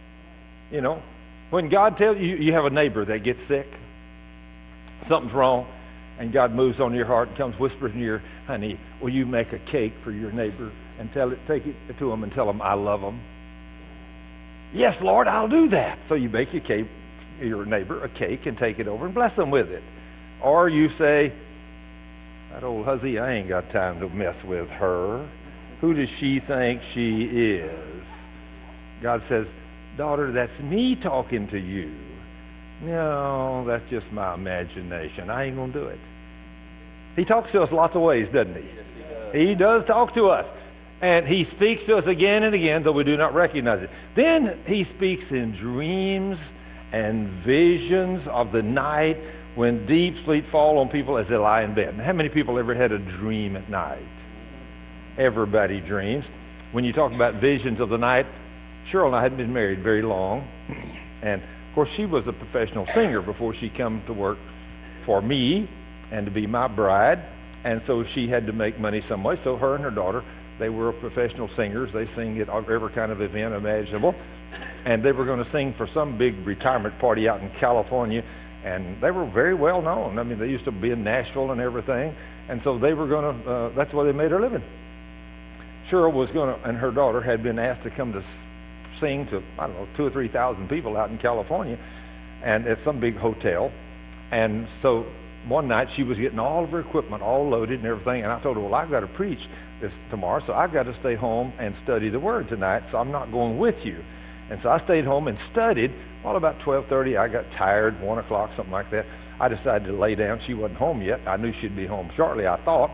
When God tells you, you have a neighbor that gets sick, something's wrong, and God moves on your heart and comes whispering in your, honey, will you make a cake for your neighbor and take it to them and tell them I love them? Yes, Lord, I'll do that. So you bake your neighbor a cake and take it over and bless them with it. Or you say, that old hussy, I ain't got time to mess with her. Who does she think she is? God says, daughter, that's me talking to you. No, that's just my imagination. I ain't going to do it. He talks to us lots of ways, doesn't he? Yes, he does. He does talk to us. And he speaks to us again and again, though we do not recognize it. Then he speaks in dreams and visions of the night when deep sleep falls on people as they lie in bed. How many people ever had a dream at night? Everybody dreams. When you talk about visions of the night, Cheryl and I hadn't been married very long. And, of course, she was a professional singer before she came to work for me and to be my bride. And so she had to make money some way. So her and her daughter, they were professional singers. They sing at every kind of event imaginable. And they were going to sing for some big retirement party out in California. And they were very well known. I mean, they used to be in Nashville and everything. And so they were going to, that's where they made their living. Cheryl was going to, and her daughter had been asked to come to sing to, 2,000 or 3,000 people out in California and at some big hotel. And so one night she was getting all of her equipment all loaded and everything. And I told her, well, I've got to preach this tomorrow, so I've got to stay home and study the Word tonight, so I'm not going with you. And so I stayed home and studied. Well, about 12:30, I got tired, 1 o'clock, something like that. I decided to lay down. She wasn't home yet. I knew she'd be home shortly, I thought.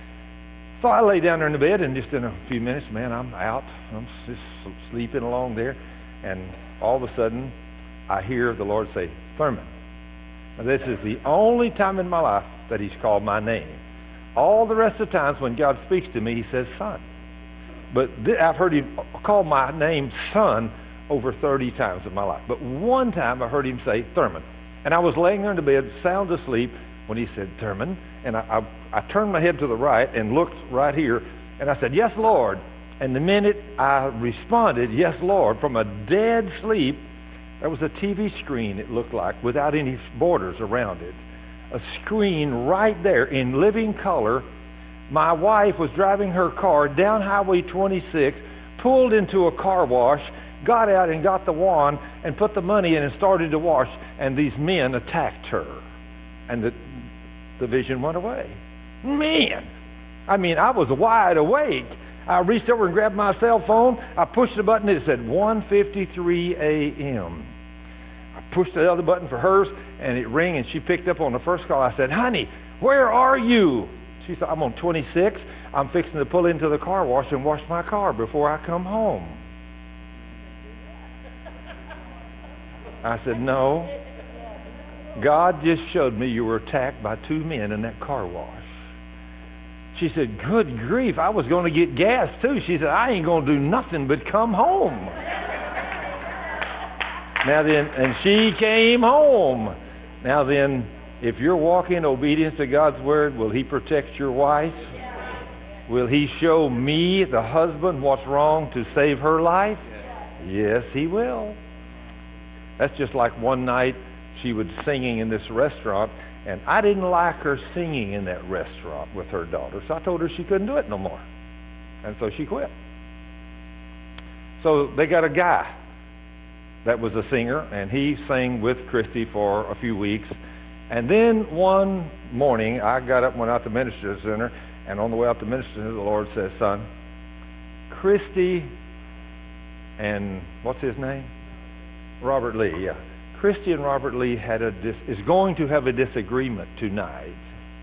So I lay down there in the bed, and just in a few minutes, man, I'm out. I'm just sleeping along there. And all of a sudden, I hear the Lord say, Thurman. Now, this is the only time in my life that He's called my name. All the rest of the times when God speaks to me, He says, son. But I've heard Him call my name son over 30 times in my life. But one time I heard Him say, Thurman. And I was laying there in the bed, sound asleep, when He said, Thurman. And I turned my head to the right and looked right here. And I said, yes, Lord. And the minute I responded, yes, Lord, from a dead sleep, there was a TV screen, it looked like, without any borders around it. A screen right there in living color. My wife was driving her car down Highway 26, pulled into a car wash, got out and got the wand and put the money in and started to wash, and these men attacked her. And the vision went away. Man! I mean, I was wide awake. I reached over and grabbed my cell phone. I pushed the button. It said 1:53 a.m. I pushed the other button for hers, and it rang, and she picked up on the first call. I said, honey, where are you? She said, I'm on 26. I'm fixing to pull into the car wash and wash my car before I come home. I said, no. God just showed me you were attacked by two men in that car wash. She said, good grief, I was going to get gas too. She said, I ain't going to do nothing but come home. Now then, and she came home. Now then, if you're walking in obedience to God's word, will He protect your wife? Will He show me, the husband, what's wrong to save her life? Yes, He will. That's just like one night she was singing in this restaurant, and I didn't like her singing in that restaurant with her daughter, so I told her she couldn't do it no more. And so she quit. So they got a guy that was a singer, and he sang with Christy for a few weeks. And then one morning, I got up and went out to Ministry Center, and on the way out to Ministry Center, the Lord says, son, Christy and, what's his name? Robert Lee, yeah. Christy and Robert Lee is going to have a disagreement tonight.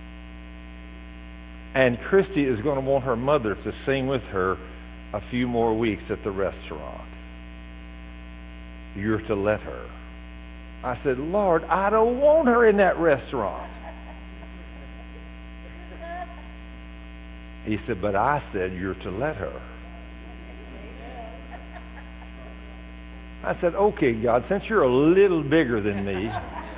And Christy is going to want her mother to sing with her a few more weeks at the restaurant. You're to let her. I said, Lord, I don't want her in that restaurant. He said, but I said you're to let her. I said, okay, God, since you're a little bigger than me,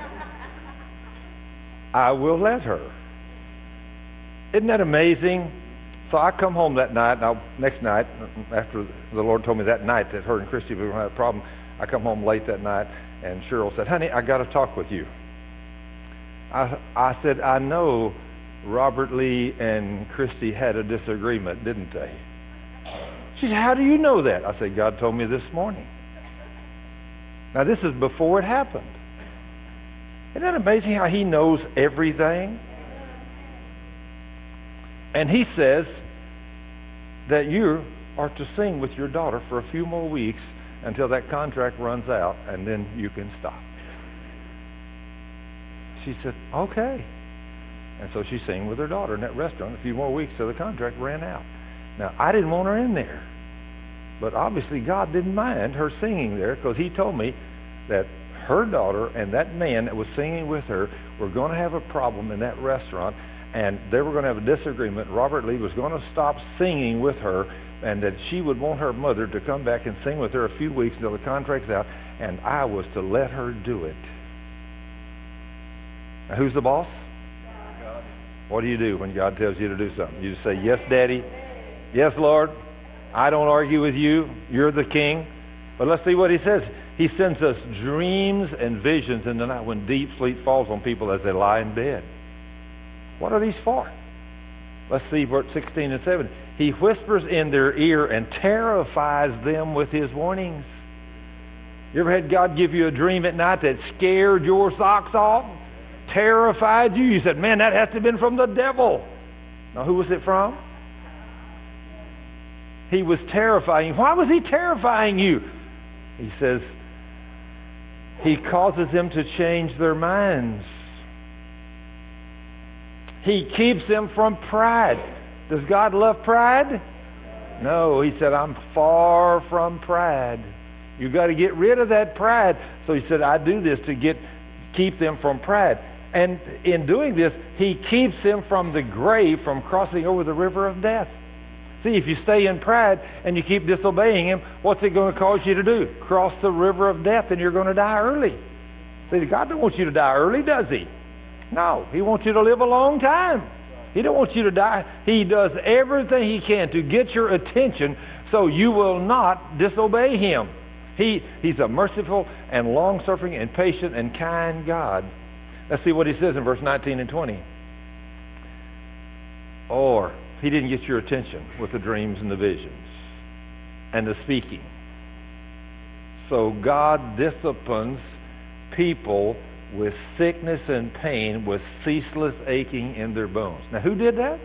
I will let her. Isn't that amazing? So I come home that night. Now, next night, after the Lord told me that night that her and Christy were going to have a problem, I come home late that night, and Cheryl said, honey, I got to talk with you. I said, I know Robert Lee and Christy had a disagreement, didn't they? She said, how do you know that? I said, God told me this morning. Now, this is before it happened. Isn't that amazing how He knows everything? And He says that you are to sing with your daughter for a few more weeks until that contract runs out, and then you can stop. She said, okay. And so she sang with her daughter in that restaurant a few more weeks till the contract ran out. Now, I didn't want her in there. But obviously God didn't mind her singing there, because He told me that her daughter and that man that was singing with her were going to have a problem in that restaurant, and they were going to have a disagreement. Robert Lee was going to stop singing with her, and that she would want her mother to come back and sing with her a few weeks until the contract's out, and I was to let her do it. Now, who's the boss? God. What do you do when God tells you to do something? You just say, yes, Daddy. Yes, Lord. I don't argue with you. You're the king. But let's see what He says. He sends us dreams and visions in the night when deep sleep falls on people as they lie in bed. What are these for? Let's see verse 16 and 17. He whispers in their ear and terrifies them with His warnings. You ever had God give you a dream at night that scared your socks off? Terrified you? You said, man, that has to have been from the devil. Now, who was it from? He was terrifying you. Why was He terrifying you? He says, He causes them to change their minds. He keeps them from pride. Does God love pride? No. He said, I'm far from pride. You've got to get rid of that pride. So He said, I do this to keep them from pride. And in doing this, He keeps them from the grave, from crossing over the river of death. See, if you stay in pride and you keep disobeying Him, what's it going to cause you to do? Cross the river of death, and you're going to die early. See, God don't want you to die early, does He? No, He wants you to live a long time. He don't want you to die. He does everything He can to get your attention so you will not disobey Him. He's a merciful and long-suffering and patient and kind God. Let's see what He says in verse 19 and 20. Or He didn't get your attention with the dreams and the visions and the speaking. So God disciplines people with sickness and pain, with ceaseless aching in their bones. Now, who did that?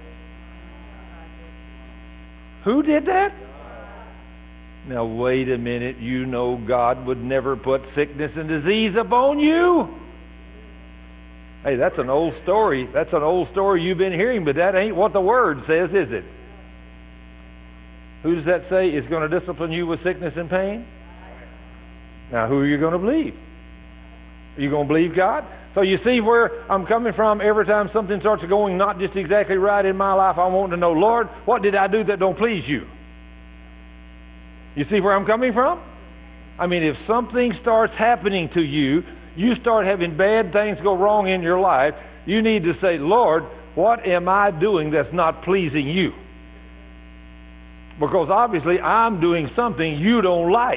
Who did that? Now, wait a minute. You know God would never put sickness and disease upon you. Hey, that's an old story. That's an old story you've been hearing, but that ain't what the Word says, is it? Who does that say is going to discipline you with sickness and pain? Now, who are you going to believe? Are you going to believe God? So you see where I'm coming from. Every time something starts going not just exactly right in my life, I want to know, Lord, what did I do that don't please you? You see where I'm coming from? I mean, if something starts happening to you, you start having bad things go wrong in your life, you need to say, Lord, what am I doing that's not pleasing you? Because obviously I'm doing something you don't like.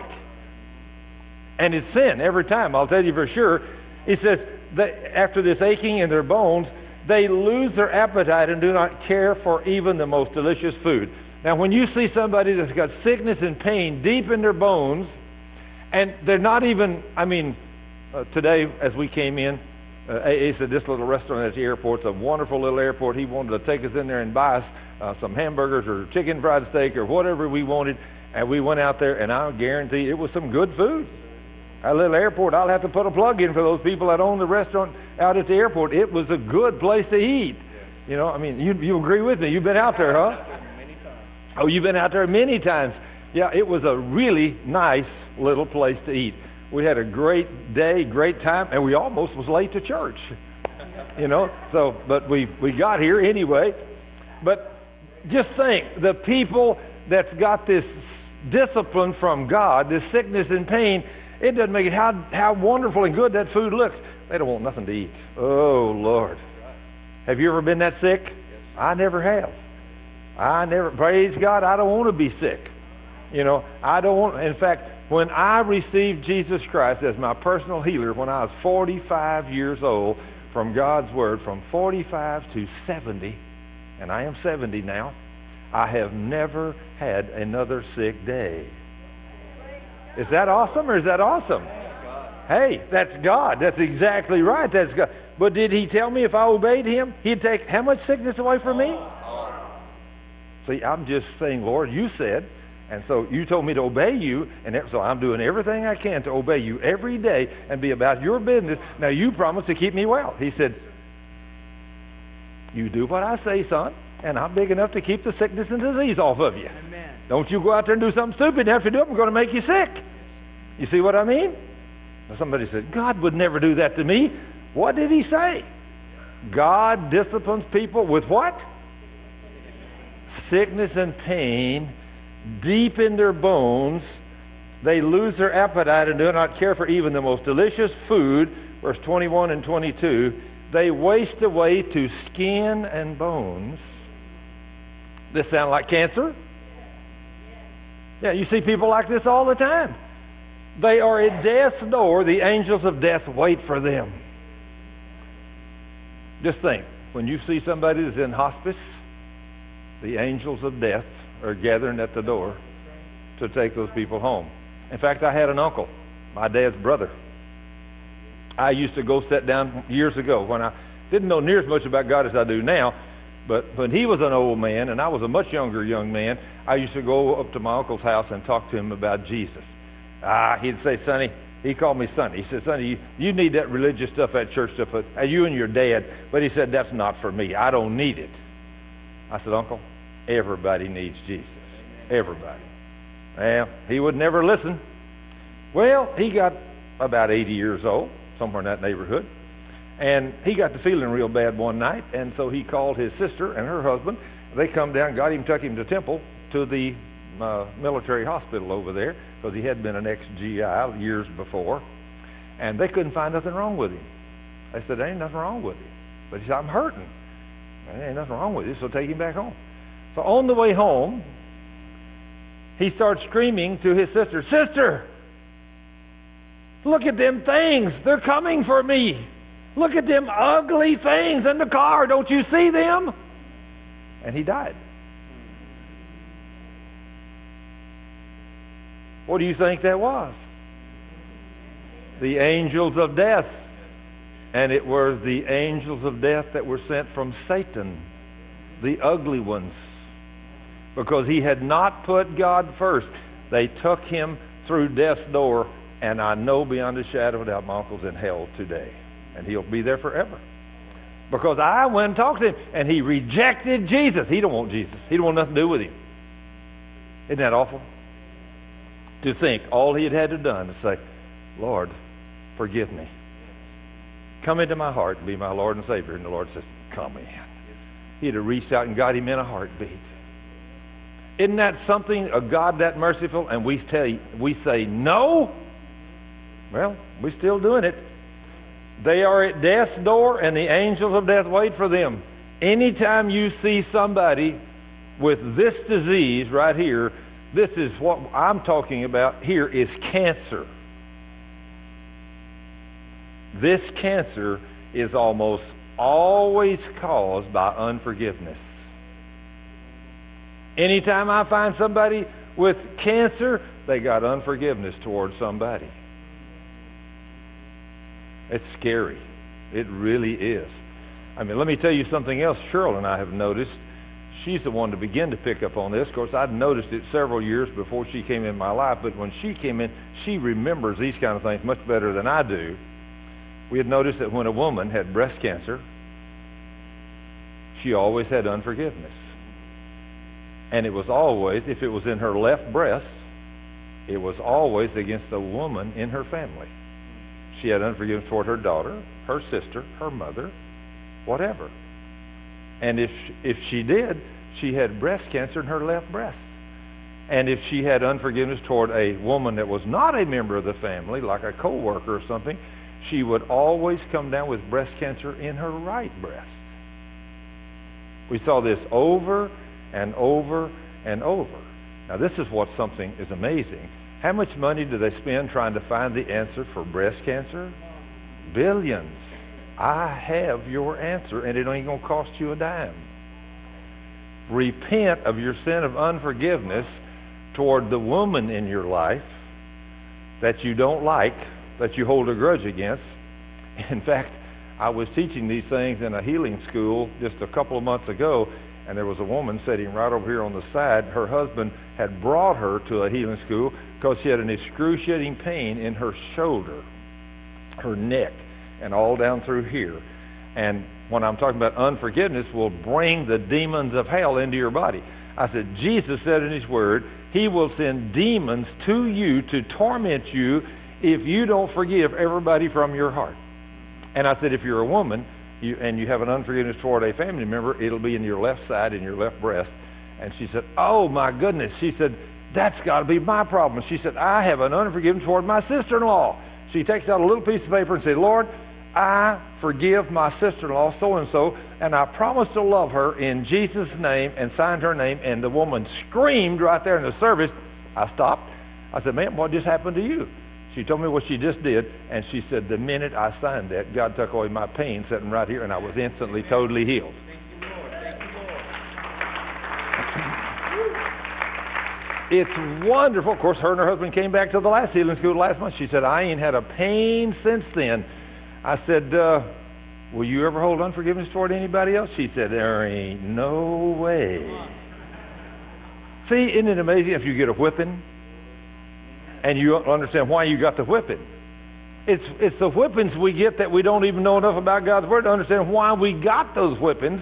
And it's sin every time, I'll tell you for sure. It says that after this aching in their bones, they lose their appetite and do not care for even the most delicious food. Now when you see somebody that's got sickness and pain deep in their bones, and they're not even, today as we came in, AA said this little restaurant at the airport's a wonderful little airport. He wanted to take us in there and buy us some hamburgers or chicken fried steak or whatever we wanted. And we went out there, and I guarantee it was some good food. That little airport, I'll have to put a plug in for those people that own the restaurant out at the airport. It was a good place to eat. You know, you agree with me. You've been out there, huh? Many times. Oh, you've been out there many times. Yeah, it was a really nice little place to eat. We had a great day, great time, and we almost was late to church. You know, but we got here anyway. But just think, the people that's got this discipline from God, this sickness and pain, it doesn't make it how wonderful and good that food looks. They don't want nothing to eat. Oh, Lord. Have you ever been that sick? I never have. Praise God, I don't want to be sick. You know, I don't want, in fact, when I received Jesus Christ as my personal healer when I was 45 years old, from God's Word, from 45 to 70, and I am 70 now, I have never had another sick day. Is that awesome or is that awesome? Hey, that's God. That's exactly right. That's God. But did He tell me if I obeyed Him, He'd take how much sickness away from me? See, I'm just saying, Lord, you said, and so you told me to obey you, and so I'm doing everything I can to obey you every day and be about your business. Now, you promised to keep me well. He said, you do what I say, son, and I'm big enough to keep the sickness and disease off of you. Amen. Don't you go out there and do something stupid, and after you do it, I'm going to make you sick. You see what I mean? Now, somebody said, God would never do that to me. What did He say? God disciplines people with what? Sickness and pain deep in their bones. They lose their appetite and do not care for even the most delicious food. Verse 21 and 22. They waste away to skin and bones. This sound like cancer? Yeah, you see people like this all the time. They are at death's door. The angels of death wait for them. Just think, when you see somebody that's in hospice, the angels of death are gathering at the door to take those people home. In fact, I had an uncle, my dad's brother. I used to go sit down years ago when I didn't know near as much about God as I do now, but when he was an old man and I was a much younger young man, I used to go up to my uncle's house and talk to him about Jesus. He'd say, Sonny, he called me Sonny. He said, Sonny, you need that religious stuff, that church stuff, you and your dad. But he said, that's not for me. I don't need it. I said, Uncle, everybody needs Jesus. Everybody. Well, he would never listen. Well, he got about 80 years old, somewhere in that neighborhood. And he got to feeling real bad one night, and so he called his sister and her husband. They come down, got him, took him to Temple, to the military hospital over there, because he had been an ex-GI years before. And they couldn't find nothing wrong with him. They said, there ain't nothing wrong with him. But he said, I'm hurting. There ain't nothing wrong with you, so take him back home. So on the way home, he starts screaming to his sister, Sister, look at them things. They're coming for me. Look at them ugly things in the car. Don't you see them? And he died. What do you think that was? The angels of death. And it was the angels of death that were sent from Satan, the ugly ones. Because he had not put God first. They took him through death's door, and I know beyond a shadow of a doubt my uncle's in hell today. And he'll be there forever. Because I went and talked to him, and he rejected Jesus. He don't want Jesus. He don't want nothing to do with him. Isn't that awful? To think all he had to done to say, Lord, forgive me. come into my heart and be my Lord and Savior. And the Lord says, come in. He'd have reached out and got him in a heartbeat. Isn't that something, a God that merciful? And we say no? Well, we're still doing it. They are at death's door, and the angels of death wait for them. Anytime you see somebody with this disease right here, this is what I'm talking about here, is cancer. This cancer is almost always caused by unforgiveness. Anytime I find somebody with cancer, they got unforgiveness towards somebody. It's scary. It really is. I mean, let me tell you something else Cheryl and I have noticed. She's the one to begin to pick up on this. Of course, I'd noticed it several years before she came in my life, but when she came in, she remembers these kind of things much better than I do. We had noticed that when a woman had breast cancer, she always had unforgiveness. And it was always, if it was in her left breast, it was always against a woman in her family. She had unforgiveness toward her daughter, her sister, her mother, whatever. And if she did, she had breast cancer in her left breast. And if she had unforgiveness toward a woman that was not a member of the family, like a co-worker or something, she would always come down with breast cancer in her right breast. We saw this over and over and over. Now this is what something is amazing. How much money do they spend trying to find the answer for breast cancer? Billions. I have your answer, and it ain't going to cost you a dime. Repent of your sin of unforgiveness toward the woman in your life that you don't like, that you hold a grudge against. In fact, I was teaching these things in a healing school just a couple of months ago, and there was a woman sitting right over here on the side. Her husband had brought her to a healing school because she had an excruciating pain in her shoulder, her neck, and all down through here. And when I'm talking about unforgiveness, will bring the demons of hell into your body. I said, Jesus said in His Word, He will send demons to you to torment you if you don't forgive everybody from your heart. And I said, if you're a woman and you have an unforgiveness toward a family member, it'll be in your left side, in your left breast. And she said, oh my goodness. She said, that's got to be my problem. She said, I have an unforgiveness toward my sister-in-law. She takes out a little piece of paper and said, Lord, I forgive my sister-in-law so-and-so, and I promise to love her in Jesus' name, and signed her name. And the woman screamed right there in the service. I stopped. I said, ma'am, what just happened to you? She told me what she just did, and she said, the minute I signed that, God took away my pain sitting right here, and I was instantly totally healed. Thank you, Lord. Thank you, Lord. It's wonderful. Of course, her and her husband came back to the last healing school last month. She said, I ain't had a pain since then. I said, will you ever hold unforgiveness toward anybody else? She said, there ain't no way. See, isn't it amazing if you get a whipping and you understand why you got the whipping? It's the whippings we get that we don't even know enough about God's Word to understand why we got those whippings.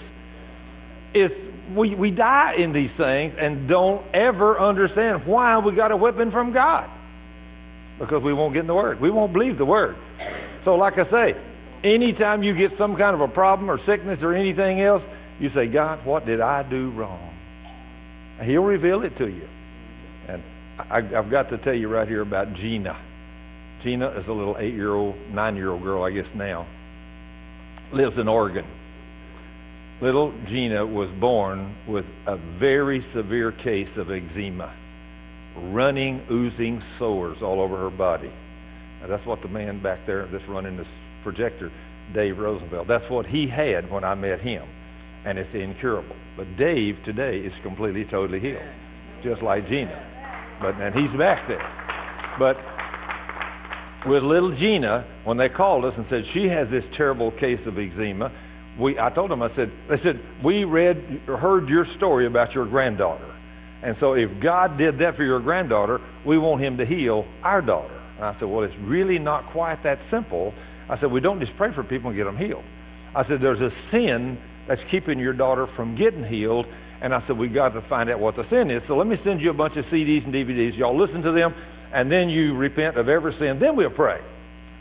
We die in these things and don't ever understand why we got a whipping from God. Because we won't get in the Word. We won't believe the Word. So like I say, anytime you get some kind of a problem or sickness or anything else, you say, God, what did I do wrong? And He'll reveal it to you. And I've got to tell you right here about Gina. Gina is a little 9-year-old girl, I guess now. Lives in Oregon. Little Gina was born with a very severe case of eczema. Running, oozing sores all over her body. Now, that's what the man back there that's running this projector, Dave Rosenfeld, that's what he had when I met him. And it's incurable. But Dave today is completely, totally healed. Just like Gina. And he's back there. But with little Gina, when they called us and said she has this terrible case of eczema, I told them, they said, we heard your story about your granddaughter. And so if God did that for your granddaughter, we want Him to heal our daughter. And I said, well, it's really not quite that simple. I said, we don't just pray for people and get them healed. I said, there's a sin that's keeping your daughter from getting healed. And I said, we got to find out what the sin is. So let me send you a bunch of CDs and DVDs. Y'all listen to them, and then you repent of every sin. Then we'll pray.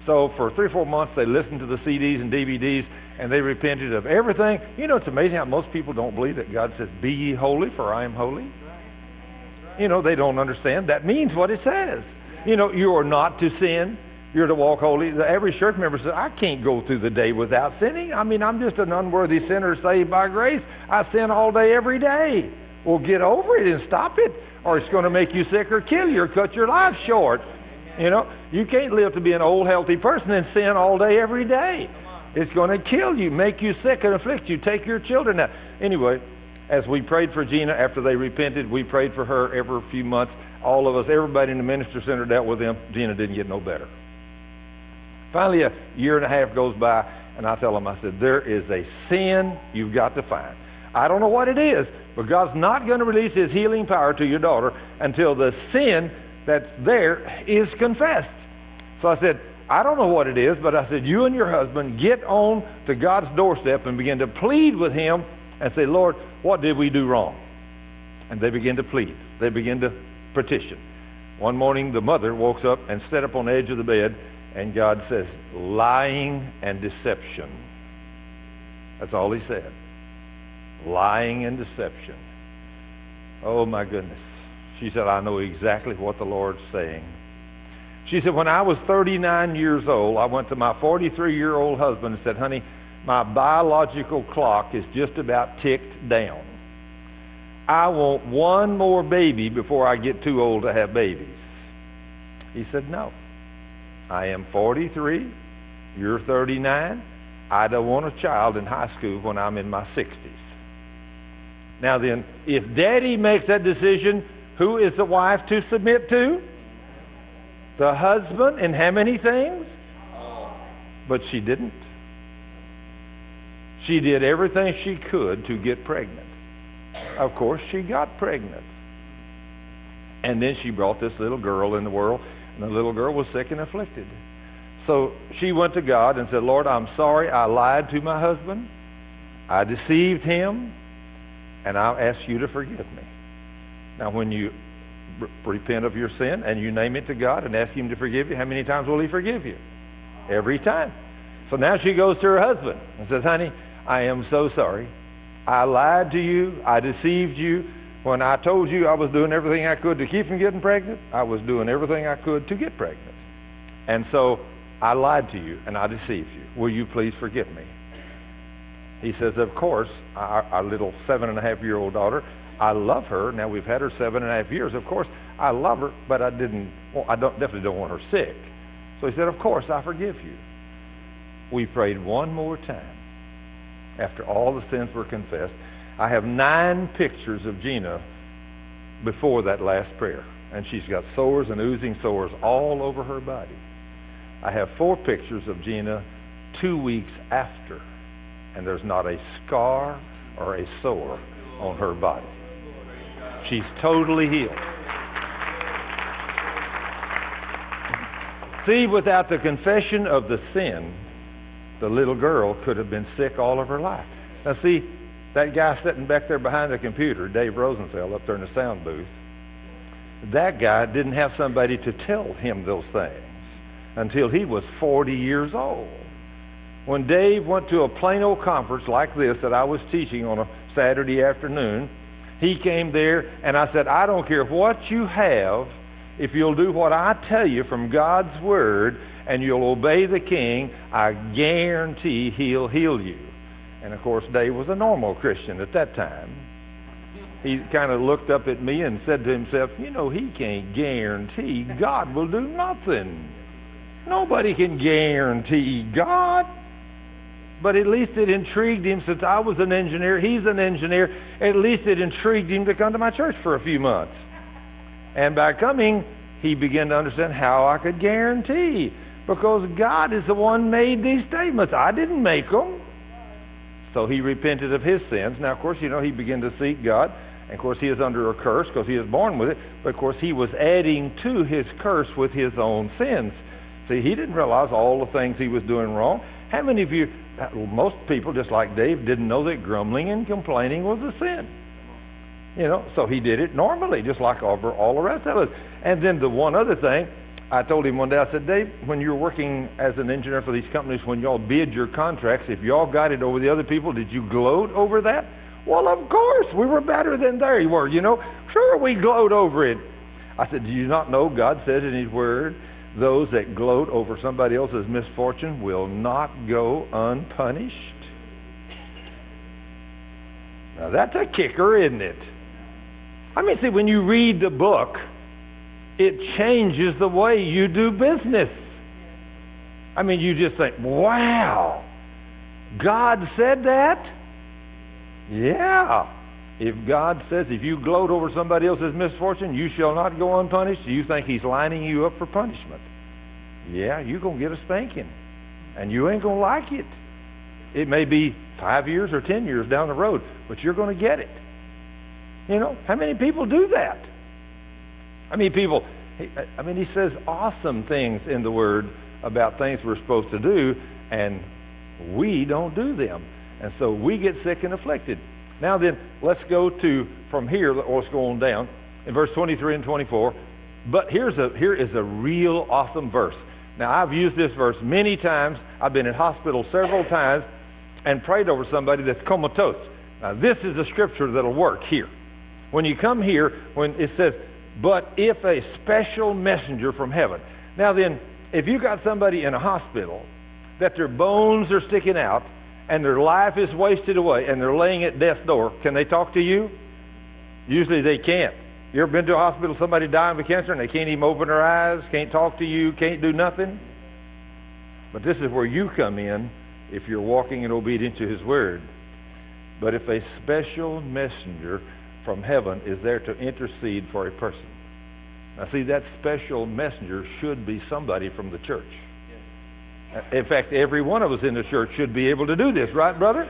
So for 3 or 4 months, they listened to the CDs and DVDs, and they repented of everything. You know, it's amazing how most people don't believe that God says, "Be ye holy, for I am holy." You know, they don't understand. That means what it says. You know, you are not to sin. You're to walk holy. The average church member says, "I can't go through the day without sinning. I mean, I'm just an unworthy sinner saved by grace. I sin all day, every day." Well, get over it and stop it, or it's going to make you sick or kill you or cut your life short. You know, you can't live to be an old, healthy person and sin all day, every day. It's going to kill you, make you sick and afflict you, take your children out. Anyway, as we prayed for Gina after they repented, we prayed for her every few months. All of us, everybody in the minister center dealt with them. Gina didn't get no better. Finally, a year and a half goes by, and I tell them, I said, there is a sin you've got to find. I don't know what it is, but God's not going to release His healing power to your daughter until the sin that's there is confessed. So I said, I don't know what it is, but I said, you and your husband get on to God's doorstep and begin to plead with Him and say, "Lord, what did we do wrong?" And they begin to plead. They begin to petition. One morning, the mother walks up and sat up on the edge of the bed, and God says, "Lying and deception." That's all He said. Lying and deception. Oh, my goodness. She said, "I know exactly what the Lord's saying." She said, "When I was 39 years old, I went to my 43-year-old husband and said, 'Honey, my biological clock is just about ticked down. I want one more baby before I get too old to have babies.'" He said, "No. I am 43. You're 39. I don't want a child in high school when I'm in my 60s. Now then, if Daddy makes that decision, who is the wife to submit to? The husband in how many things? But she didn't. She did everything she could to get pregnant. Of course, she got pregnant. And then she brought this little girl in the world, and the little girl was sick and afflicted. So she went to God and said, "Lord, I'm sorry I lied to my husband. I deceived him, and I'll ask you to forgive me." Now, when you repent of your sin and you name it to God and ask Him to forgive you, how many times will He forgive you? Every time. So now she goes to her husband and says, "Honey, I am so sorry. I lied to you. I deceived you. When I told you I was doing everything I could to keep from getting pregnant, I was doing everything I could to get pregnant. And so I lied to you and I deceived you. Will you please forgive me?" He says, "Of course, our little 7.5-year-old daughter, I love her. Now we've had her 7.5 years. Of course, I love her, but I definitely don't want her sick." So he said, "Of course, I forgive you." We prayed one more time after all the sins were confessed. I have 9 pictures of Gina before that last prayer, and she's got sores and oozing sores all over her body. I have 4 pictures of Gina 2 weeks after, and there's not a scar or a sore on her body. She's totally healed. See, without the confession of the sin, the little girl could have been sick all of her life. Now see, that guy sitting back there behind the computer, Dave Rosenfeld, up there in the sound booth, that guy didn't have somebody to tell him those things until he was 40 years old. When Dave went to a Plano conference like this that I was teaching on a Saturday afternoon, he came there and I said, "I don't care what you have, if you'll do what I tell you from God's Word and you'll obey the King, I guarantee He'll heal you." And of course, Dave was a normal Christian at that time. He kind of looked up at me and said to himself, "You know, he can't guarantee God will do nothing. Nobody can guarantee God." But at least it intrigued him, since I was an engineer, he's an engineer, at least it intrigued him to come to my church for a few months. And by coming, he began to understand how I could guarantee, because God is the one made these statements. I didn't make them. So he repented of his sins. Now, of course, you know, he began to seek God. And of course, he is under a curse because he is born with it. But of course, he was adding to his curse with his own sins. See, he didn't realize all the things he was doing wrong. How many of you, most people, just like Dave, didn't know that grumbling and complaining was a sin? You know, so he did it normally, just like all the rest of us. And then the one other thing, I told him one day, I said, Dave, when you're working as an engineer for these companies, when y'all bid your contracts, if y'all got it over the other people, did you gloat over that? Well, of course, we were better than they were, you know. Sure, we gloat over it. I said, do you not know God says in His Word, those that gloat over somebody else's misfortune will not go unpunished? Now, that's a kicker, isn't it? I mean, see, when you read the book, it changes the way you do business. I mean, you just think, wow, God said that? Yeah. If God says, if you gloat over somebody else's misfortune, you shall not go unpunished, do you think He's lining you up for punishment? Yeah, you're going to get a spanking. And you ain't going to like it. It may be 5 years or 10 years down the road, but you're going to get it. You know, how many people do that? I mean, He says awesome things in the Word about things we're supposed to do, and we don't do them. And so we get sick and afflicted. Now then, let's go to, from here, let's go on down, in verse 23 and 24. But here is a real awesome verse. Now, I've used this verse many times. I've been in hospital several times and prayed over somebody that's comatose. Now, this is a scripture that'll work here. When you come here, when it says, but if a special messenger from heaven. Now then, if you got somebody in a hospital that their bones are sticking out and their life is wasted away and they're laying at death's door, can they talk to you? Usually they can't. You ever been to a hospital, somebody dying of cancer, and they can't even open their eyes, can't talk to you, can't do nothing? But this is where you come in if you're walking in obedience to His Word. But if a special messenger from heaven is there to intercede for a person. Now see, that special messenger should be somebody from the church. In fact, every one of us in the church should be able to do this, right, brother?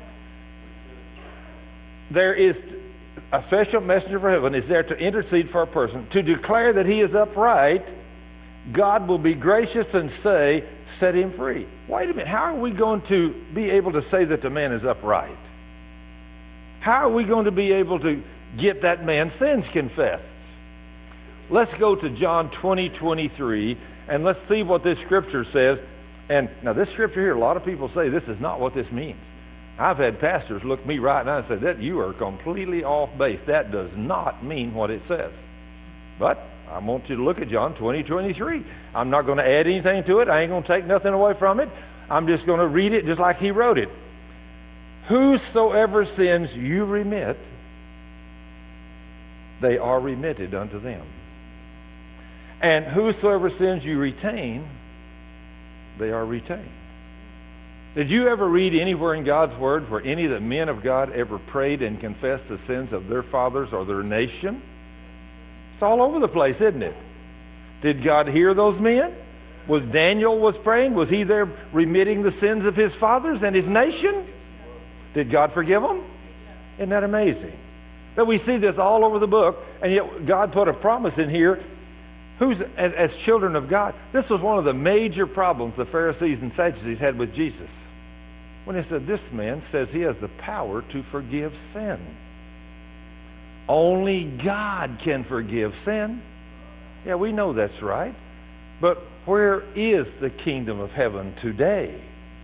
There is a special messenger from heaven is there to intercede for a person, to declare that he is upright. God will be gracious and say, set him free. Wait a minute, how are we going to be able to say that the man is upright? How are we going to be able to get that man's sins confessed? Let's go to John 20:23, and let's see what this scripture says. And now this scripture here, a lot of people say this is not what this means. I've had pastors look me right now and say, that you are completely off base. That does not mean what it says. But I want you to look at John 20:23. I'm not going to add anything to it. I ain't going to take nothing away from it. I'm just going to read it just like he wrote it. Whosoever sins you remit, they are remitted unto them. And whosoever sins you retain, they are retained. Did you ever read anywhere in God's Word where any of the men of God ever prayed and confessed the sins of their fathers or their nation? It's all over the place, isn't it? Did God hear those men? Was Daniel was praying? Was he there remitting the sins of his fathers and his nation? Did God forgive them? Isn't that amazing? That we see this all over the book, and yet God put a promise in here. As children of God, this was one of the major problems the Pharisees and Sadducees had with Jesus. When they said, this man says he has the power to forgive sin. Only God can forgive sin. Yeah, we know that's right. But where is the kingdom of heaven today?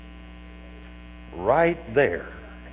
Right there.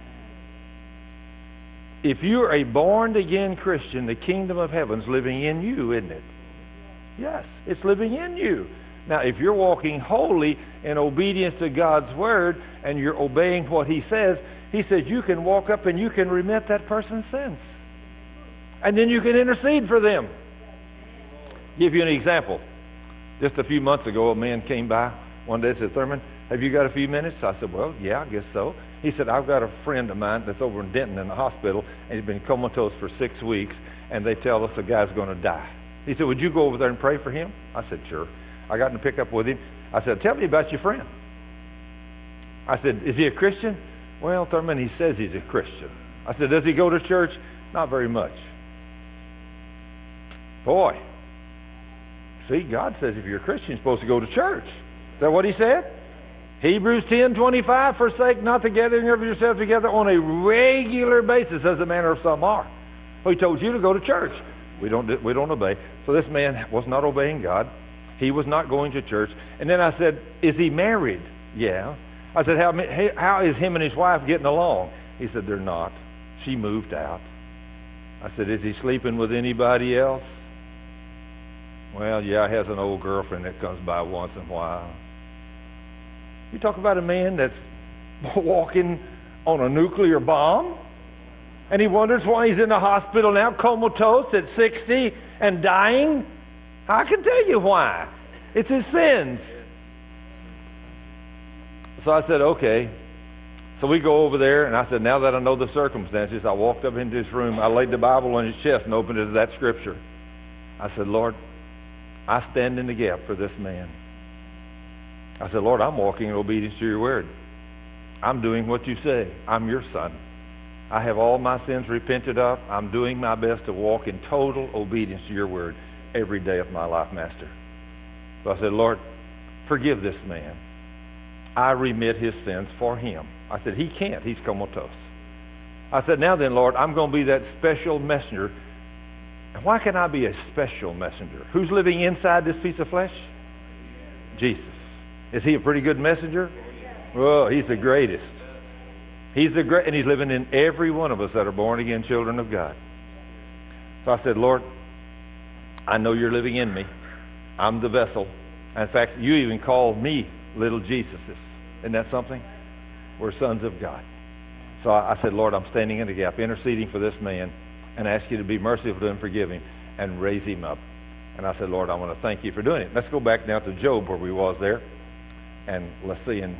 If you're a born-again Christian, the kingdom of heaven's living in you, isn't it? Yes, it's living in you. Now, if you're walking wholly in obedience to God's Word and you're obeying what He says you can walk up and you can remit that person's sins. And then you can intercede for them. Give you an example. Just a few months ago, a man came by one day and said, Thurman, have you got a few minutes? I said, well, yeah, I guess so. He said, I've got a friend of mine that's over in Denton in the hospital, and he's been comatose for 6 weeks, and they tell us the guy's going to die. He said, would you go over there and pray for him? I said, sure. I got to pick up with him. I said, tell me about your friend. I said, is he a Christian? Well, Thurman, he says he's a Christian. I said, does he go to church? Not very much. Boy. See, God says if you're a Christian, you're supposed to go to church. Is that what he said? Hebrews 10:25, forsake not the gathering of yourselves together on a regular basis, as the manner of some are. Well, he told you to go to church. We don't obey. So this man was not obeying God. He was not going to church. And then I said, is he married? Yeah. I said, how is him and his wife getting along? He said, they're not. She moved out. I said, is he sleeping with anybody else? Well, yeah, he has an old girlfriend that comes by once in a while. You talk about a man that's walking on a nuclear bomb, and he wonders why he's in the hospital now, comatose at 60 and dying. I can tell you why. It's his sins. So I said, okay. So we go over there, and I said, now that I know the circumstances, I walked up into his room, I laid the Bible on his chest and opened it to that scripture. I said, Lord, I stand in the gap for this man. I said, Lord, I'm walking in obedience to your word. I'm doing what you say. I'm your son. I have all my sins repented of. I'm doing my best to walk in total obedience to your word every day of my life, Master. So I said, Lord, forgive this man. I remit his sins for him. I said, he can't. He's comatose. I said, now then, Lord, I'm going to be that special messenger. And why can I be a special messenger? Who's living inside this piece of flesh? Jesus. Is he a pretty good messenger? Well, he's the greatest. And he's living in every one of us that are born again children of God. So I said, Lord, I know you're living in me. I'm the vessel. In fact, you even call me little Jesuses. Isn't that something? We're sons of God. So I said, Lord, I'm standing in the gap, interceding for this man, and ask you to be merciful to him, forgive him, and raise him up. And I said, Lord, I want to thank you for doing it. Let's go back now to Job where we was there. And let's see. And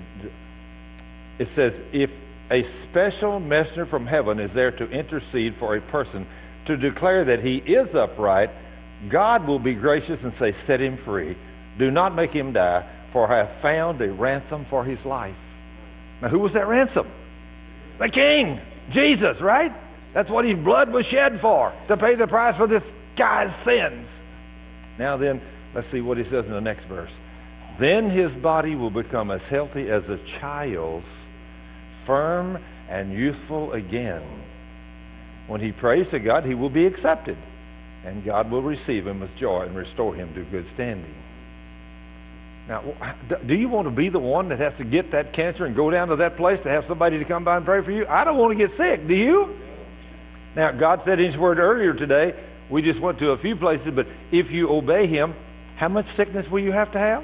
it says, if a special messenger from heaven is there to intercede for a person to declare that he is upright, God will be gracious and say, set him free. Do not make him die, for I have found a ransom for his life. Now, who was that ransom? The King, Jesus, right? That's what his blood was shed for, to pay the price for this guy's sins. Now then, let's see what he says in the next verse. Then his body will become as healthy as a child's, firm and youthful again. When he prays to God, he will be accepted, and God will receive him with joy and restore him to good standing. Now, do you want to be the one that has to get that cancer and go down to that place to have somebody to come by and pray for you? I don't want to get sick, do you? Now, God said in his word earlier today, we just went to a few places, but if you obey him, how much sickness will you have to have?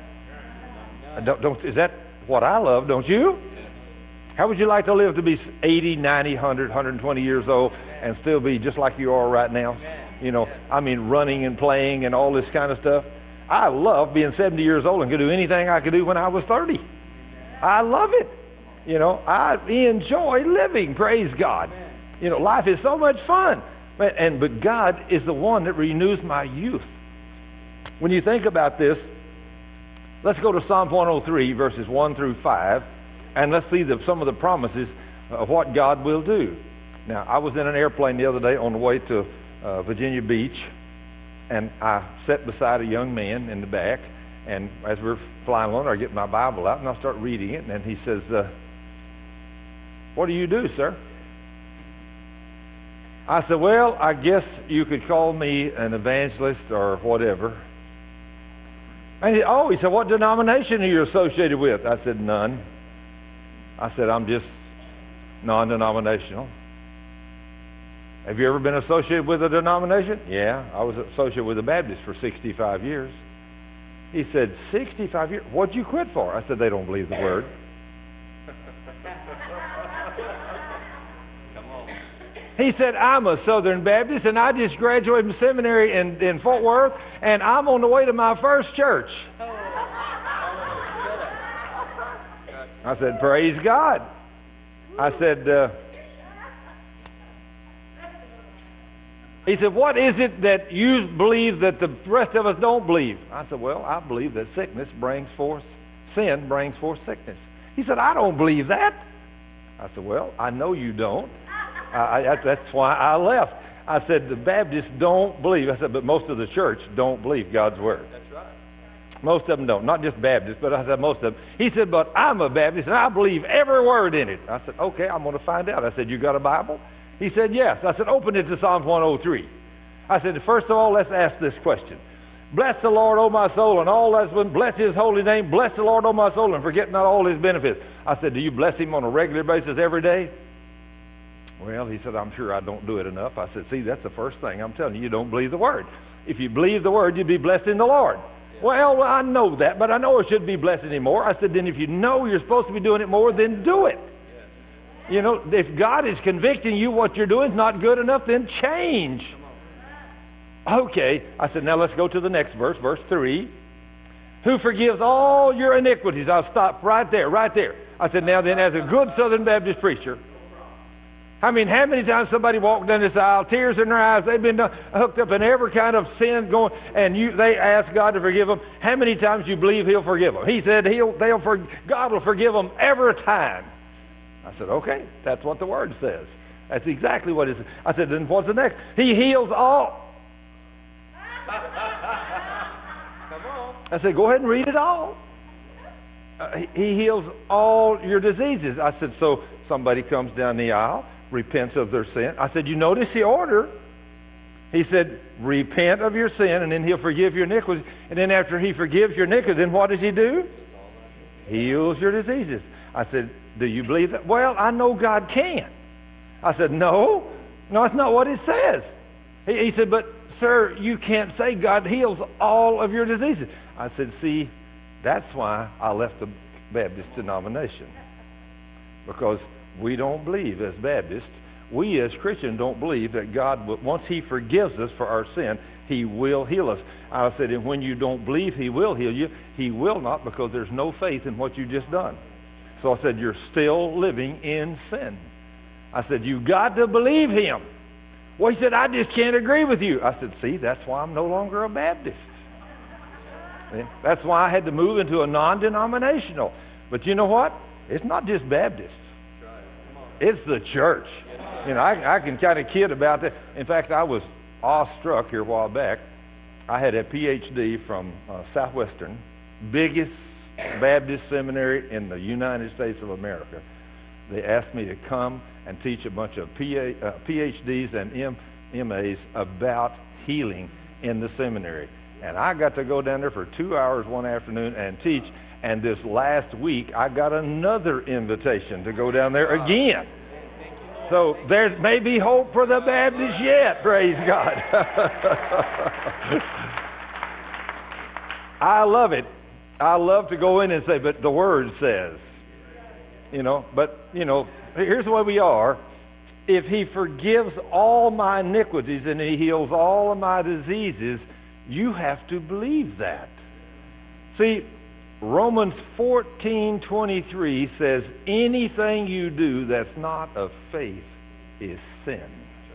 Is that what I love, don't you? How would you like to live to be 80, 90, 100, 120 years old and still be just like you are right now? You know, I mean, running and playing and all this kind of stuff. I love being 70 years old and could do anything I could do when I was 30. I love it. You know, I enjoy living, praise God. You know, life is so much fun. But God is the one that renews my youth. When you think about this, let's go to Psalm 103, verses 1 through 5, and let's see some of the promises of what God will do. Now, I was in an airplane the other day on the way to Virginia Beach, and I sat beside a young man in the back, and as we're flying along, I get my Bible out, and I start reading it, and he says, what do you do, sir? I said, well, I guess you could call me an evangelist or whatever. And he said, what denomination are you associated with? I said, none. I said, I'm just non-denominational. Have you ever been associated with a denomination? Yeah, I was associated with the Baptist for 65 years. He said, 65 years? What'd you quit for? I said, they don't believe the word. He said, I'm a Southern Baptist, and I just graduated from seminary in Fort Worth, and I'm on the way to my first church. I said, praise God. I said, he said, what is it that you believe that the rest of us don't believe? I said, well, I believe that sin brings forth sickness. He said, I don't believe that. I said, well, I know you don't. That's why I left. I said, the Baptists don't believe. I said, but most of the church don't believe God's word. That's right. Most of them don't. Not just Baptists, but I said most of them. He said, but I'm a Baptist, and I believe every word in it. I said, okay, I'm going to find out. I said, you got a Bible? He said, yes. I said, open it to Psalm 103. I said, first of all, let's ask this question. Bless the Lord, O my soul, and all that's been, bless his holy name. Bless the Lord, O my soul, and forget not all his benefits. I said, do you bless him on a regular basis every day? Well, he said, I'm sure I don't do it enough. I said, see, that's the first thing I'm telling you. You don't believe the word. If you believe the word, you'd be blessed in the Lord. Well, I know that, but I know I shouldn't be blessing him more. I said, then if you know you're supposed to be doing it more, then do it. You know, if God is convicting you what you're doing is not good enough, then change. Okay. I said, now let's go to the next verse, verse 3. Who forgives all your iniquities. I'll stop right there, right there. I said, now then, as a good Southern Baptist preacher, how many times somebody walked down this aisle, tears in their eyes, they've been hooked up in every kind of sin going, and they ask God to forgive them. How many times do you believe he'll forgive them? He said God will forgive them every time. I said, okay, that's what the word says. That's exactly what it says. I said, then what's the next? He heals all. Come on. I said, go ahead and read it all. He heals all your diseases. I said, so somebody comes down the aisle, repents of their sin. I said, you notice the order. He said, repent of your sin, and then he'll forgive your iniquities. And then after he forgives your iniquities, then what does he do? He heals your diseases. I said, do you believe that? Well, I know God can. I said, no, that's not what it says. He said, but sir, you can't say God heals all of your diseases. I said, see, that's why I left the Baptist denomination. Because we don't believe as Baptists, we as Christians don't believe that God, once he forgives us for our sin, he will heal us. I said, and when you don't believe he will heal you, he will not, because there's no faith in what you've just done. So I said, you're still living in sin. I said, you got to believe him. Well, he said, I just can't agree with you. I said, see, that's why I'm no longer a Baptist. That's why I had to move into a non-denominational. But you know what? It's not just Baptists. It's the church. You know, I can kind of kid about that. In fact, I was awestruck here a while back. I had a PhD from Southwestern, biggest Baptist seminary in the United States of America. They asked me to come and teach a bunch of PhDs and MAs about healing in the seminary. And I got to go down there for 2 hours one afternoon and teach. And this last week, I got another invitation to go down there again. So there may be hope for the Baptists yet, praise God. I love it. I love to go in and say, but the Word says. Here's the way we are. If he forgives all my iniquities and he heals all of my diseases, you have to believe that. See, Romans 14:23 says, anything you do that's not of faith is sin.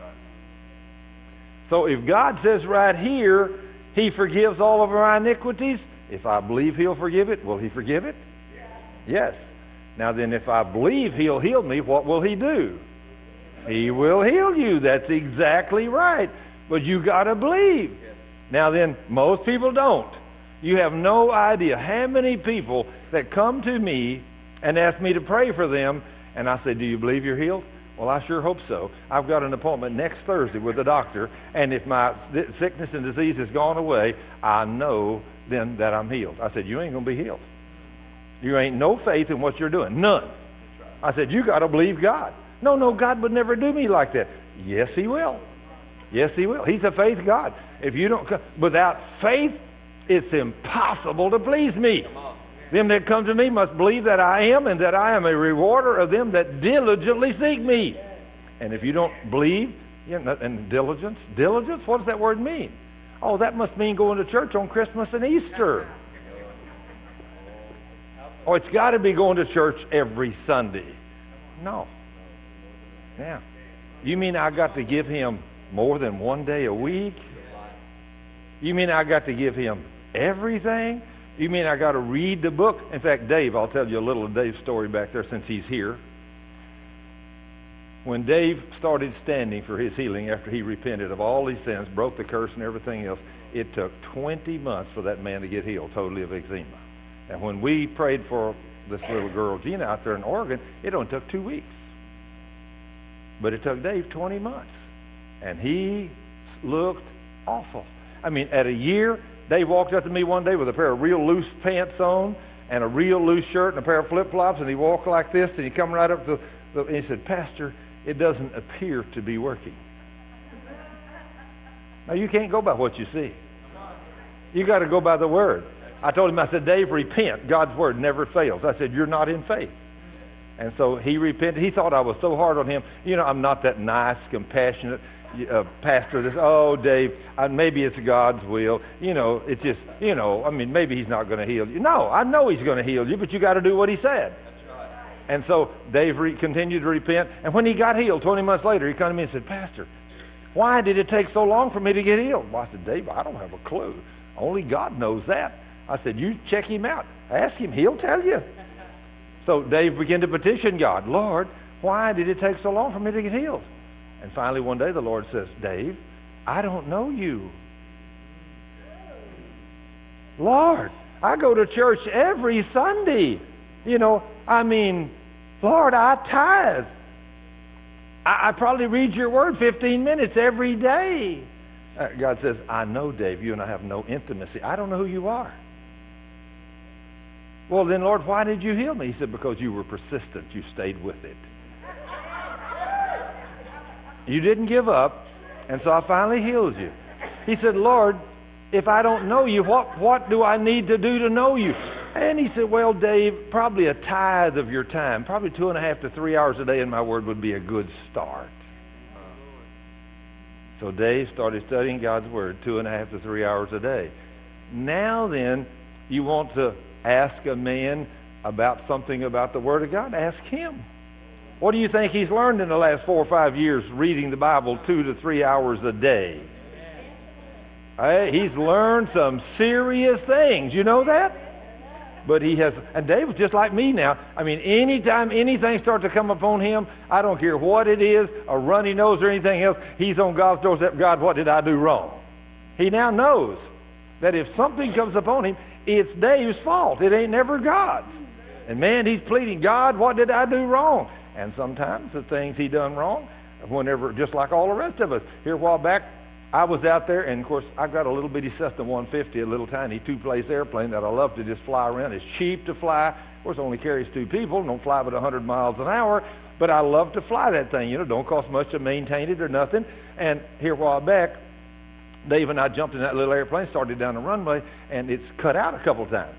So if God says right here, he forgives all of our iniquities, if I believe he'll forgive it, will he forgive it? Yes. Now then, if I believe he'll heal me, what will he do? He will heal you. That's exactly right. But you got to believe. Now then, most people don't. You have no idea how many people that come to me and ask me to pray for them, and I say, do you believe you're healed? Well, I sure hope so. I've got an appointment next Thursday with the doctor, and if my sickness and disease has gone away, I know then that I'm healed. I said, you ain't going to be healed. You ain't no faith in what you're doing. None. I said, you got to believe God. No, God would never do me like that. Yes, he will. Yes, he will. He's a faith God. If you don't, without faith, it's impossible to please me. Them that come to me must believe that I am, and that I am a rewarder of them that diligently seek me. And if you don't believe, and diligence, what does that word mean? Oh, that must mean going to church on Christmas and Easter. Oh, it's got to be going to church every Sunday. No. Yeah. You mean I got to give him more than one day a week? You mean I got to give him everything? You mean I got to read the book? In fact, Dave, I'll tell you a little of Dave's story back there since he's here. When Dave started standing for his healing after he repented of all his sins, broke the curse and everything else, it took 20 months for that man to get healed totally of eczema. And when we prayed for this little girl, Gina, out there in Oregon, it only took 2 weeks. But it took Dave 20 months. And he looked awful. I mean, at a year, Dave walked up to me one day with a pair of real loose pants on and a real loose shirt and a pair of flip-flops, and he walked like this, and he come right up to and he said, Pastor, it doesn't appear to be working. Now, you can't go by what you see. You got to go by the Word. I told him, I said, Dave, repent. God's Word never fails. I said, you're not in faith. And so he repented. He thought I was so hard on him. You know, I'm not that nice, compassionate pastor. Dave, maybe it's God's will. You know, it's just, maybe he's not going to heal you. No, I know he's going to heal you, but you got to do what he said. And so Dave continued to repent. And when he got healed, 20 months later, he came to me and said, Pastor, why did it take so long for me to get healed? Well, I said, Dave, I don't have a clue. Only God knows that. I said, you check him out. Ask him. He'll tell you. So Dave began to petition God. Lord, why did it take so long for me to get healed? And finally one day the Lord says, Dave, I don't know you. Lord, I go to church every Sunday. Lord, I tithe. I probably read your word 15 minutes every day. God says, I know, Dave, you and I have no intimacy. I don't know who you are. Well, then, Lord, why did you heal me? He said, because you were persistent. You stayed with it. You didn't give up, and so I finally healed you. He said, Lord, if I don't know you, what do I need to do to know you? And he said, well, Dave, probably a tithe of your time, probably 2.5 to 3 hours a day in my word would be a good start. So Dave started studying God's word 2.5 to 3 hours a day. Now then, you want to ask a man about something about the Word of God? Ask him. What do you think he's learned in the last 4 or 5 years reading the Bible 2 to 3 hours a day? He's learned some serious things. You know that? But he has, and David's just like me now. Anytime anything starts to come upon him, I don't care what it is, a runny nose or anything else, he's on God's doorstep. God, what did I do wrong? He now knows that if something comes upon him, it's Dave's fault. It ain't never God's. And man, he's pleading, God, what did I do wrong? And sometimes the things he done wrong, whenever, just like all the rest of us. Here a while back, I was out there, and of course, I've got a little bitty Cessna 150, a little tiny two-place airplane that I love to just fly around. It's cheap to fly. Of course, it only carries 2 people. Don't fly but 100 miles an hour. But I love to fly that thing. Don't cost much to maintain it or nothing. And here a while back, Dave and I jumped in that little airplane, started down the runway, and it's cut out a couple of times.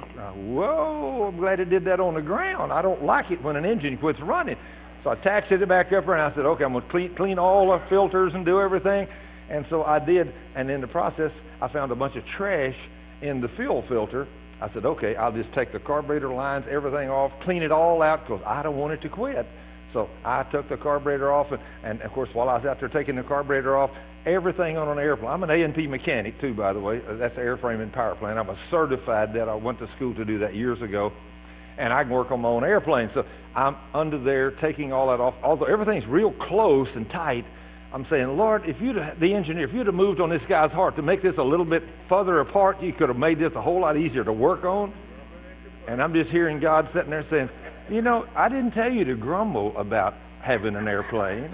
Whoa, I'm glad it did that on the ground. I don't like it when an engine quits running. So I taxied it back up there, and I said, okay, I'm going to clean all the filters and do everything. And so I did, and in the process, I found a bunch of trash in the fuel filter. I said, okay, I'll just take the carburetor lines, everything off, clean it all out, because I don't want it to quit. So I took the carburetor off, and of course, while I was out there taking the carburetor off, everything on an airplane. I'm an A&P mechanic, too, by the way. That's airframe and power plant. I'm a certified that. I went to school to do that years ago, and I can work on my own airplane. So I'm under there taking all that off. Although everything's real close and tight, I'm saying, Lord, if you'd have moved on this guy's heart to make this a little bit further apart, you could have made this a whole lot easier to work on. And I'm just hearing God sitting there saying, I didn't tell you to grumble about having an airplane.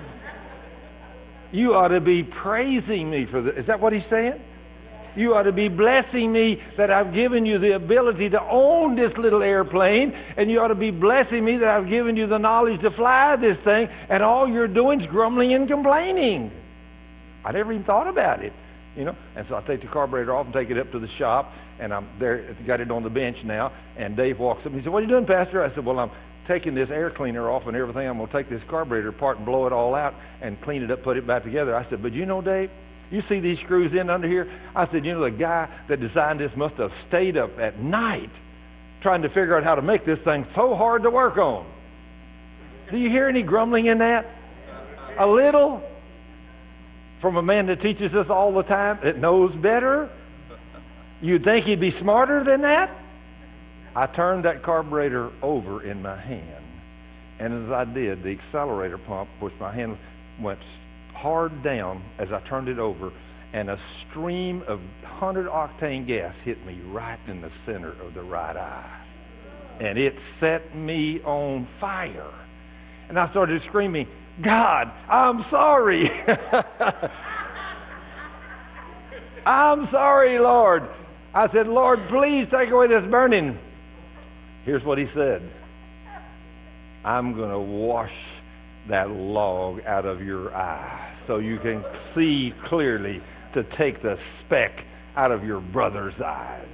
You ought to be praising me for this. Is that what he's saying? You ought to be blessing me that I've given you the ability to own this little airplane, and you ought to be blessing me that I've given you the knowledge to fly this thing, and all you're doing is grumbling and complaining. I never even thought about it, And so I take the carburetor off and take it up to the shop, and I'm there, got it on the bench now, and Dave walks up and he said, what are you doing, Pastor? I said, well, I'm taking this air cleaner off and everything. I'm going to take this carburetor apart and blow it all out and clean it up, put it back together. I said, but Dave, you see these screws in under here? I said, the guy that designed this must have stayed up at night trying to figure out how to make this thing so hard to work on. Do you hear any grumbling in that? A little? From a man that teaches us all the time, that knows better? You'd think he'd be smarter than that? I turned that carburetor over in my hand, and as I did, the accelerator pump, which my hand went hard down as I turned it over, and a stream of 100-octane gas hit me right in the center of the right eye. And it set me on fire. And I started screaming, God, I'm sorry. I'm sorry, Lord. I said, Lord, please take away this burning. Here's what he said. I'm going to wash that log out of your eye so you can see clearly to take the speck out of your brother's eyes.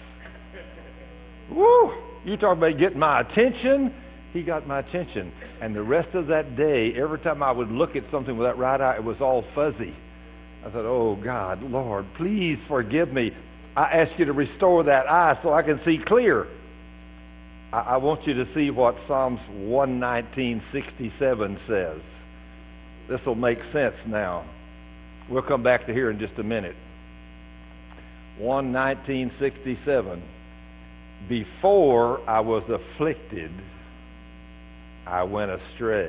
Woo! You talk about getting my attention. He got my attention. And the rest of that day, every time I would look at something with that right eye, it was all fuzzy. I said, oh God, Lord, please forgive me. I ask you to restore that eye so I can see clear. I want you to see what Psalms 119:67 says. This will make sense now. We'll come back to here in just a minute. 119:67. Before I was afflicted, I went astray.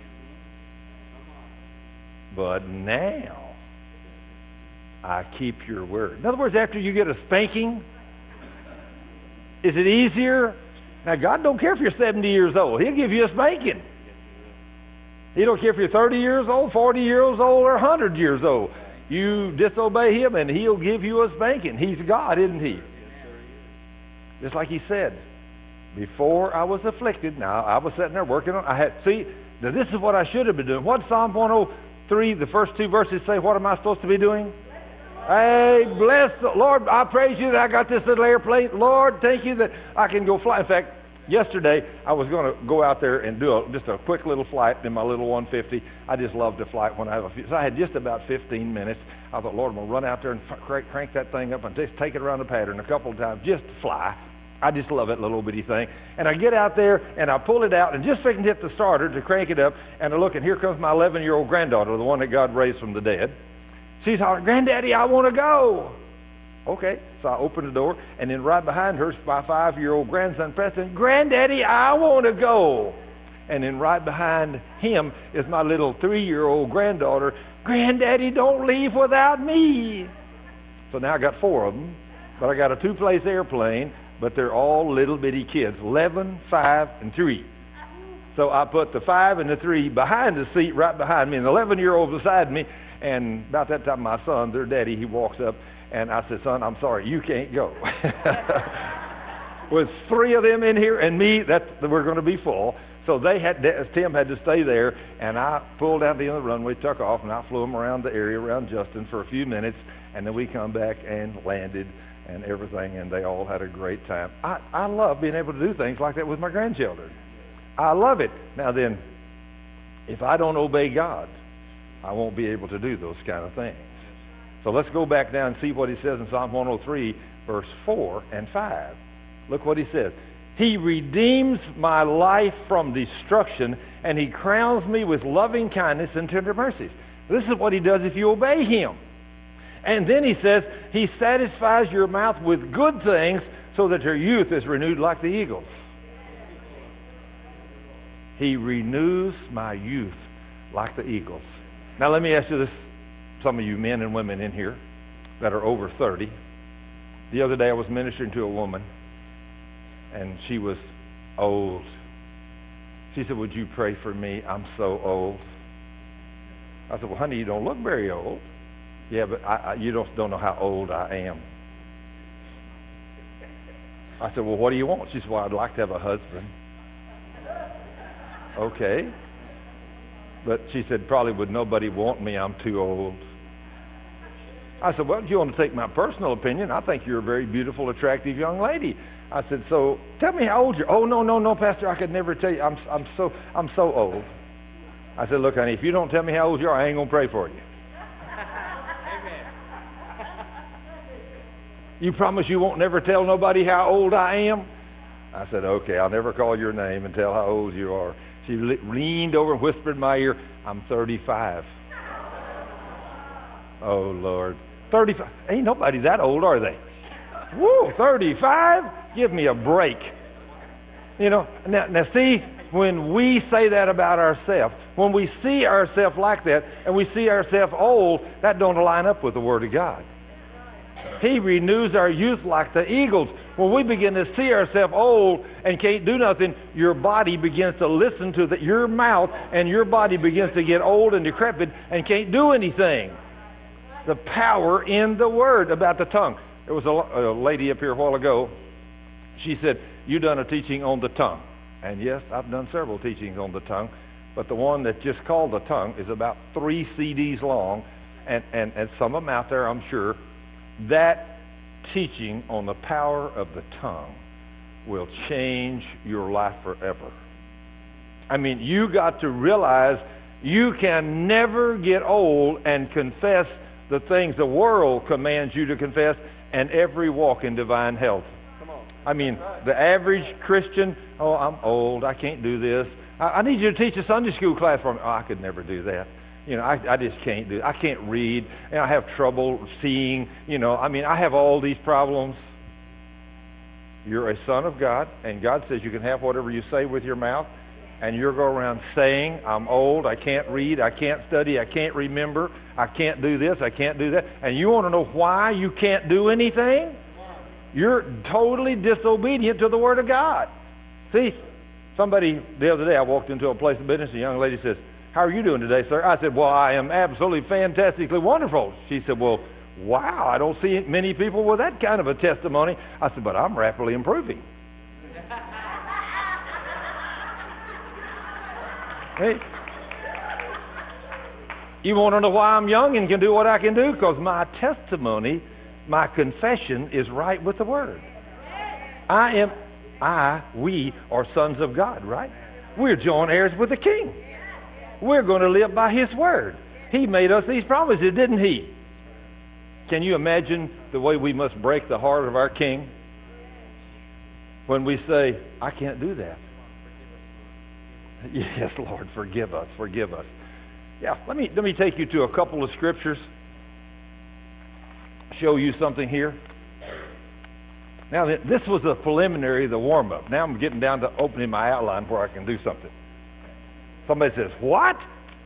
But now I keep your word. In other words, after you get a spanking, is it easier? Now, God don't care if you're 70 years old. He'll give you a spanking. He don't care if you're 30 years old, 40 years old, or 100 years old. You disobey Him, and He'll give you a spanking. He's God, isn't He? Just like He said, before I was afflicted. Now, I was sitting there working on. Now this is what I should have been doing. What Psalm 103, the first two verses say? What am I supposed to be doing? Hey, bless the Lord. I praise you that I got this little airplane. Lord, thank you that I can go fly. In fact, yesterday I was going to go out there and do just a quick little flight in my little 150. I just love to fly when I have a few. So I had just about 15 minutes. I thought, Lord, I'm going to run out there and crank that thing up and just take it around the pattern a couple of times just to fly. I just love that little bitty thing. And I get out there and I pull it out and just so I can hit the starter to crank it up. And I look, and here comes my 11-year-old granddaughter, the one that God raised from the dead. She's hollering, Granddaddy, I want to go. Okay, so I open the door, and then right behind her is my 5-year-old grandson, Preston. Granddaddy, I want to go. And then right behind him is my little 3-year-old granddaughter. Granddaddy, don't leave without me. So now I got 4 of them, but I got a 2-place airplane, but they're all little bitty kids, 11, 5, and 3. So I put the 5 and the 3 behind the seat right behind me, and the 11-year-old beside me. And about that time, my son, their daddy, he walks up, and I said, son, I'm sorry, you can't go. With 3 of them in here and me, we're going to be full. So Tim had to stay there, and I pulled out the end of the runway, took off, and I flew them around the area around Justin for a few minutes, and then we come back and landed and everything, and they all had a great time. I love being able to do things like that with my grandchildren. I love it. Now then, if I don't obey God, I won't be able to do those kind of things. So let's go back down and see what he says in Psalm 103, verse 4 and 5. Look what he says. He redeems my life from destruction, and he crowns me with loving kindness and tender mercies. This is what he does if you obey him. And then he says, he satisfies your mouth with good things so that your youth is renewed like the eagles. He renews my youth like the eagles. Now let me ask you this, some of you men and women in here that are over 30. The other day I was ministering to a woman, and she was old. She said, would you pray for me? I'm so old. I said, well, honey, you don't look very old. Yeah, but you don't know how old I am. I said, well, what do you want? She said, well, I'd like to have a husband. Okay. But she said, probably would nobody want me, I'm too old. I said, well, do you want to take my personal opinion? I think you're a very beautiful, attractive young lady. I said, so tell me how old you are. Oh, no, Pastor, I could never tell you. I'm so old. I said, look, honey, if you don't tell me how old you are, I ain't going to pray for you. You promise you won't never tell nobody how old I am? I said, okay, I'll never call your name and tell how old you are. She leaned over and whispered in my ear, I'm 35. Oh, Lord. 35. Ain't nobody that old, are they? Woo, 35? Give me a break. You know, now see, when we say that about ourselves, when we see ourselves like that, and we see ourselves old, that don't line up with the Word of God. He renews our youth like the eagles. When we begin to see ourselves old and can't do nothing, your body begins to listen to your mouth, and your body begins to get old and decrepit and can't do anything. The power in the Word about the tongue. There was a lady up here a while ago. She said, "You done a teaching on the tongue." And yes, I've done several teachings on the tongue, but the one that's just called the tongue is about 3 CDs long, and some of them out there, I'm sure. That teaching on the power of the tongue will change your life forever. I mean, you got to realize you can never get old and confess the things the world commands you to confess and every walk in divine health. I mean, the average Christian, "Oh, I'm old, I can't do this. I need you to teach a Sunday school class for me." "Oh, I could never do that. You know, I just can't do it. I can't read, and I have trouble seeing, you know. I mean, I have all these problems." You're a son of God, and God says you can have whatever you say with your mouth, and you'll go around saying, "I'm old, I can't read, I can't study, I can't remember, I can't do this, I can't do that." And you want to know why you can't do anything? You're totally disobedient to the Word of God. See, somebody the other day, I walked into a place of business, a young lady says, "How are you doing today, sir?" I said, "Well, I am absolutely fantastically wonderful." She said, "Well, wow, I don't see many people with that kind of a testimony." I said, "But I'm rapidly improving." Hey, you want to know why I'm young and can do what I can do? Because my testimony, my confession is right with the Word. We are sons of God, right? We're joint heirs with the King. We're going to live by His Word. He made us these promises, didn't He? Can you imagine the way we must break the heart of our King when we say, "I can't do that"? Yes, Lord, forgive us, forgive us. Yeah, let me take you to a couple of scriptures, show you something here. Now, this was the preliminary, the warm-up. Now I'm getting down to opening my outline where I can do something. Somebody says, "What?"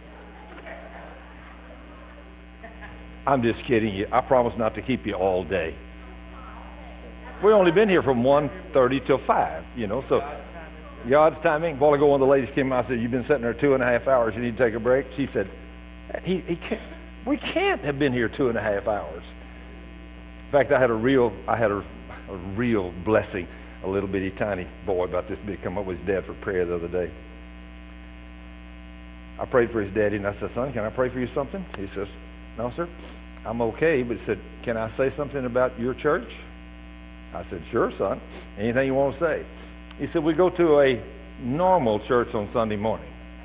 I'm just kidding you. I promise not to keep you all day. We've only been here from 1:30 till 5, you know, so God's timing. A while ago, one of the ladies came out and said, "You've been sitting there 2.5 hours. You need to take a break." She said, we can't have been here 2.5 hours. In fact, I had a real blessing. A little bitty tiny boy about this big come up with his dad for prayer the other day. I prayed for his daddy, and I said, "Son, can I pray for you something?" He says, "No, sir, I'm okay." But he said, "Can I say something about your church?" I said, "Sure, son. Anything you want to say." He said, "We go to a normal church on Sunday morning."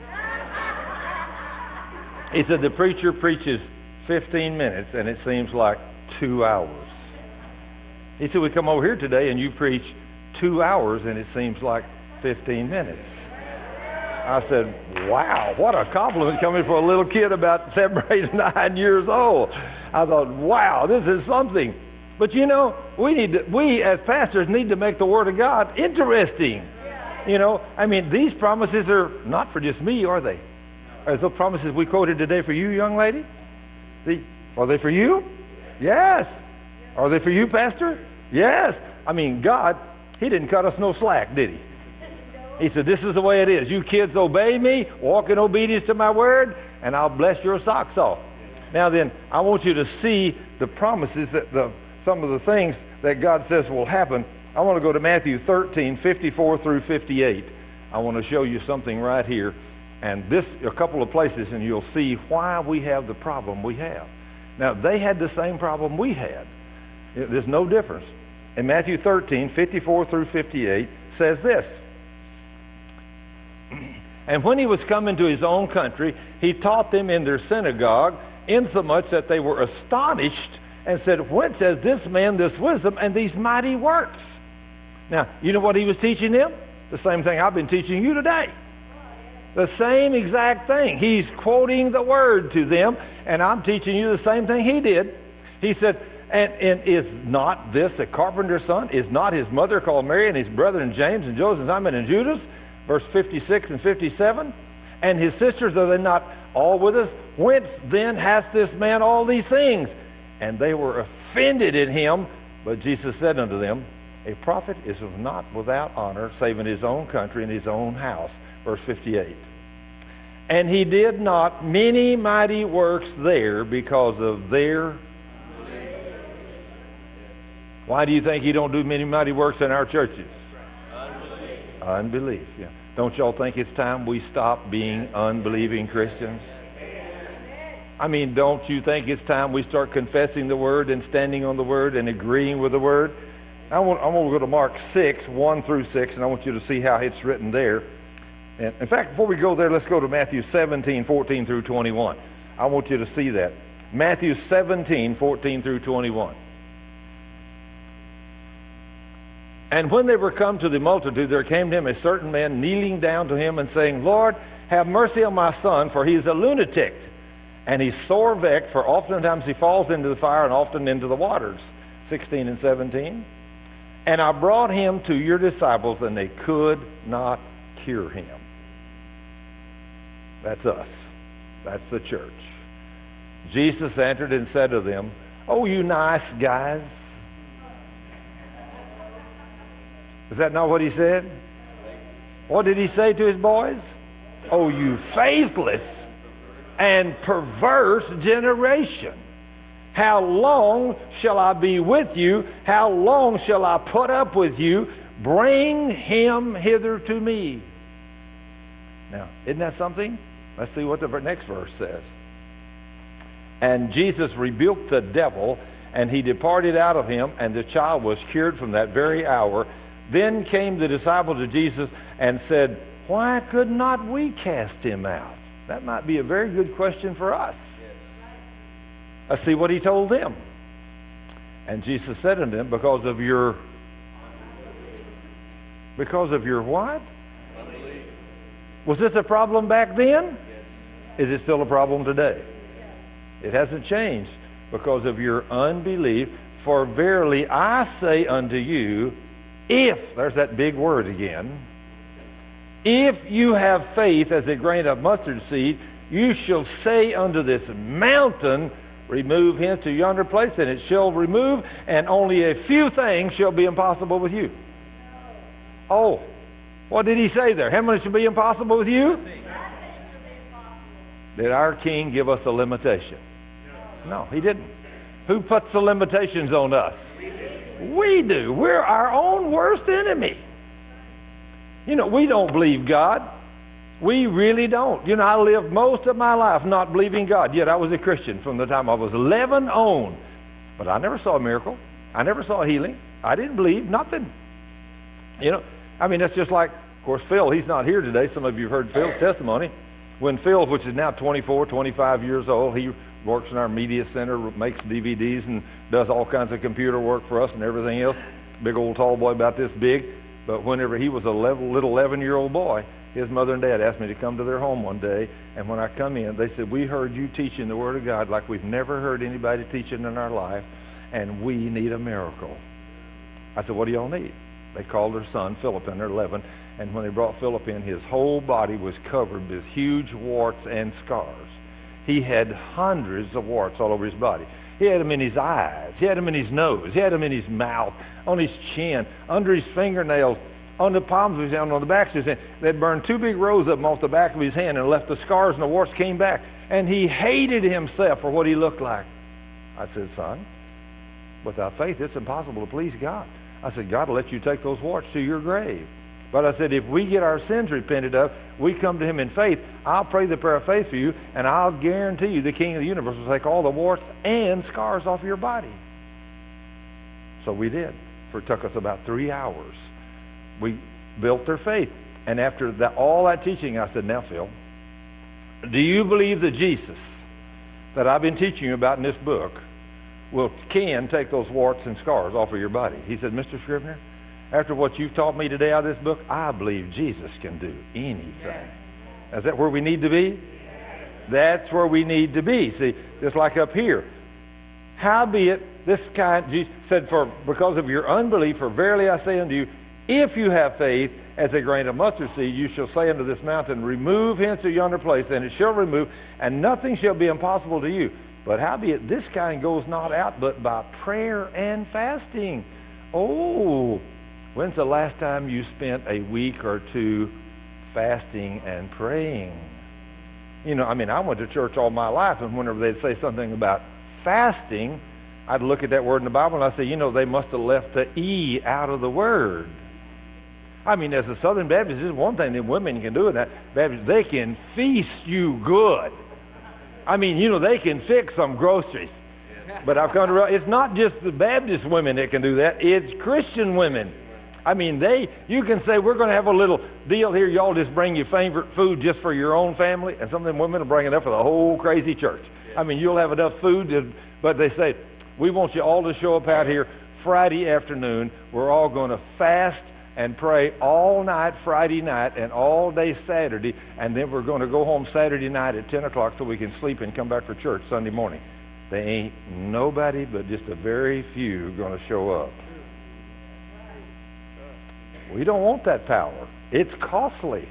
He said, "The preacher preaches 15 minutes, and it seems like 2 hours." He said, "We come over here today, and you preach 2 hours, and it seems like 15 minutes. I said, "Wow, what a compliment coming from a little kid about 7, 8, 9 years old." I thought, wow, this is something. But you know, we as pastors need to make the Word of God interesting. You know, I mean, these promises are not for just me, are they? Are those promises we quoted today for you, young lady? Are they for you? Yes. Are they for you, Pastor? Yes. I mean, God, He didn't cut us no slack, did He? He said, "This is the way it is. You kids obey me, walk in obedience to my word, and I'll bless your socks off." Now then, I want you to see the promises, that some of the things that God says will happen. I want to go to Matthew 13, 54 through 58. I want to show you something right here. And this, a couple of places, and you'll see why we have the problem we have. Now, they had the same problem we had. There's no difference. In Matthew 13, 54 through 58, says this. "And when He was come into His own country, He taught them in their synagogue, insomuch that they were astonished, and said, Whence has this man this wisdom and these mighty works?" Now, you know what He was teaching them? The same thing I've been teaching you today. The same exact thing. He's quoting the Word to them, and I'm teaching you the same thing He did. He said, and is not this a carpenter's son? Is not his mother called Mary, and his brethren James and Joseph and Simon and Judas? Verse 56 and 57. "And his sisters, are they not all with us? Whence then hath this man all these things? And they were offended at Him. But Jesus said unto them, A prophet is not without honor, save in his own country and his own house." Verse 58. "And He did not many mighty works there because of their..." Why do you think he don't do many mighty works in our churches? Unbelief. Yeah. Don't y'all think it's time we stop being unbelieving Christians? I mean, don't you think it's time we start confessing the Word and standing on the Word and agreeing with the Word? I want to go to Mark 6, 1 through 6, and I want you to see how it's written there. And in fact, before we go there, let's go to Matthew 17, 14 through 21. I want you to see that. Matthew 17, 14 through 21. And when they were come to the multitude, there came to him a certain man kneeling down to him and saying, Lord, have mercy on my son, for he is a lunatic. And he's sore vexed, for oftentimes he falls into the fire and often into the waters. 16 and 17. And I brought him to your disciples, and they could not cure him. That's us. That's the church. Jesus answered and said to them, oh, you nice guys. Is that not what he said? What did he say to his boys? Oh, you faithless and perverse generation. How long shall I be with you? How long shall I put up with you? Bring him hither to me. Now, isn't that something? Let's see what the next verse says. And Jesus rebuked the devil, and he departed out of him, and the child was cured from that very hour. Then came the disciples to Jesus and said, why could not we cast him out? That might be a very good question for us. Let's see what he told them. And Jesus said unto them, because of your what? Unbelief. Was this a problem back then? Is it still a problem today? It hasn't changed. Because of your unbelief. For verily I say unto you, if, there's that big word again, if you have faith as a grain of mustard seed, you shall say unto this mountain, remove hence to yonder place, and it shall remove, and only a few things shall be impossible with you. Oh, what did he say there? How much shall be impossible with you? Did our King give us a limitation? No, he didn't. Who puts the limitations on us? We do. We're our own worst enemy. You know, we don't believe God. We really don't. You know, I lived most of my life not believing God, yet I was a Christian from the time I was 11 on. But I never saw a miracle. I never saw a healing. I didn't believe nothing. You know, I mean, that's just like, of course, Phil, he's not here today. Some of you have heard Phil's testimony. When Phil, which is now 24, 25 years old, he works in our media center, makes DVDs and does all kinds of computer work for us and everything else. Big old tall boy about this big. But whenever he was a little 11-year-old boy, his mother and dad asked me to come to their home one day. And when I come in, they said, we heard you teaching the Word of God like we've never heard anybody teaching in our life, and we need a miracle. I said, what do y'all need? They called their son, Philip, and they're 11. And when they brought Philip in, his whole body was covered with huge warts and scars. He had hundreds of warts all over his body. He had them in his eyes. He had them in his nose. He had them in his mouth, on his chin, under his fingernails, on the palms of his hand, on the back of his hand. They'd burned 2 big rows of them off the back of his hand and left the scars, and the warts came back. And he hated himself for what he looked like. I said, son, without faith, it's impossible to please God. I said, God will let you take those warts to your grave. But I said, if we get our sins repented of, we come to him in faith, I'll pray the prayer of faith for you, and I'll guarantee you the King of the universe will take all the warts and scars off your body. So we did. For it took us about 3 hours. We built their faith. And after all that teaching, I said, now, Phil, do you believe that Jesus, that I've been teaching you about in this book, can take those warts and scars off of your body? He said, Mr. Scrivener, after what you've taught me today out of this book, I believe Jesus can do anything. Is that where we need to be? That's where we need to be. See, just like up here. Howbeit, this kind, Jesus said, because of your unbelief, for verily I say unto you, if you have faith as a grain of mustard seed, you shall say unto this mountain, remove hence to yonder place, and it shall remove, and nothing shall be impossible to you. But howbeit, this kind goes not out but by prayer and fasting. Oh, when's the last time you spent a week or two fasting and praying? You know, I mean, I went to church all my life, and whenever they'd say something about fasting, I'd look at that word in the Bible and I'd say, they must have left the E out of the word. I mean, as a Southern Baptist, this is one thing that women can do in that Baptist. They can feast you good. I mean, they can fix some groceries. But I've come to realize it's not just the Baptist women that can do that. It's Christian women. I mean, you can say, we're going to have a little deal here. Y'all just bring your favorite food just for your own family. And some of them women are bringing enough for the whole crazy church. I mean, you'll have enough food. But they say, we want you all to show up out here Friday afternoon. We're all going to fast and pray all night Friday night and all day Saturday. And then we're going to go home Saturday night at 10 o'clock so we can sleep and come back for church Sunday morning. There ain't nobody but just a very few going to show up. We don't want that power. It's costly.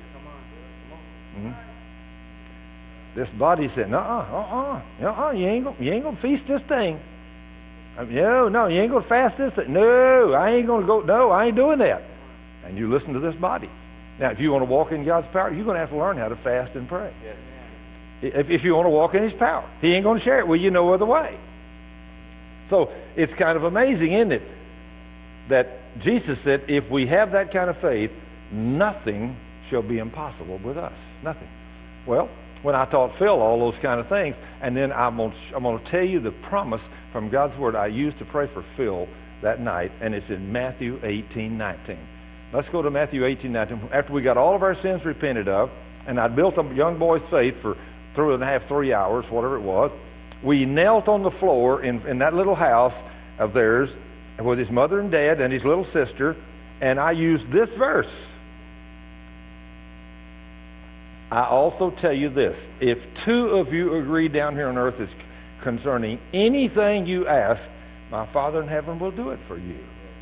This body said, you ain't gonna feast this thing. No, you ain't gonna fast this thing. No, I ain't gonna go. No, I ain't doing that. And you listen to this body. Now, if you want to walk in God's power, you're going to have to learn how to fast and pray. If you want to walk in His power, He ain't going to share it with you no other way. So it's kind of amazing, isn't it, that Jesus said, if we have that kind of faith, nothing shall be impossible with us. Nothing. Well, when I taught Phil all those kind of things, and then I'm going to tell you the promise from God's Word I used to pray for Phil that night, and it's in Matthew 18:19. Let's go to Matthew 18:19. After we got all of our sins repented of, and I built a young boy's faith for 3 hours, whatever it was, we knelt on the floor in that little house of theirs with his mother and dad and his little sister, and I used this verse. I also tell you this, if two of you agree down here on earth is concerning anything you ask, my Father in heaven will do it for you.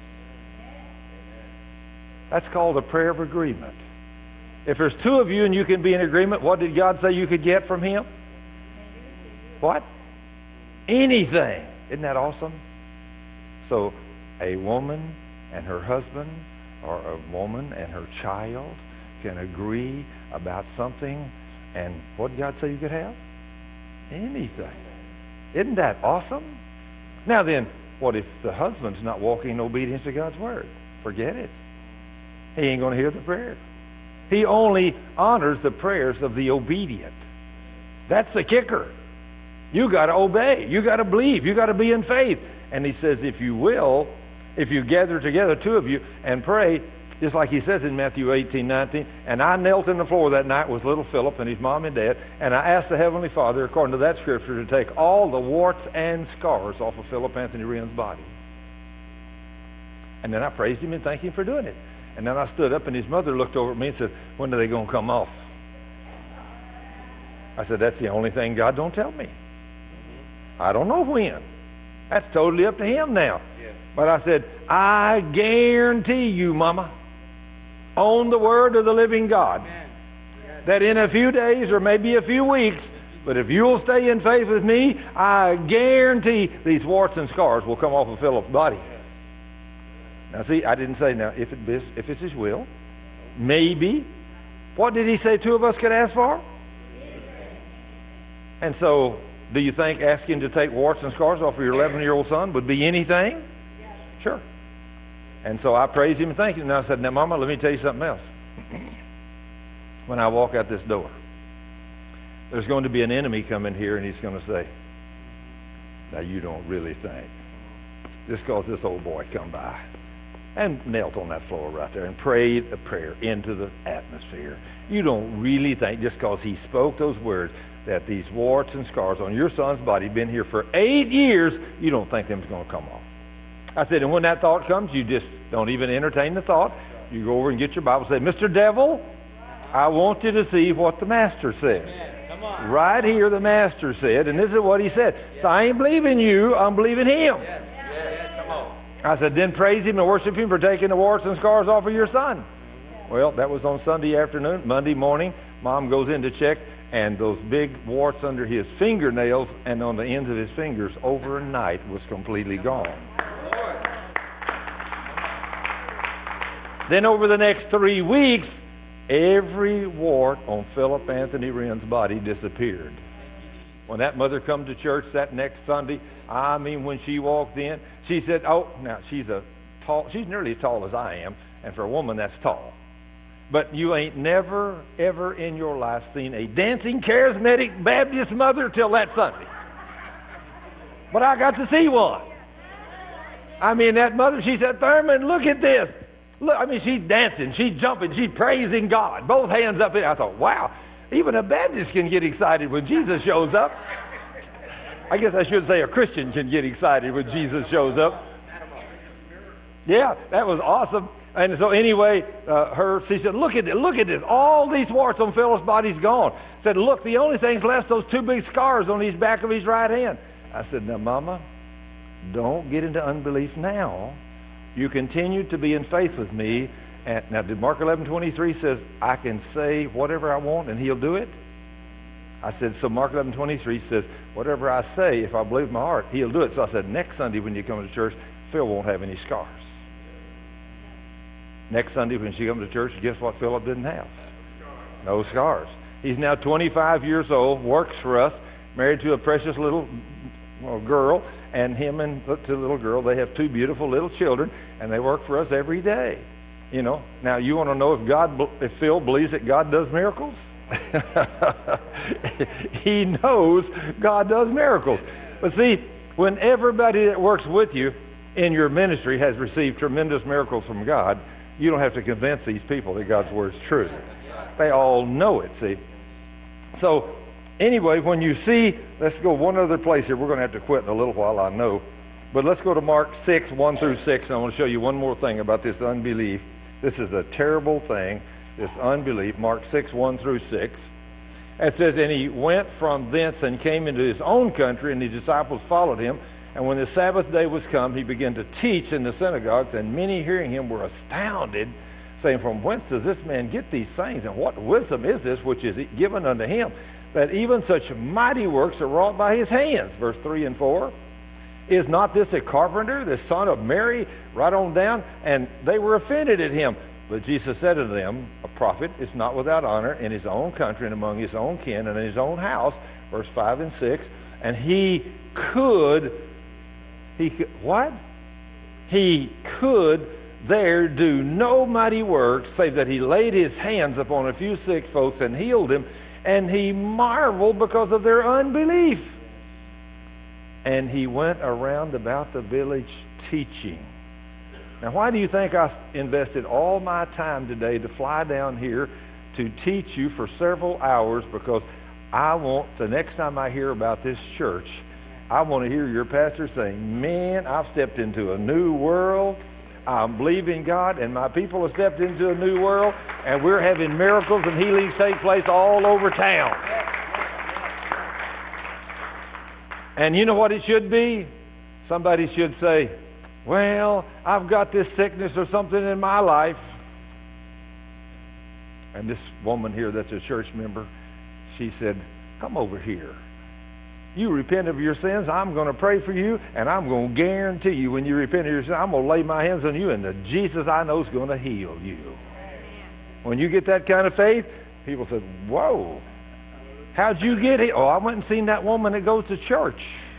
That's called a prayer of agreement. If there's two of you and you can be in agreement, what did God say you could get from Him? What? Anything. Isn't that awesome? So, a woman and her husband, or a woman and her child can agree about something, and what did God say you could have? Anything. Isn't that awesome? Now then, what if the husband's not walking in obedience to God's Word? Forget it. He ain't going to hear the prayer. He only honors the prayers of the obedient. That's the kicker. You got to obey. You got to believe. You got to be in faith. And He says, if you gather together, two of you, and pray, just like He says in Matthew 18:19, and I knelt in the floor that night with little Philip and his mom and dad, and I asked the Heavenly Father, according to that scripture, to take all the warts and scars off of Philip Anthony Wren's body. And then I praised Him and thanked Him for doing it. And then I stood up, and his mother looked over at me and said, when are they going to come off? I said, that's the only thing God don't tell me. I don't know when. That's totally up to Him now. Yeah. But I said, I guarantee you, Mama, on the Word of the living God, that in a few days or maybe a few weeks, but if you'll stay in faith with me, I guarantee these warts and scars will come off of Philip's body. Now see, I didn't say now, if it's His will, maybe. What did He say two of us could ask for? And so, do you think asking to take warts and scars off of your 11-year-old son would be anything? Sure. And so I praised Him and thanked Him. And I said, now Mama, let me tell you something else. When I walk out this door, there's going to be an enemy coming here, and he's going to say, now you don't really think, just because this old boy come by and knelt on that floor right there and prayed a prayer into the atmosphere. You don't really think, just because he spoke those words, that these warts and scars on your son's body been here for 8 years, you don't think them's going to come off. I said, and when that thought comes, you just don't even entertain the thought. You go over and get your Bible and say, Mr. Devil, I want you to see what the Master said. Right here the Master said, and this is what He said. So I ain't believing you, I'm believing Him. I said, then praise Him and worship Him for taking the warts and scars off of your son. Well, that was on Sunday afternoon. Monday morning, Mom goes in to check, and those big warts under his fingernails and on the ends of his fingers overnight was completely gone. Then over the next 3 weeks, every wart on Philip Anthony Wren's body disappeared. when that mother come to church that next Sunday, I mean, when she walked in, she said, oh, now she's nearly as tall as I am, and for a woman that's tall. But you ain't never, ever in your life seen a dancing, charismatic Baptist mother till that Sunday. But I got to see one. I mean, that mother, she said, Thurman, look at this. Look, I mean, she's dancing, she's jumping, she's praising God. Both hands up in. I thought, wow, even a Baptist can get excited when Jesus shows up. I guess I should say a Christian can get excited when Jesus shows up. Yeah, that was awesome. And so anyway, she said, look at this. All these warts on Philip's body's gone. Said, look, the only thing's left, those two big scars on his back of his right hand. I said, now, Mama, don't get into unbelief now. You continue to be in faith with me. And now, did Mark 11:23 says, I can say whatever I want and he'll do it? I said, so Mark 11:23 says, whatever I say, if I believe in my heart, he'll do it. So I said, next Sunday when you come to church, Phil won't have any scars. Next Sunday when she comes to church, guess what Philip didn't have? No scars. He's now 25 years old, works for us, married to a precious little girl, and him and the little girl, they have two beautiful little children, and they work for us every day. You know, now you want to know if Phil believes that God does miracles? He knows God does miracles. But see, when everybody that works with you in your ministry has received tremendous miracles from God, you don't have to convince these people that God's word is true. They all know it, see. So, anyway, when you see, let's go one other place here. We're going to have to quit in a little while, I know. But let's go to Mark 6:1-6, and I want to show you one more thing about this unbelief. This is a terrible thing, this unbelief. Mark 6:1-6. It says, and he went from thence and came into his own country, and the disciples followed him. And when the Sabbath day was come, he began to teach in the synagogues, and many hearing him were astounded, saying, from whence does this man get these things? And what wisdom is this which is given unto him, that even such mighty works are wrought by his hands? Verse 3 and 4. Is not this a carpenter, the son of Mary? Right on down. And they were offended at him. But Jesus said unto them, a prophet is not without honor in his own country and among his own kin and in his own house. Verse 5 and 6. And he could there do no mighty works, save that he laid his hands upon a few sick folks and healed them, and he marveled because of their unbelief. And he went around about the village teaching. Now, why do you think I invested all my time today to fly down here to teach you for several hours? Because I want, the next time I hear about this church, I want to hear your pastor saying, man, I've stepped into a new world. I'm believing God, and my people have stepped into a new world, and we're having miracles and healings take place all over town. And you know what it should be? Somebody should say, well, I've got this sickness or something in my life. And this woman here that's a church member, she said, come over here. You repent of your sins, I'm going to pray for you, and I'm going to guarantee you when you repent of your sins, I'm going to lay my hands on you, and the Jesus I know is going to heal you. When you get that kind of faith, people said, whoa, how'd you get it? Oh, I went and seen that woman that goes to church.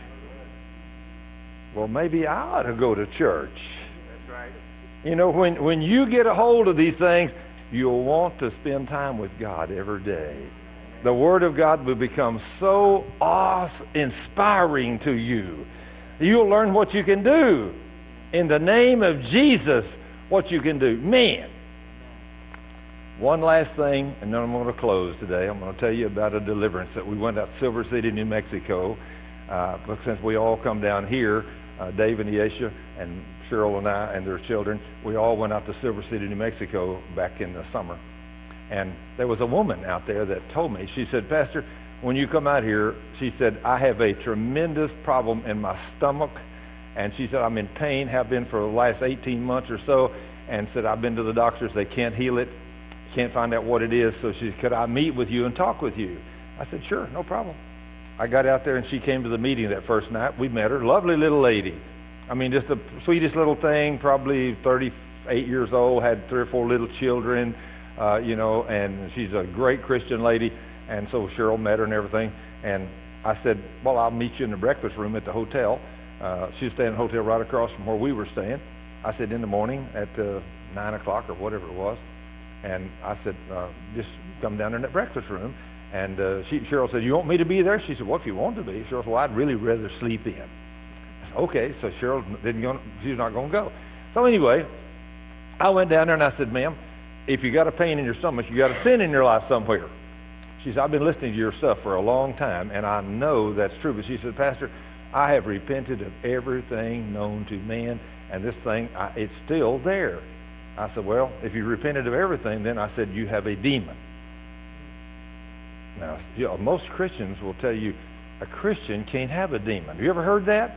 Well, maybe I ought to go to church. That's right. You know, when you get a hold of these things, you'll want to spend time with God every day. The Word of God will become so inspiring to you. You'll learn what you can do. In the name of Jesus, what you can do. Man. One last thing, and then I'm going to close today. I'm going to tell you about a deliverance that we went out to Silver City, New Mexico. But since we all come down here, Dave and Yesha and Cheryl and I and their children, we all went out to Silver City, New Mexico back in the summer. And there was a woman out there that told me, she said, Pastor, when you come out here, she said, I have a tremendous problem in my stomach. And she said, I'm in pain, have been for the last 18 months or so. And said, I've been to the doctors, they can't heal it, can't find out what it is. So she said, could I meet with you and talk with you? I said, sure, no problem. I got out there and she came to the meeting that first night. We met her, lovely little lady. I mean, just the sweetest little thing, probably 38 years old, had 3 or 4 little children. And she's a great Christian lady, and so Cheryl met her and everything, and I said, well, I'll meet you in the breakfast room at the hotel. She was staying in a hotel right across from where we were staying. I said, in the morning at 9 o'clock or whatever it was. And I said, just come down there in that breakfast room. And Cheryl said, you want me to be there? She said, well, if you want to be. Cheryl said, well, I'd really rather sleep in. I said, okay. So Cheryl she's not going to go. So anyway, I went down there and I said, ma'am, if you got a pain in your stomach, you got a sin in your life somewhere. She said, I've been listening to your stuff for a long time, and I know that's true. But she said, Pastor, I have repented of everything known to man, and this thing, it's still there. I said, well, if you repented of everything, then I said, you have a demon. Now, most Christians will tell you a Christian can't have a demon. Have you ever heard that?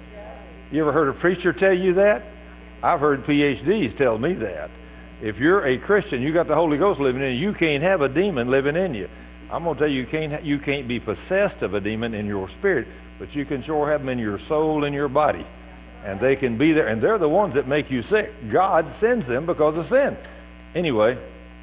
You ever heard a preacher tell you that? I've heard PhDs tell me that. If you're a Christian, you got the Holy Ghost living in you, you can't have a demon living in you. I'm going to tell you, you can't be possessed of a demon in your spirit, but you can sure have them in your soul and your body. And they can be there, and they're the ones that make you sick. God sends them because of sin. Anyway,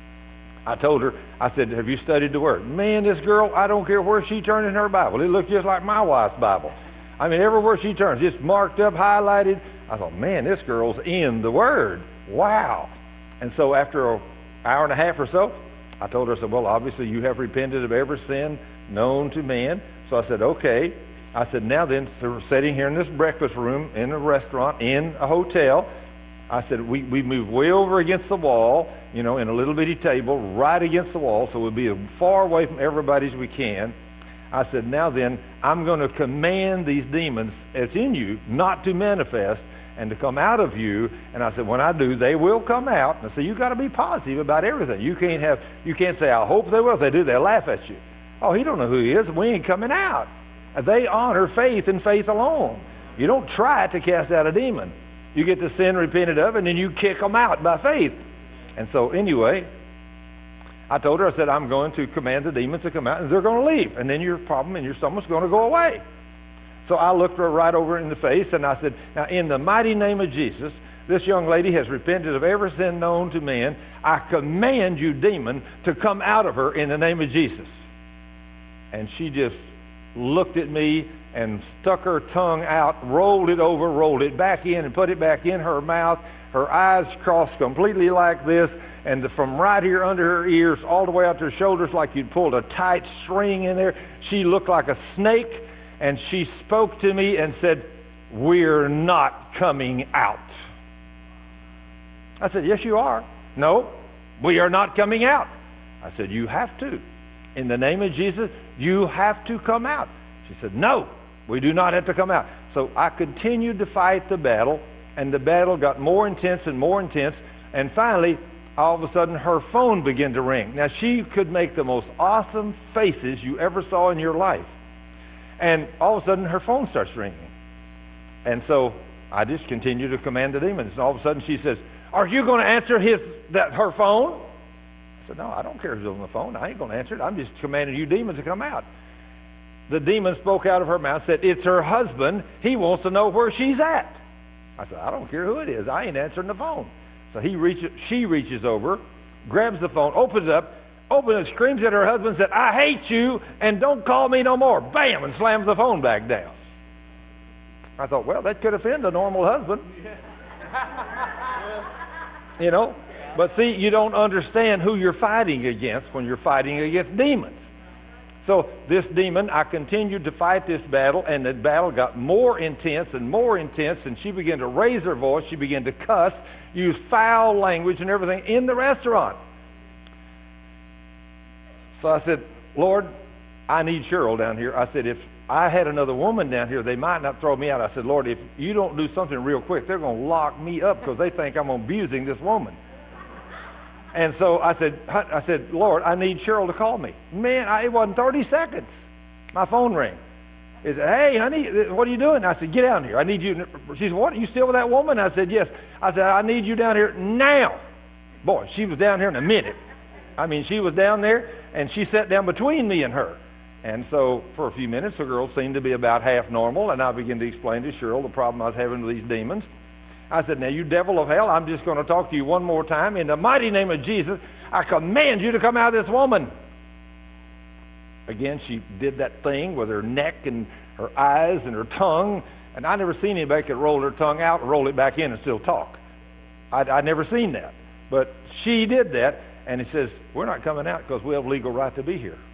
I told her, I said, have you studied the Word? Man, this girl, I don't care where she turned in her Bible. It looked just like my wife's Bible. I mean, everywhere she turns, it's marked up, highlighted. I thought, man, this girl's in the Word. Wow. And so after an hour and a half or so, I told her, I said, well, obviously you have repented of every sin known to man. So I said, okay. I said, now then, so we're sitting here in this breakfast room, in a restaurant, in a hotel. I said, we moved way over against the wall, in a little bitty table, right against the wall, so we'll be as far away from everybody as we can. I said, now then, I'm going to command these demons that's in you not to manifest and to come out of you. And I said, when I do, they will come out. And I said, you got to be positive about everything. You can't say, I hope they will. If they do, they'll laugh at you. Oh, he don't know who he is. We ain't coming out. They honor faith and faith alone. You don't try to cast out a demon. You get the sin repented of, and then you kick them out by faith. And so anyway, I told her, I said, I'm going to command the demons to come out, and they're going to leave. And then your problem in your stomach's going to go away. So I looked her right over in the face, and I said, now in the mighty name of Jesus, this young lady has repented of every sin known to man. I command you, demon, to come out of her in the name of Jesus. And she just looked at me and stuck her tongue out, rolled it over, rolled it back in, and put it back in her mouth. Her eyes crossed completely like this, and from right here under her ears all the way out to her shoulders like you'd pulled a tight string in there. She looked like a snake, and she spoke to me and said, we're not coming out. I said, yes, you are. No, we are not coming out. I said, you have to. In the name of Jesus, you have to come out. She said, no, we do not have to come out. So I continued to fight the battle, and the battle got more intense and more intense, and finally, all of a sudden, her phone began to ring. Now, she could make the most awesome faces you ever saw in your life. And all of a sudden, her phone starts ringing. And so I just continued to command the demons. And all of a sudden, she says, are you going to answer her phone? I said, no, I don't care who's on the phone. I ain't going to answer it. I'm just commanding you demons to come out. The demon spoke out of her mouth, said, it's her husband. He wants to know where she's at. I said, I don't care who it is. I ain't answering the phone. So she reaches over, grabs the phone, opens it, screams at her husband, said, I hate you, and don't call me no more. Bam, and slams the phone back down. I thought, well, that could offend a normal husband. But see, you don't understand who you're fighting against when you're fighting against demons. So this demon, I continued to fight this battle, and the battle got more intense, and she began to raise her voice. She began to cuss, use foul language and everything in the restaurant. So I said, Lord, I need Cheryl down here. I said, if I had another woman down here, they might not throw me out. I said, Lord, if you don't do something real quick, they're going to lock me up because they think I'm abusing this woman. And so I said, Lord, I need Cheryl to call me. Man, it wasn't 30 seconds. My phone rang. He said, hey, honey, what are you doing? I said, get down here. I need you. She said, what, are you still with that woman? I said, yes. I said, I need you down here now. Boy, she was down here in a minute. I mean, she was down there, and she sat down between me and her. And so for a few minutes, the girl seemed to be about half normal, and I began to explain to Cheryl the problem I was having with these demons. I said, now, you devil of hell, I'm just going to talk to you one more time. In the mighty name of Jesus, I command you to come out of this woman. Again, she did that thing with her neck and her eyes and her tongue. And I never seen anybody could roll her tongue out, roll it back in, and still talk. I'd never seen that. But she did that. And he says, we're not coming out because we have legal right to be here.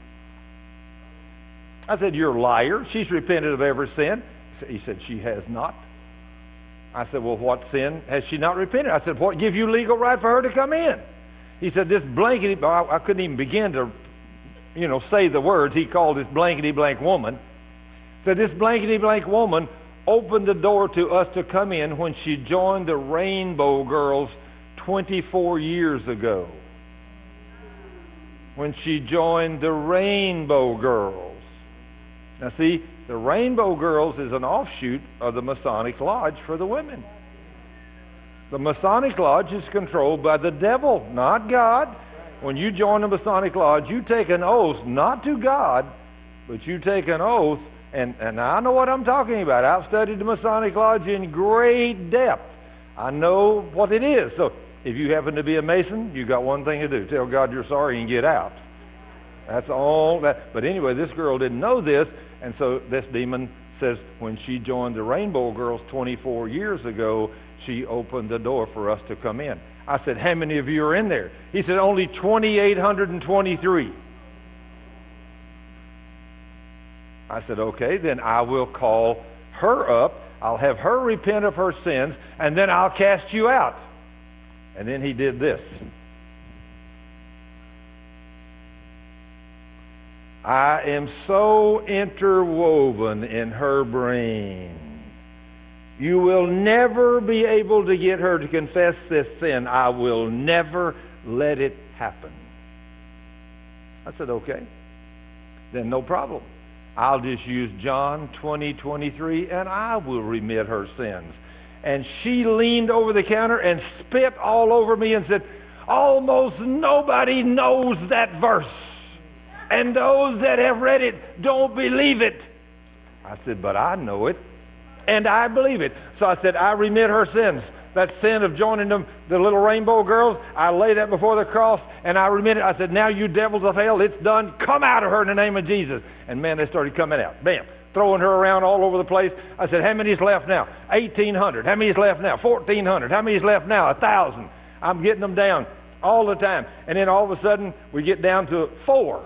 I said, you're a liar. She's repented of every sin. He said, she has not. I said, well, what sin has she not repented? I said, what give you legal right for her to come in? He said, this blankety, I couldn't even begin to, say the words. He called this blankety blank woman. Said this blankety blank woman opened the door to us to come in when she joined the Rainbow Girls 24 years ago. When she joined the Rainbow Girls. Now see, the Rainbow Girls is an offshoot of the Masonic Lodge for the women. The Masonic Lodge is controlled by the devil, not God. When you join the Masonic Lodge, you take an oath, not to God, but you take an oath, and I know what I'm talking about. I've studied the Masonic Lodge in great depth. I know what it is. So if you happen to be a Mason, you got one thing to do. Tell God you're sorry and get out. That's all that. But anyway, this girl didn't know this, and so this demon says when she joined the Rainbow Girls 24 years ago, she opened the door for us to come in. I said, how many of you are in there? He said, only 2,823. I said, okay, then I will call her up. I'll have her repent of her sins, and then I'll cast you out. And then he did this. I am so interwoven in her brain. You will never be able to get her to confess this sin. I will never let it happen. I said, okay. Then no problem. I'll just use John 20:23 and I will remit her sins. And she leaned over the counter and spit all over me and said, almost nobody knows that verse. And those that have read it don't believe it. I said, but I know it. And I believe it. So I said, I remit her sins. That sin of joining them, the little Rainbow Girls, I lay that before the cross and I remit it. I said, now you devils of hell, it's done. Come out of her in the name of Jesus. And man, they started coming out. Bam. Throwing her around all over the place. I said, how many's left now? 1,800. How many's left now? 1,400. How many's left now? 1,000. I'm getting them down all the time. And then all of a sudden, we get down to 4.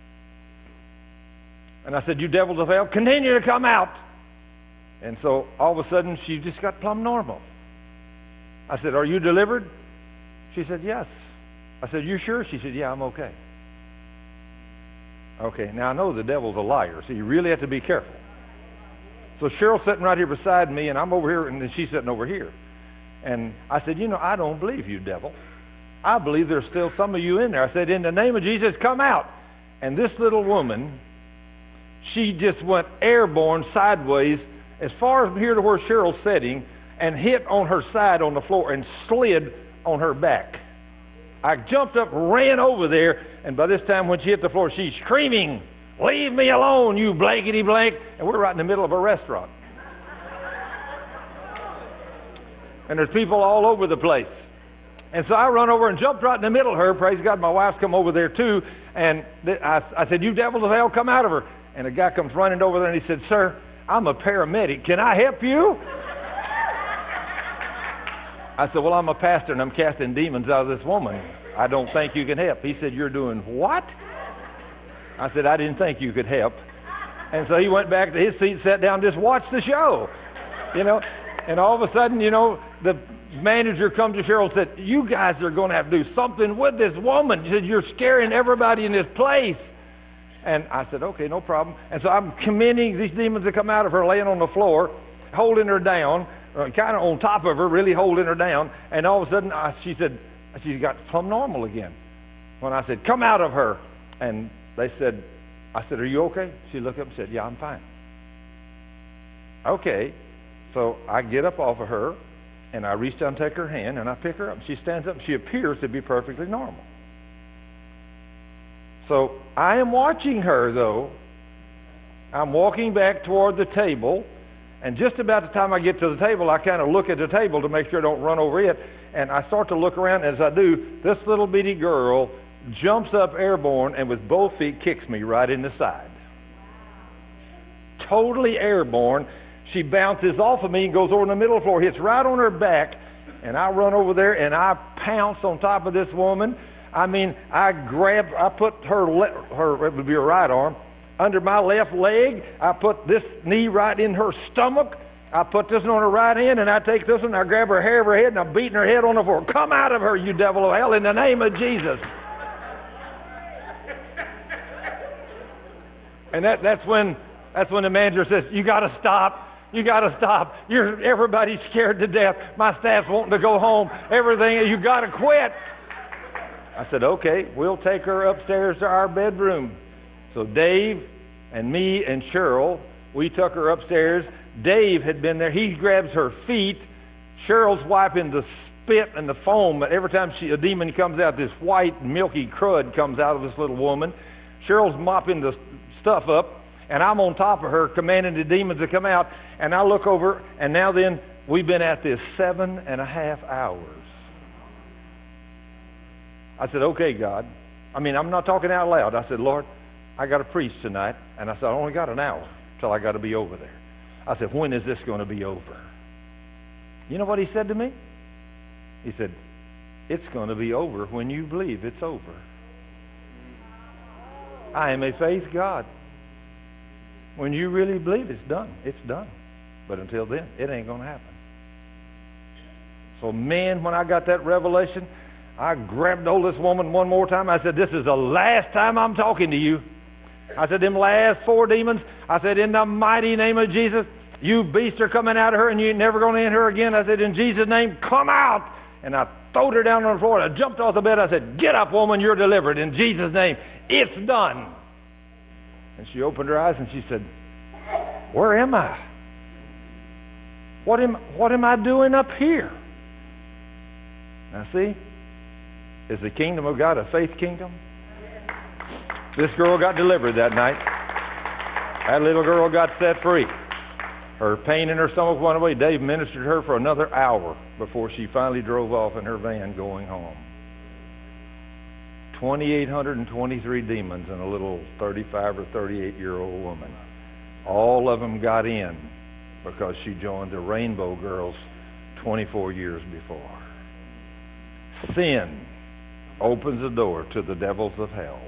And I said, you devils of hell, continue to come out. And so all of a sudden, she just got plumb normal. I said, are you delivered? She said, yes. I said, you sure? She said, yeah, I'm okay. Okay, now I know the devil's a liar, so you really have to be careful. So Cheryl's sitting right here beside me, and I'm over here, and then she's sitting over here. And I said, I don't believe you, devil. I believe there's still some of you in there. I said, in the name of Jesus, come out. And this little woman, she just went airborne sideways as far as here to where Cheryl's sitting and hit on her side on the floor and slid on her back. I jumped up, ran over there, and by this time when she hit the floor, she's screaming, leave me alone, you blankety blank. And we're right in the middle of a restaurant. And there's people all over the place. And so I run over and jumped right in the middle of her. Praise God, my wife's come over there too. And I said, you devils of hell, come out of her. And a guy comes running over there and he said, sir, I'm a paramedic. Can I help you? I said, well, I'm a pastor and I'm casting demons out of this woman. I don't think you can help. He said, you're doing what? I said, I didn't think you could help. And so he went back to his seat, sat down, just watched the show. And all of a sudden, the manager comes to Cheryl and said, you guys are going to have to do something with this woman. He said, you're scaring everybody in this place. And I said, okay, no problem. And so I'm commending these demons to come out of her, laying on the floor, holding her down, kind of on top of her, really holding her down. And all of a sudden, she said, she got plumb normal again. When I said, come out of her. And they said, I said, are you okay? She looked up and said, yeah, I'm fine. Okay. So I get up off of her, and I reach down and take her hand, and I pick her up. She stands up. She appears to be perfectly normal. So I am watching her, though. I'm walking back toward the table, and just about the time I get to the table, I kind of look at the table to make sure I don't run over it, and I start to look around. As I do, this little bitty girl jumps up airborne, and with both feet kicks me right in the side. Totally airborne. She bounces off of me and goes over in the middle of the floor, hits right on her back, and I run over there and I pounce on top of this woman. I mean, I put it would be her right arm, under my left leg. I put this knee right in her stomach. I put this one on her right hand, and I take this one, I grab her hair of her head, and I'm beating her head on the floor. Come out of her, you devil of hell, in the name of Jesus. And that's when the manager says, you got to stop. You got to stop. Everybody's scared to death. My staff's wanting to go home. Everything, you got to quit. I said, okay, we'll take her upstairs to our bedroom. So Dave and me and Cheryl, we took her upstairs. Dave had been there. He grabs her feet. Cheryl's wiping the spit and the foam. Every time a demon comes out, this white, milky crud comes out of this little woman. Cheryl's mopping the stuff up, and I'm on top of her commanding the demons to come out. And I look over, and now then, we've been at this 7.5 hours. I said, okay, God. I mean, I'm not talking out loud. I said, Lord, I got to preach tonight. And I said, I only got an hour till I got to be over there. I said, when is this going to be over? You know what he said to me? He said, it's going to be over when you believe it's over. I am a faith God. When you really believe it's done, it's done. But until then, it ain't going to happen. So, man, when I got that revelation, I grabbed hold of this woman one more time. I said, this is the last time I'm talking to you. I said, them last 4 demons, I said, in the mighty name of Jesus, you beasts are coming out of her and you ain't never going to enter her again. I said, in Jesus' name, come out. And I throwed her down on the floor. I jumped off the bed. I said, get up, woman, you're delivered. In Jesus' name, it's done. And she opened her eyes and she said, where am I? What am I doing up here? Now see, is the kingdom of God a faith kingdom? This girl got delivered that night. That little girl got set free. Her pain in her stomach went away. Dave ministered her for another hour before she finally drove off in her van going home. 2,823 demons in a little 35 or 38-year-old woman. All of them got in because she joined the Rainbow Girls 24 years before. Sin opens the door to the devils of hell.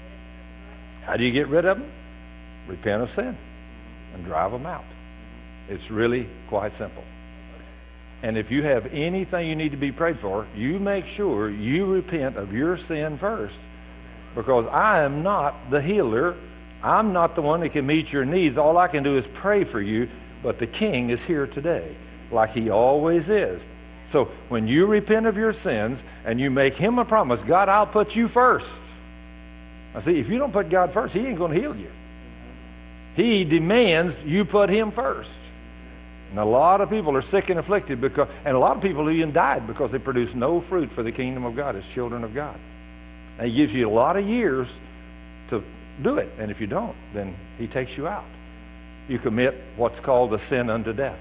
How do you get rid of them? Repent of sin and drive them out. It's really quite simple. And if you have anything you need to be prayed for, you make sure you repent of your sin first. Because I am not the healer. I'm not the one that can meet your needs. All I can do is pray for you. But the King is here today, like he always is. So when you repent of your sins and you make him a promise, God, I'll put you first. Now see, if you don't put God first, he ain't going to heal you. He demands you put him first. And a lot of people are sick and afflicted and a lot of people even died because they produce no fruit for the kingdom of God as children of God. And he gives you a lot of years to do it. And if you don't, then he takes you out. You commit what's called a sin unto death.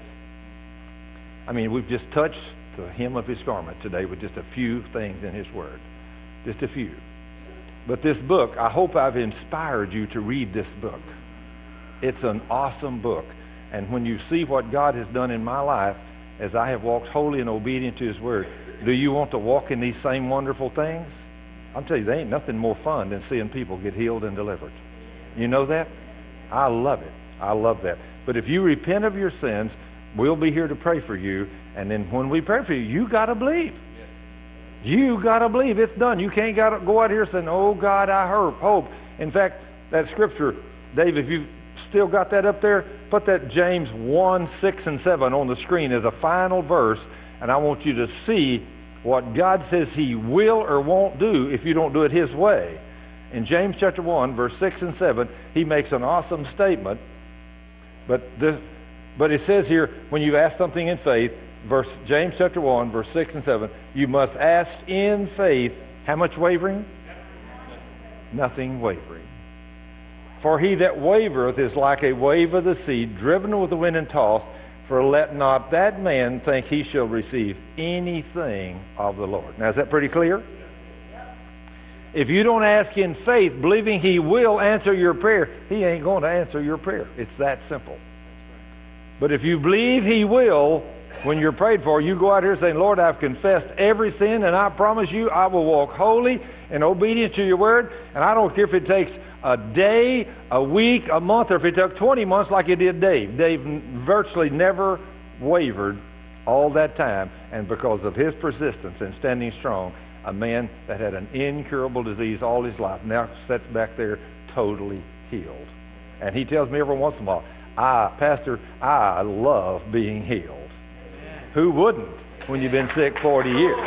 I mean, we've just touched the hem of his garment today with just a few things in his word. Just a few. But this book, I hope I've inspired you to read this book. It's an awesome book. And when you see what God has done in my life as I have walked holy and obedient to his word, do you want to walk in these same wonderful things? I'm telling you, there ain't nothing more fun than seeing people get healed and delivered. You know that? I love it. I love that. But if you repent of your sins, we'll be here to pray for you. And then when we pray for you, you got to believe. You got to believe it's done. You can't go out here saying, oh, God, I hope. In fact, that scripture, Dave, if you've still got that up there, put that James 1, 6, and 7 on the screen as a final verse, and I want you to see what God says he will or won't do if you don't do it his way. In James chapter 1, verse 6 and 7, he makes an awesome statement, but it says here, when you ask something in faith, James chapter 1, verse 6 and 7, you must ask in faith, how much wavering? Nothing wavering. For he that wavereth is like a wave of the sea, driven with the wind and tossed. For let not that man think he shall receive anything of the Lord. Now, is that pretty clear? If you don't ask in faith, believing He will answer your prayer, He ain't going to answer your prayer. It's that simple. But if you believe He will, when you're prayed for, you go out here saying, Lord, I've confessed every sin, and I promise you I will walk holy and obedient to your word. And I don't care if it takes a day, a week, a month, or if it took 20 months like it did Dave. Dave virtually never wavered all that time. And because of his persistence and standing strong, a man that had an incurable disease all his life now sits back there totally healed. And he tells me every once in a while, Pastor, I love being healed. Who wouldn't when you've been sick 40 years?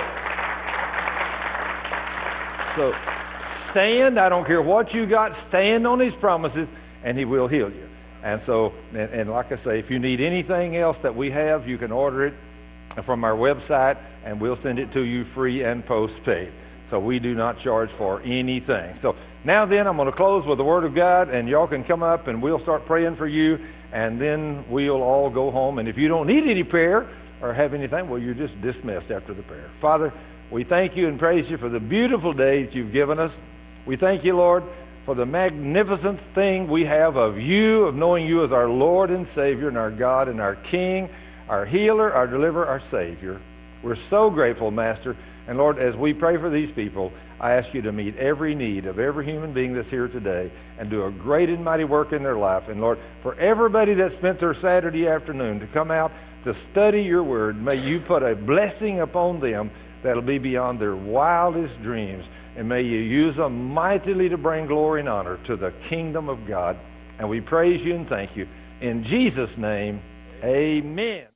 So stand, I don't care what you got, stand on His promises and He will heal you. And so, and like I say, if you need anything else that we have, you can order it from our website and we'll send it to you free and postpaid. So we do not charge for anything. So now then, I'm going to close with the Word of God, and y'all can come up and we'll start praying for you, and then we'll all go home. And if you don't need any prayer or have anything, well, you're just dismissed after the prayer. Father, we thank you and praise you for the beautiful day that you've given us. We thank you, Lord, for the magnificent thing we have of you, of knowing you as our Lord and Savior and our God and our King, our healer, our deliverer, our Savior. We're so grateful, Master. And Lord, as we pray for these people, I ask you to meet every need of every human being that's here today and do a great and mighty work in their life. And Lord, for everybody that spent their Saturday afternoon to come out to study your word, may you put a blessing upon them that'll be beyond their wildest dreams. And may you use them mightily to bring glory and honor to the kingdom of God. And we praise you and thank you. In Jesus' name, amen.